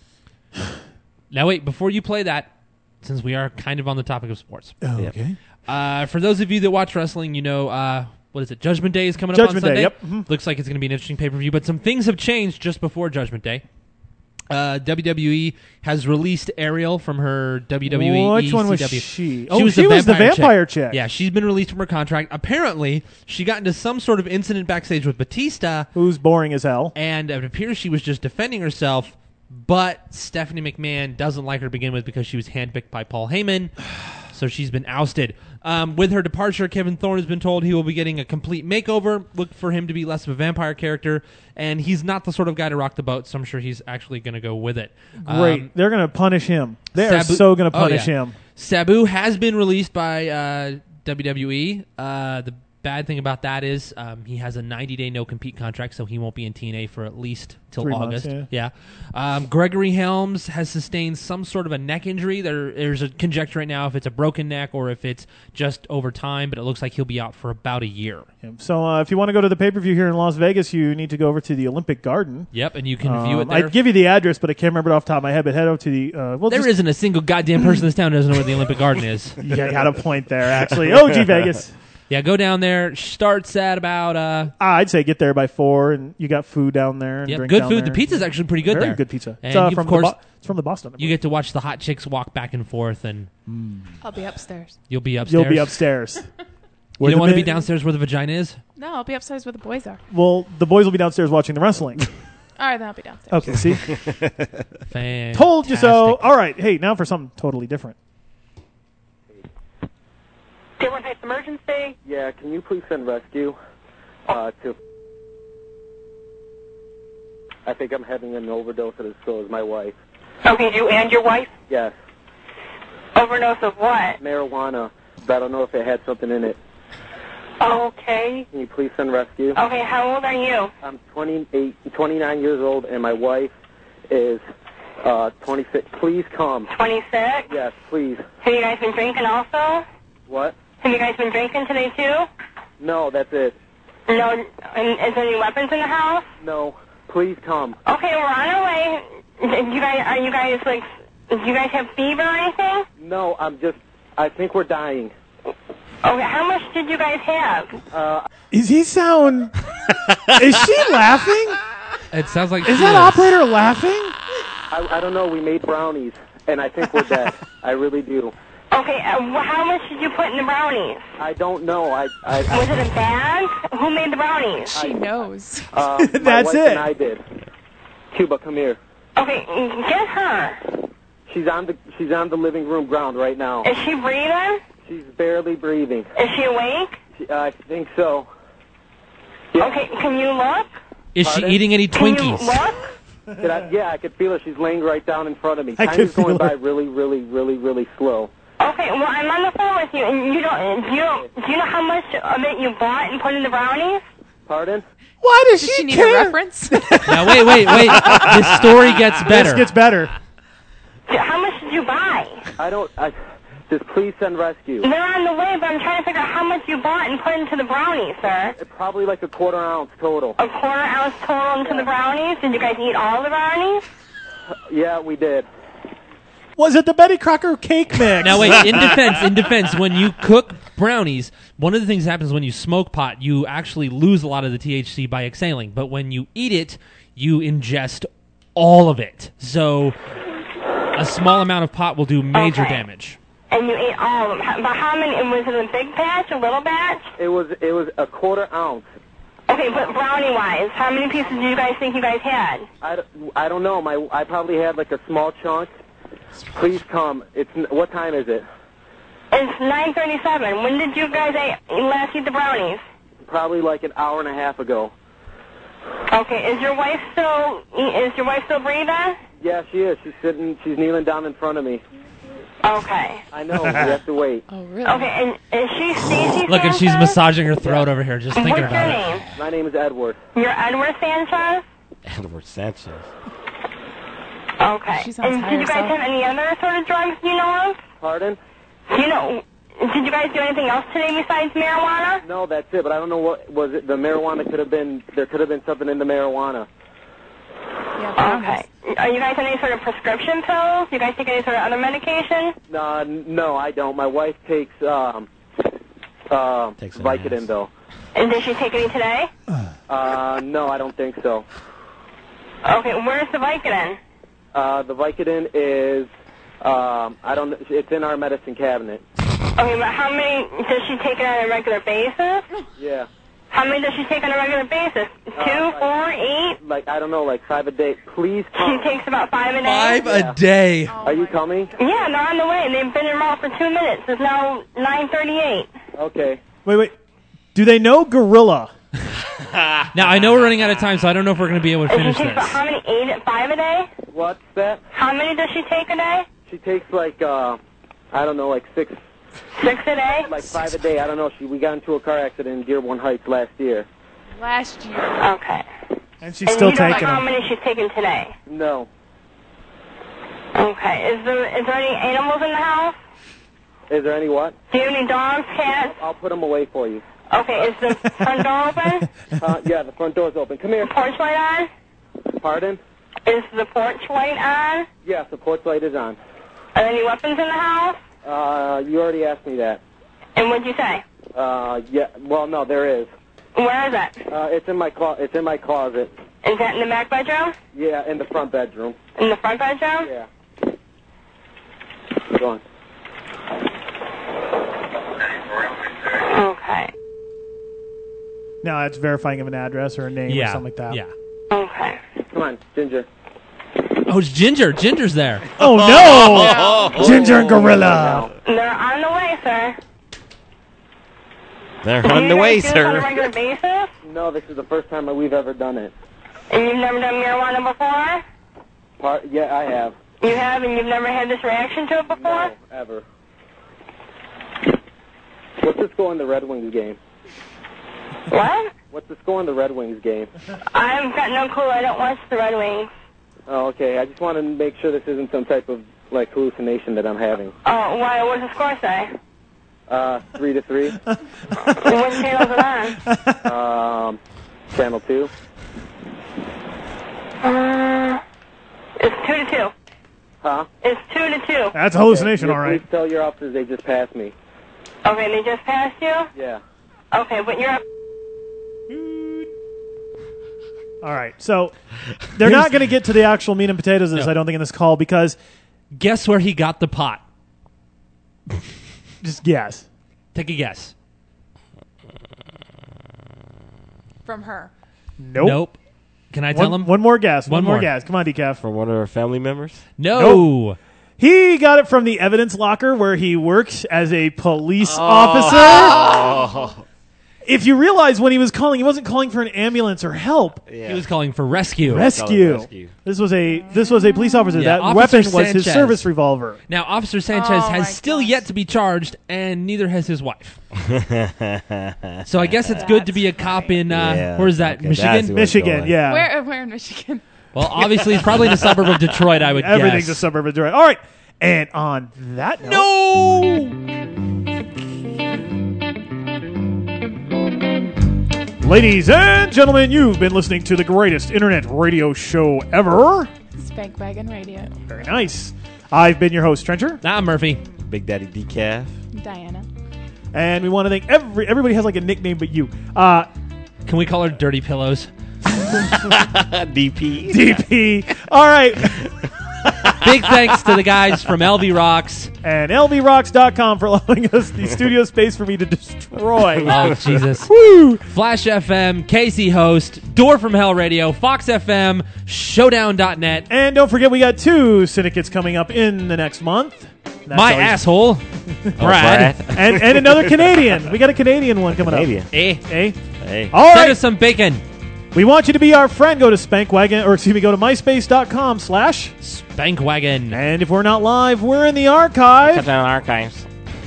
Now, wait, before you play that, since we are kind of on the topic of sports. Oh, okay. Uh, for those of you that watch wrestling, you know, uh, what is it? Judgment Day is coming Judgment up on Day, Sunday. yep. Mhm. Looks like it's going to be an interesting pay-per-view, but some things have changed just before Judgment Day. Uh, W W E has released Ariel from her W W E Which one was E C W. she? She Oh, was, she the, was the vampire vampire chick. Yeah, she's been released from her contract. Apparently, she got into some sort of incident backstage with Batista. Who's boring as hell. And it appears she was just defending herself, but Stephanie McMahon doesn't like her to begin with because she was handpicked by Paul Heyman, so she's been ousted. Um, with her departure, Kevin Thorne has been told he will be getting a complete makeover. Look for him to be less of a vampire character, and he's not the sort of guy to rock the boat, so I'm sure he's actually going to go with it. Great. Um, They're going to punish him. They are Sabu- so going to Oh, punish yeah. him. Sabu has been released by uh, W W E. Uh, the bad thing about that is um, he has a ninety-day no-compete contract, so he won't be in T N A for at least till Three months, August. yeah. Um, Gregory Helms has sustained some sort of a neck injury. There, there's a conjecture right now if it's a broken neck or if it's just over time, but it looks like he'll be out for about a year. Yeah. So uh, if you want to go to the pay-per-view here in Las Vegas, you need to go over to the Olympic Garden. Yep, and you can view it Um, there. I'd give you the address, but I can't remember it off the top of my head. But head over to the... Uh, well, There just, isn't a single goddamn person in this town who doesn't know where the Olympic Garden is. Yeah, I got a point there, actually. O G Vegas. Yeah, go down there. Starts at about... Uh, Ah, I'd say get there by four, and you got food down there. And Yep, drink good down food. there. The pizza's actually pretty good Very there. good pizza. And It's, uh, you, from of the course, Bo- it's from the Boston. You get to watch the hot chicks walk back and forth, and I'll be upstairs. you'll be upstairs. You'll be upstairs. You Where don't the want to be men- downstairs where the vagina is? No, I'll be upstairs where the boys are. Well, the boys will be downstairs watching the wrestling. All right, then I'll be downstairs. Okay, see? Fantastic. Told you so. All right. Hey, now for something totally different. Dillon Heights Emergency? Yeah, can you please send rescue uh, to... I think I'm having an overdose, and so is my wife. Okay, you and your wife? Yes. Overdose of what? Marijuana, but I don't know if it had something in it. Okay. Can you please send rescue? Okay, how old are you? I'm twenty-eight, twenty-nine years old, and my wife is uh, twenty-six. Please come. twenty-six? Yes, please. Have you guys been drinking also? What? Have you guys been drinking today too? No, that's it. No, and is there any weapons in the house? No, please come. Okay, we're on our way. You guys, are you guys like, do you guys have fever or anything? No, I'm just, I think we're dying. Okay, how much did you guys have? Uh, Is he sound... Is she laughing? It sounds like Is she that operator laughing? I, I don't know, we made brownies, and I think we're dead. I really do. Okay, uh, wh- how much did you put in the brownies? I don't know. I, I, I Was it a bag? Who made the brownies? She knows. Uh, my That's wife it. and I did. Cuba, come here. Okay, get her. She's on the she's on the living room ground right now. Is she breathing? She's barely breathing. Is she awake? She, I think so. Okay, can you look? Is she Pardon? eating any Can you Twinkies? look? Did I, yeah, I could feel her. She's laying right down in front of me. I Time could is going feel by her. really, really, really, really slow. Okay, well, I'm on the phone with you, and you don't, do you, don't, do you know how much of it you bought and put in the brownies? Pardon? Why does, Does she, she need care? a reference? Now, wait, wait, wait. This story gets better. This gets better. How much did you buy? I don't. I, Just please send rescue. They're on the way, but I'm trying to figure out how much you bought and put into the brownies, sir. Probably like a quarter ounce total. A quarter ounce total into the brownies? Did you guys eat all the brownies? Yeah, we did. Was it the Betty Crocker cake mix? Now wait, in defense, in defense, when you cook brownies, one of the things that happens when you smoke pot, you actually lose a lot of the T H C by exhaling. But when you eat it, you ingest all of it. So a small amount of pot will do major Okay. damage. And you ate all of them. How- But how many? Was it a big batch, a little batch? It was it was a quarter ounce. Okay, but brownie-wise, how many pieces do you guys think you guys had? I, d- I don't know. My I probably had like a small chunk. Please come. It's n- what time is it? It's nine thirty-seven. When did you guys eat, last eat the brownies? Probably like an hour and a half ago. Okay, is your wife still is your wife still breathing? Yeah, she is. She's sitting. She's kneeling down in front of me. Okay. I know. We have to wait. Oh, really? Okay, and is she Stacy Look, and she's Sanchez? massaging her throat over here, just thinking What's your about it. name? My name is Edward. You're Edward Sanchez? Edward Sanchez. Okay. She sounds And high did you guys herself. have any other sort of drugs you know of? Pardon? You know, did you guys do anything else today besides marijuana? No, that's it. But I don't know what was it. The marijuana could have been. There could have been something in the marijuana. Okay. Are you guys on any sort of prescription pills? You guys take any sort of other medication? Uh, no, I don't. My wife takes um, uh, Vicodin though. And did she take any today? Uh, no, I don't think so. Okay, where's the Vicodin? Uh, the Vicodin is. Um, I don't. It's in our medicine cabinet. Okay, but how many does she take it on a regular basis? Yeah. How many does she take on a regular basis? Two, four, eight? Like I don't know, like five a day. Please She come. takes about five a day? Five Yeah. a day. Are you coming? Yeah, they're on the way. They've been in mouth for two minutes. It's now nine thirty-eight. Okay. Wait, wait. Do they know Gorilla? Now, I know we're running out of time, so I don't know if we're going to be able to And she finish takes about this. how many? Eight at five a day? What's that? How many does she take a day? She takes like uh, I don't know, like six. Six a day? Like five a day. I don't know. She we got into a car accident in Dearborn Heights last year. Last year. Okay. And she's and still you don't taking know how them. many she's taken today? No. Okay. Is there is there any animals in the house? Is there any what? Do you have any dogs, cats? I'll put them away for you. Okay. Is the front door open? Uh, yeah, the front door's open. Come here. Porch light on? Pardon? Is the porch light on? Yes, the porch light is on. Are there any weapons in the house? Uh, you already asked me that. And what'd you say? Uh, yeah. Well, no, there is. Where is it? Uh, it's in my clo- It's in my closet. Is that in the back bedroom? Yeah, in the front bedroom. In the front bedroom? Yeah. Go on. Okay. No, it's verifying of an address or a name Yeah, or something like that. yeah. Okay. Come on, Ginger. Oh, it's Ginger. Ginger's there. Oh, no! Ginger and Gorilla. They're on the way, sir. They're Do on you the guys way, do this on a sir. regular basis? No, this is the first time that we've ever done it. And you've never done marijuana before? Part, yeah, I have. You have, and you've never had this reaction to it before? No, ever. What's the score in the Red Wings game? What? What's the score in the Red Wings game? I've got no clue. I don't watch the Red Wings. Oh, okay. I just want to make sure this isn't some type of like hallucination that I'm having. Oh, why? What's the score say? Uh, three to three. What channel is it on? Um, channel two. Uh, it's two to two. Huh? It's two to two. That's a hallucination, Okay, all right. Please tell your officers they just passed me. Okay, they just passed you? Yeah. Okay, but you're up. All right. So they're not going to get to the actual meat and potatoes of this, No. I don't think, in this call because Guess where he got the pot? just guess. Take a guess. From her. Nope. Nope. Can I tell one, him? One more guess. One, One more more. guess. Come on, Decaf. From one of our family members? No. Nope. He got it from the evidence locker where he works as a police Oh. officer. If you realize when he was calling, he wasn't calling for an ambulance or help. He was calling for rescue. Rescue. rescue. This was a this was a police officer. Yeah, that Officer weapon was his Sanchez. service revolver. Now, Officer Sanchez Oh, my has still gosh. yet to be charged, and neither has his wife. So I guess it's good to be a cop in, uh, Yeah, where is that, okay, that's Michigan? where- Michigan, going. yeah. Where? Where in Michigan? Well, obviously, it's probably in the suburb of Detroit, I would Everything's guess. a suburb of Detroit. All right. And on that note, no! Ladies and gentlemen, you've been listening to the greatest internet radio show ever. Spank Wagon Radio. Very nice. I've been your host, Trencher. I'm Murphy. Big Daddy Decaf. Diana. And we want to thank every everybody has like a nickname but you. Uh, Can we call her Dirty Pillows? D P. D P. All right. Big thanks to the guys from L V Rocks. And L V rocks dot com for allowing us the studio space for me to destroy. Oh, Jesus. Woo! Flash F M, Casey Host, Door from Hell Radio, Fox F M, Showdown dot net. And don't forget, we got two syndicates coming up in the next month. That's My always... asshole, Brad. and, and another Canadian. We got a Canadian one coming Canadian. up. Eh. Eh? Hey. All Send right. us some bacon. We want you to be our friend. Go to Spankwagon, or excuse me, go to myspace dot com slash Spankwagon. And if we're not live, we're in the archive. Check out archives.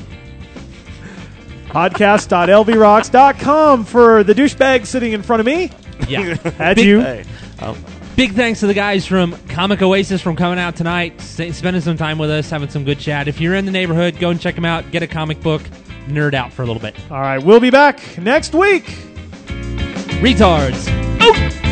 podcast dot L V rocks dot com for the douchebag sitting in front of me. Yeah. At Big, you. Hey. Oh. Big thanks to the guys from Comic Oasis from coming out tonight, s- spending some time with us, having some good chat. If you're in the neighborhood, go and check them out. Get a comic book, nerd out for a little bit. All right, we'll be back next week. Retards. Oh!